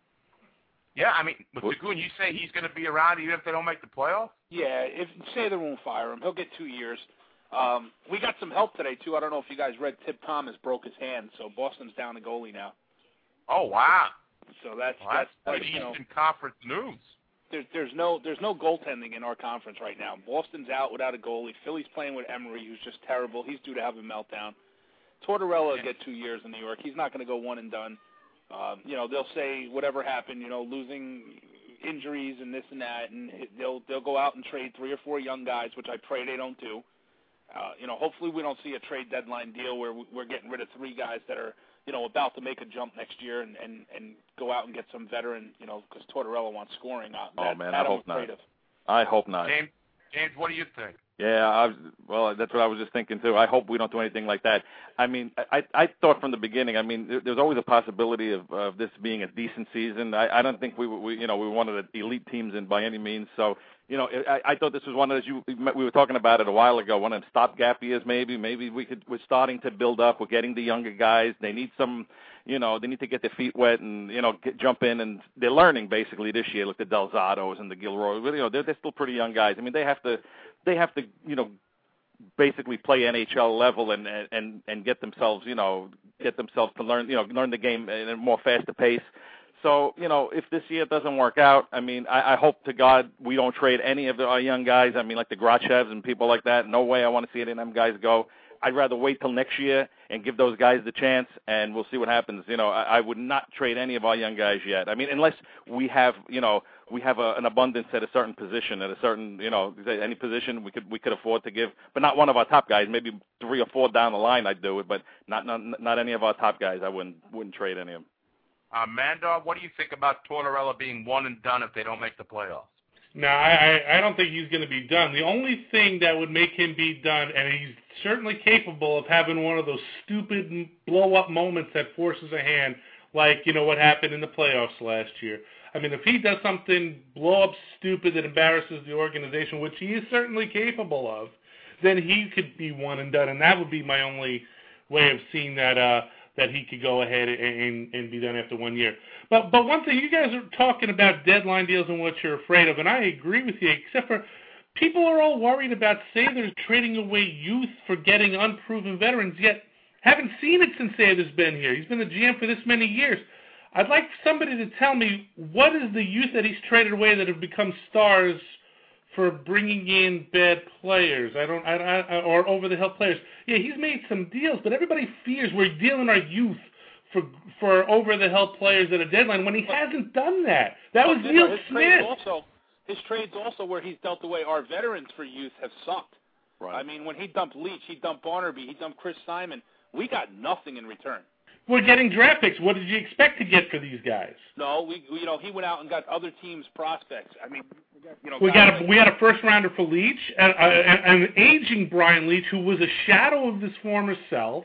Yeah, I mean, with Segun, you say he's going to be around even if they don't make the playoffs? Yeah, if Sather won't fire him, he'll get two years. Um, we got some help today, too. I don't know if you guys read Tip Thomas broke his hand, so Boston's down a goalie now. Oh, wow. So that's, well, that's, that's good you know, Eastern Conference news. There's, there's no there's no goaltending in our conference right now. Boston's out without a goalie. Philly's playing with Emery, who's just terrible. He's due to have a meltdown. Tortorella will get two years in New York. He's not going to go one and done. Um, you know, they'll say whatever happened, you know, losing injuries and this and that, and they'll they'll go out and trade three or four young guys, which I pray they don't do. Uh, you know, hopefully we don't see a trade deadline deal where we're getting rid of three guys that are, you know, about to make a jump next year and, and, and go out and get some veteran, you know, because Tortorella wants scoring. Uh, oh, that, man, that I hope not. Of. I hope not. James, James, what do you think? Yeah, I was, well, that's what I was just thinking, too. I hope we don't do anything like that. I mean, I, I thought from the beginning, I mean, there, there's always a possibility of, of this being a decent season. I, I don't think we, we, you know, we were one of the elite teams in by any means. So, you know, I, I thought this was one of those, you, we were talking about it a while ago, one of the stopgap years maybe. Maybe we could, we're starting to build up. We're getting the younger guys. They need some, you know, they need to get their feet wet and, you know, get, jump in. And they're learning basically this year, like the Delzados and the Gilroy. You know, they're, they're still pretty young guys. I mean, they have to, they have to, you know, basically play N H L level and and and get themselves, you know, get themselves to learn, you know, learn the game at a more faster pace. So, you know, if this year doesn't work out, I mean, I, I hope to God we don't trade any of the, our young guys. I mean, like the Grachevs and people like that. No way I want to see any of them guys go. I'd rather wait till next year and give those guys the chance, and we'll see what happens. You know, I, I would not trade any of our young guys yet. I mean, unless we have, you know, we have a, an abundance at a certain position, at a certain, you know, any position we could we could afford to give, but not one of our top guys. Maybe three or four down the line I'd do it, but not not, not any of our top guys. I wouldn't wouldn't trade any of them. Uh, Mandar, what do you think about Tortorella being one and done if they don't make the playoffs? No, I, I don't think he's going to be done. The only thing that would make him be done, and he's certainly capable of having one of those stupid blow-up moments that forces a hand, like, you know, what happened in the playoffs last year. I mean, if he does something blow-up stupid that embarrasses the organization, which he is certainly capable of, then he could be one and done, and that would be my only way of seeing that uh, that he could go ahead and, and, and be done after one year. But but one thing, you guys are talking about deadline deals and what you're afraid of, and I agree with you, except for people are all worried about Sather's trading away youth for getting unproven veterans, yet haven't seen it since Sather's been here. He's been the G M for this many years. I'd like somebody to tell me what is the youth that he's traded away that have become stars for bringing in bad players, I don't, I, I, or over-the-hill players. Yeah, he's made some deals, but everybody fears we're dealing our youth for for over-the-hill players at a deadline when he but, hasn't done that. That was Neil his Smith. Trades also, his trades also where he's dealt away our veterans for youth have sucked. Right. I mean, when he dumped Leach, he dumped Barnaby, he dumped Chris Simon. We got nothing in return. We're getting draft picks. What did you expect to get for these guys? No, we, we you know he went out and got other teams' prospects. I mean, you know, we got a, we had a first rounder for Leach, and, uh, and an aging Brian Leach who was a shadow of his former self,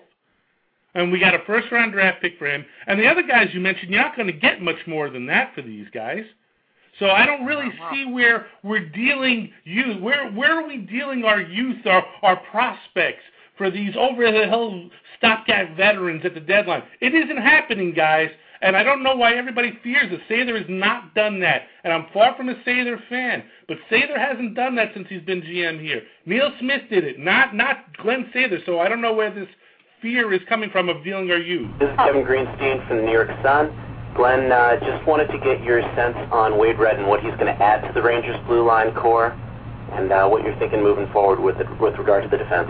and we got a first round draft pick for him. And the other guys you mentioned, you're not going to get much more than that for these guys. So I don't really see where we're dealing youth. Where where are we dealing our youth, our our prospects for these over-the-hill stopgap veterans at the deadline? It isn't happening, guys, and I don't know why everybody fears it. Sather has not done that, and I'm far from a Sather fan, but Sather hasn't done that since he's been G M here. Neil Smith did it, not not Glenn Sather, so I don't know where this fear is coming from of dealing our youth. This is Kevin Greenstein from the New York Sun. Glenn, uh, just wanted to get your sense on Wade Redden, what he's going to add to the Rangers' blue line core, and uh, what you're thinking moving forward with it, with regard to the defense.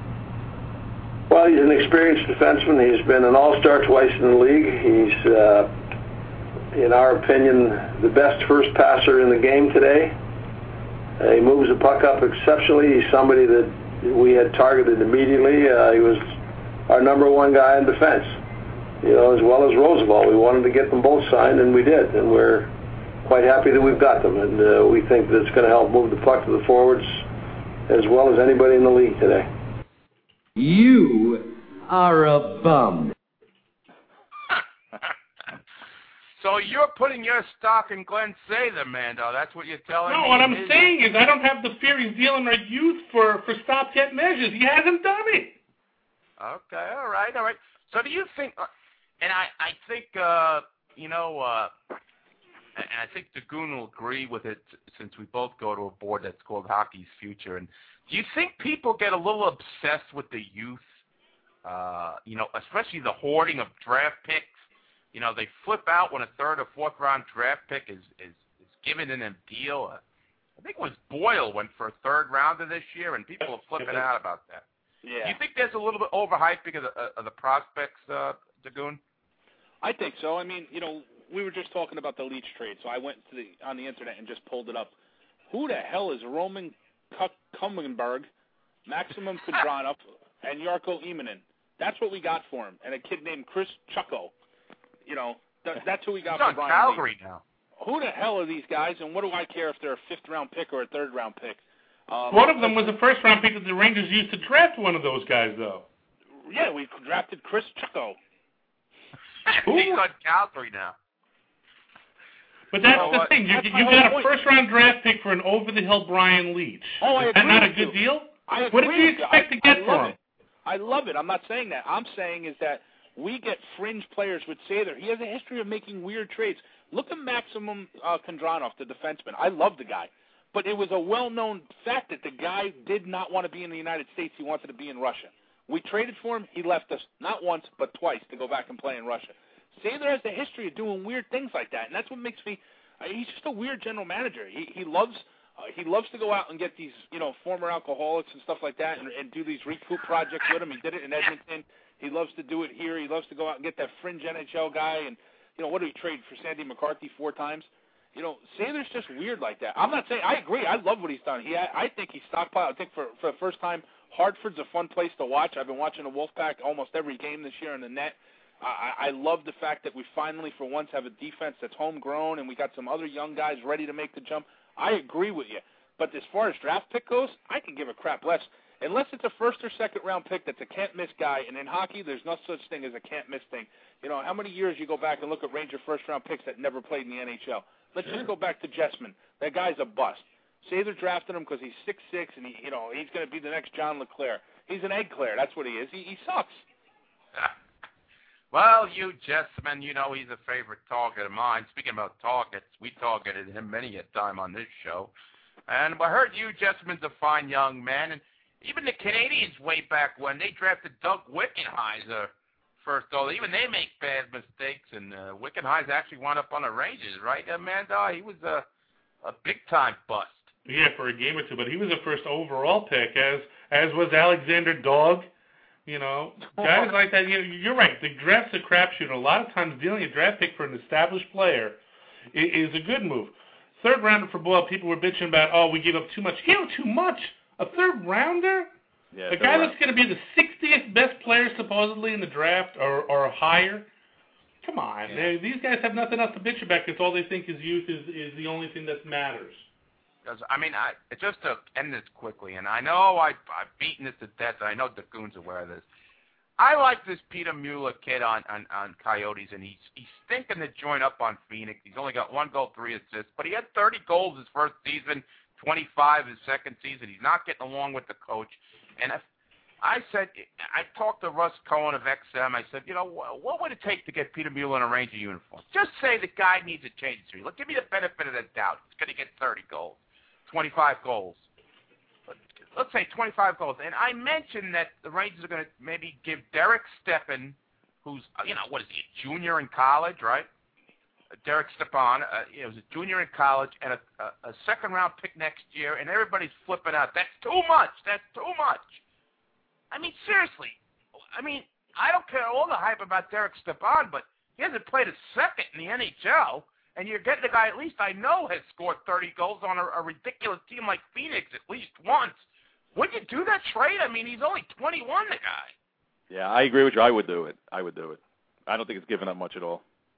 Well, he's an experienced defenseman. He's been an all-star twice in the league. He's, uh, in our opinion, the best first passer in the game today. Uh, he moves the puck up exceptionally. He's somebody that we had targeted immediately. Uh, he was our number one guy in defense, you know, as well as Roosevelt. We wanted to get them both signed, and we did. And we're quite happy that we've got them. And uh, we think that it's going to help move the puck to the forwards as well as anybody in the league today. You are a bum. So you're putting your stock in Glenn Sather, Mando. That's what you're telling no, me. No, what I'm saying is I don't have the fear he's dealing our youth for, for stopgap measures. He hasn't done it. Okay, all right, all right. So do you think, uh, and I, I think, uh, you know, uh, and I think Dagoon will agree with it since we both go to a board that's called Hockey's Future. And do you think people get a little obsessed with the youth? Uh, you know, especially the hoarding of draft picks. You know, they flip out when a third or fourth round draft pick is is, is given in a deal. Uh, I think it was Boyle went for a third rounder this year, and people are flipping out about that. Yeah. Do you think there's a little bit overhyping of the, uh, of the prospects, uh, Dagoon? I think so. I mean, you know, we were just talking about the Leach trade, so I went to the on the internet and just pulled it up. Who the hell is Roman Kummenberg, Maximum Kudranov, and Jarkko Immonen? That's what we got for him, and a kid named Chris Chucko. You know, th- that's who we got He's for on Brian Calgary Lee. now. Who the hell are these guys, and what do I care if they're a fifth-round pick or a third-round pick? Um, one of them was a first-round pick that the Rangers used to draft one of those guys, though. Yeah, we drafted Chris Chucko. He's on Calgary now. But that's you know the what? thing. You, That's you my got whole a point. first-round draft pick for an over-the-hill Brian Leach. Oh, I Is agree that not a with good you. deal? I What did agree you with you. expect I, to get I for love him? it. I love it. I'm not saying that. I'm saying is that we get fringe players with Sather. He has a history of making weird trades. Look at Maximum uh, Kondranov, the defenseman. I love the guy. But it was a well-known fact that the guy did not want to be in the United States. He wanted to be in Russia. We traded for him. He left us not once but twice to go back and play in Russia. Sather has a history of doing weird things like that, and that's what makes me uh, – he's just a weird general manager. He, he loves uh, he loves to go out and get these, you know, former alcoholics and stuff like that and, and do these recoup projects with him. He did it in Edmonton. He loves to do it here. He loves to go out and get that fringe N H L guy. And, you know, what did he trade for Sandy McCarthy four times? You know, Sather's just weird like that. I'm not saying – I agree. I love what he's done. He, I think he's stockpiled. I think for, for the first time, Hartford's a fun place to watch. I've been watching the Wolfpack almost every game this year in the net. I, I love the fact that we finally, for once, have a defense that's homegrown, and we got some other young guys ready to make the jump. I agree with you. But as far as draft pick goes, I can give a crap less. Unless it's a first or second round pick that's a can't-miss guy, and in hockey, there's no such thing as a can't-miss thing. You know, how many years you go back and look at Ranger first-round picks that never played in the N H L? Let's just go back to Jessman. That guy's a bust. Sather drafted him because he's six six, and he, you know, he's going to be the next John LeClaire. He's an eggclair. That's what he is. He, he sucks. Well, you, Jessman, you know he's a favorite target of mine. Speaking about targets, we targeted him many a time on this show. And I heard you, Jessman's a fine young man. And even the Canadians way back when, they drafted Doug Wickenheiser first, though. Even they make bad mistakes. And uh, Wickenheiser actually wound up on the Rangers, right, Amanda? He was a, a big-time bust. Yeah, for a game or two. But he was a first overall pick, as as was Alexander Dog. You know, guys like that, you know, you're right. The draft's a crapshoot. A lot of times dealing a draft pick for an established player is, is a good move. Third rounder for Boyle, people were bitching about, oh, we give up too much. Give up too much? A third rounder? Yeah, a guy that's going to be the sixtieth best player supposedly in the draft or, or higher? Come on. Yeah. They, these guys have nothing else to bitch about because all they think is youth is, is the only thing that matters. I mean, I, just to end this quickly, and I know I, I've beaten this to death, and I know Dagoon's aware of this. I like this Peter Mueller kid on, on, on Coyotes, and he's he's stinking to join up on Phoenix. He's only got one goal, three assists, but he had thirty goals his first season, twenty-five his second season. He's not getting along with the coach. And if, I said, I talked to Russ Cohen of X M. I said, you know, what would it take to get Peter Mueller in a Ranger uniform? Just say the guy needs a change. Look, give me the benefit of the doubt. He's going to get thirty goals. twenty-five goals. Let's say twenty-five goals. And I mentioned that the Rangers are going to maybe give Derek Stepan, who's, you know, what is he, a junior in college, right? Derek Stepan, uh, you know, was a junior in college, and a, a, a second-round pick next year, and everybody's flipping out. That's too much. That's too much. I mean, seriously. I mean, I don't care all the hype about Derek Stepan, but he hasn't played a second in the N H L. And you're getting a guy at least I know has scored thirty goals on a, a ridiculous team like Phoenix at least once. Would you do that trade? I mean, he's only twenty-one, the guy. Yeah, I agree with you. I would do it. I would do it. I don't think it's giving up much at all.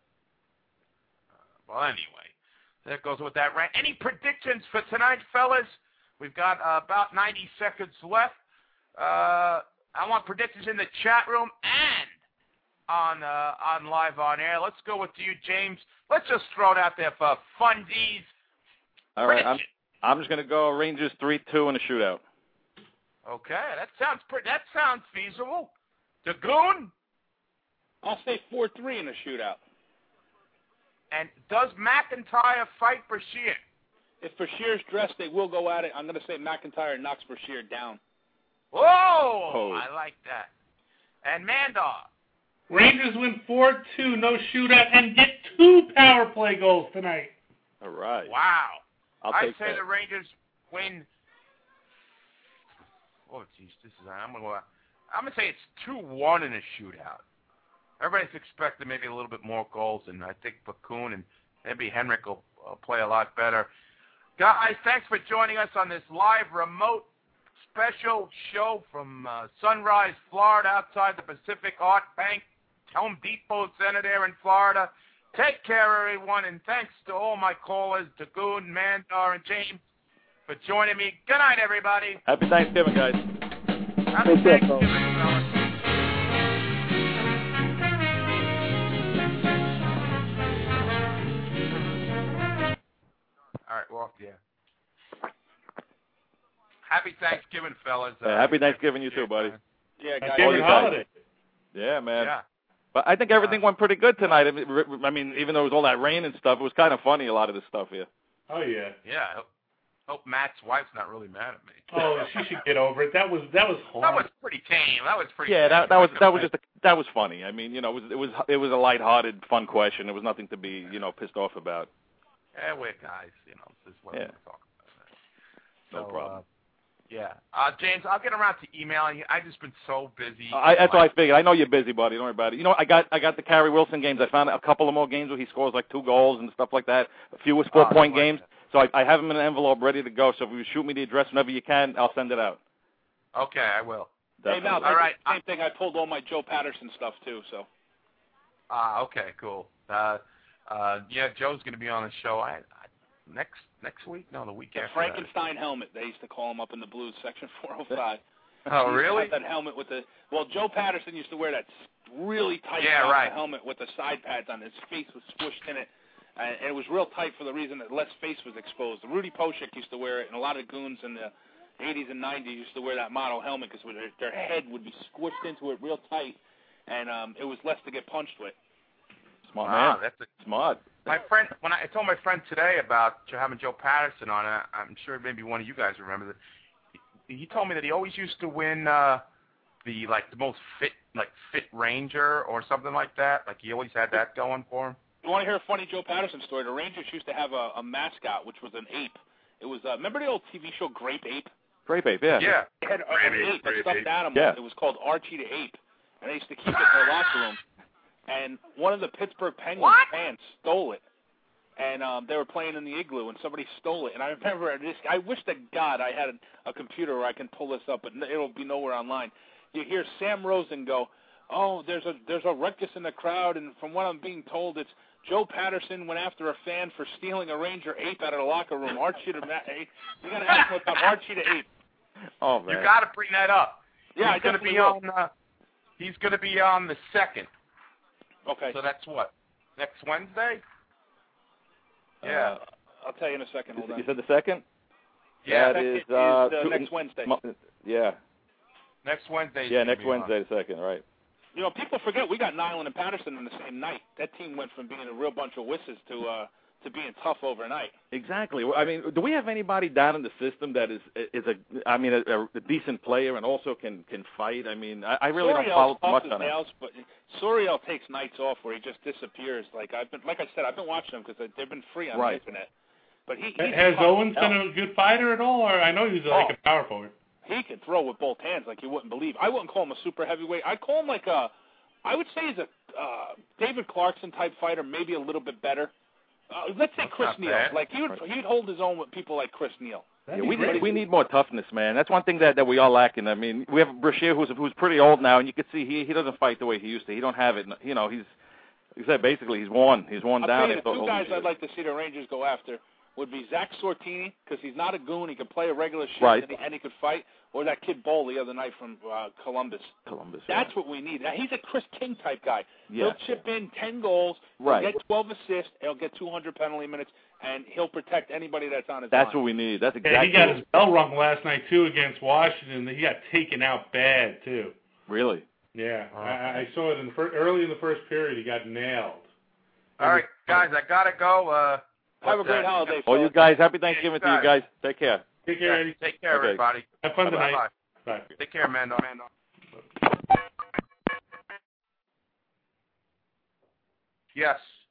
Well, anyway, that goes with that. Right? Any predictions for tonight, fellas? We've got uh, about ninety seconds left. Uh, I want predictions in the chat room and on uh, on live on air. Let's go with you, James. Let's just throw it out there for fundies. All right, I'm I'm just gonna go Rangers three two in a shootout. Okay, that sounds pretty. That sounds feasible. Dagoon? I'll say four three in a shootout. And does McIntyre fight Brashear? If Brashear's dressed, they will go at it. I'm going to say McIntyre knocks Brashear down. Whoa! Oh. I like that. And Mandar. Rangers win four two, no shootout, and get two power play goals tonight. All right. Wow. I'll I take say that. the Rangers win. Oh, jeez, this is. I'm gonna. Go, I'm gonna say it's two one in a shootout. Everybody's expecting maybe a little bit more goals, and I think Bakun and maybe Henrik will uh, play a lot better. Guys, thanks for joining us on this live remote special show from uh, Sunrise, Florida, outside the Pacific Art Bank, Home Depot Center there in Florida. Take care, everyone, and thanks to all my callers, Dagoon, Mandar, and James, for joining me. Good night, everybody. Happy Thanksgiving, guys. Happy Thanksgiving, fellas. All right, we're off the air. Happy Thanksgiving, fellas. Uh, Yeah, happy Thanksgiving, you too, buddy. Yeah, guys. Happy holiday. Yeah, man. Yeah. But I think everything went pretty good tonight. I mean, I mean, even though it was all that rain and stuff, it was kind of funny, a lot of this stuff here. Oh, yeah. Yeah. I hope, hope Matt's wife's not really mad at me. Oh, she should get over it. That was that was That horrible. was pretty tame. That was pretty. Yeah, tame. that that was that was just a, that was funny. I mean, you know, it was it was it was a lighthearted, fun question. It was nothing to be, you know, pissed off about. Yeah, we're guys. You know, this is what Yeah. we're talking about. No So, problem. Uh, yeah, uh, James, I'll get around to emailing you. I've just been so busy. I, that's like, what I figured. I know you're busy, buddy. Don't worry about it. You know, I got I got the Carrie Wilson games. I found a couple of more games where he scores like two goals and stuff like that. A few was four point Oh, I like games. So I, I have them in an envelope ready to go. So if you shoot me the address whenever you can, I'll send it out. Okay, I will. Hey, Mal, All right. same thing. I pulled all my Joe Patterson stuff, too, so. Ah, okay, cool. Uh, uh, yeah, Joe's going to be on the show I, I, next next week. No, the week The after. Frankenstein helmet. They used to call him up in the Blues, Section four oh five. Oh, He really? had that helmet with the. Well, Joe Patterson used to wear that really tight Yeah, mouth right. helmet with the side pads on. His face was squished in it, and, and it was real tight for the reason that less face was exposed. Rudy Poshik used to wear it, and a lot of goons in the eighties and nineties used to wear that model helmet because their, their head would be squished into it real tight, and um, it was less to get punched with. Smart Wow, man. that's a, Smart. my friend. When I, I told my friend today about having Joe Patterson on, uh, I'm sure maybe one of you guys remember that. He, he told me that he always used to win uh, the like the most fit like fit Ranger or something like that. Like he always had that going for him. You want to hear a funny Joe Patterson story? The Rangers used to have a, a mascot, which was an ape. It was uh, remember the old T V show Grape Ape? Grape Ape, yeah. Yeah. They had a, Grape an Ape, ape, a Grape stuffed Ape. animal. Yeah. It was called Archie the Ape, and they used to keep it in their locker room. And one of the Pittsburgh Penguins What? fans stole it, and um, they were playing in the igloo, and somebody stole it. And I remember this. I wish to God I had a, a computer where I can pull this up, but it'll be nowhere online. You hear Sam Rosen go, "Oh, there's a there's a ruckus in the crowd," and from what I'm being told, it's Joe Patterson went after a fan for stealing a Ranger ape out of the locker room. Archie the Ma- ape. You got to ask him about Archie the ape. Oh, man. You got to bring that up. Yeah, he's I going to be definitely on. Uh, he's going to be on the second. Okay. So that's what next Wednesday. Uh, Yeah. I'll tell you in a second. Hold on. You said the second? Yeah, That second is, uh, is, uh, two- next Wednesday. mo- Yeah. Next Wednesday. Yeah, next Wednesday the second, right. You know, people forget we got Nyland and Patterson on the same night. That team went from being a real bunch of wusses to uh, to being tough overnight. Exactly. Well, I mean, do we have anybody down in the system that is is a, I mean, a, a decent player and also can can fight? I mean, I, I really don't Soriel's follow tough much as on it. nails, but Soriel takes nights off where he just disappears. Like I've been, like I said, I've been watching them because they've been free on Right. the internet. But he he's Has tough Owens as been hell. a good fighter at all? Or I know he's like Oh. a power forward. He can throw with both hands like you wouldn't believe. I wouldn't call him a super heavyweight. I'd call him like a, I would say he's a uh, David Clarkson type fighter, maybe a little bit better. Uh, let's say That's Chris not Neal. bad. Like he would, he'd hold his own with people like Chris Neal. Yeah, we need, we need more toughness, man. That's one thing that, that we are lacking. I mean, we have Brashear who's who's pretty old now, and you can see he he doesn't fight the way he used to. He don't have it. You know, he's like I said, basically he's worn. He's worn I'll down. tell you, after the two all guys these years. I'd like to see the Rangers go after would be Zach Sortini, because he's not a goon. He can play a regular shift, Right. and, he, and he could fight. Or that kid Bowl the other night from uh, Columbus. Columbus. That's what we need. Now, he's a Chris King type guy. Yeah. He'll chip in ten goals, Right. he'll get twelve assists, he'll get two hundred penalty minutes, and he'll protect anybody that's on his That's line. what we need. That's Yeah, exactly. he got what- his bell rung last night too against Washington. He got taken out bad too. Really. Yeah, I, I saw it in the fir- early in the first period. He got nailed, All right, guys, I gotta go. Uh, Have a great uh, holiday. All you guys, happy Thanksgiving to you guys. Take care. Take care, Eddie. Take care, Okay. everybody. Have fun Bye-bye. tonight. Bye. Take care, Mando. Mando. Yes.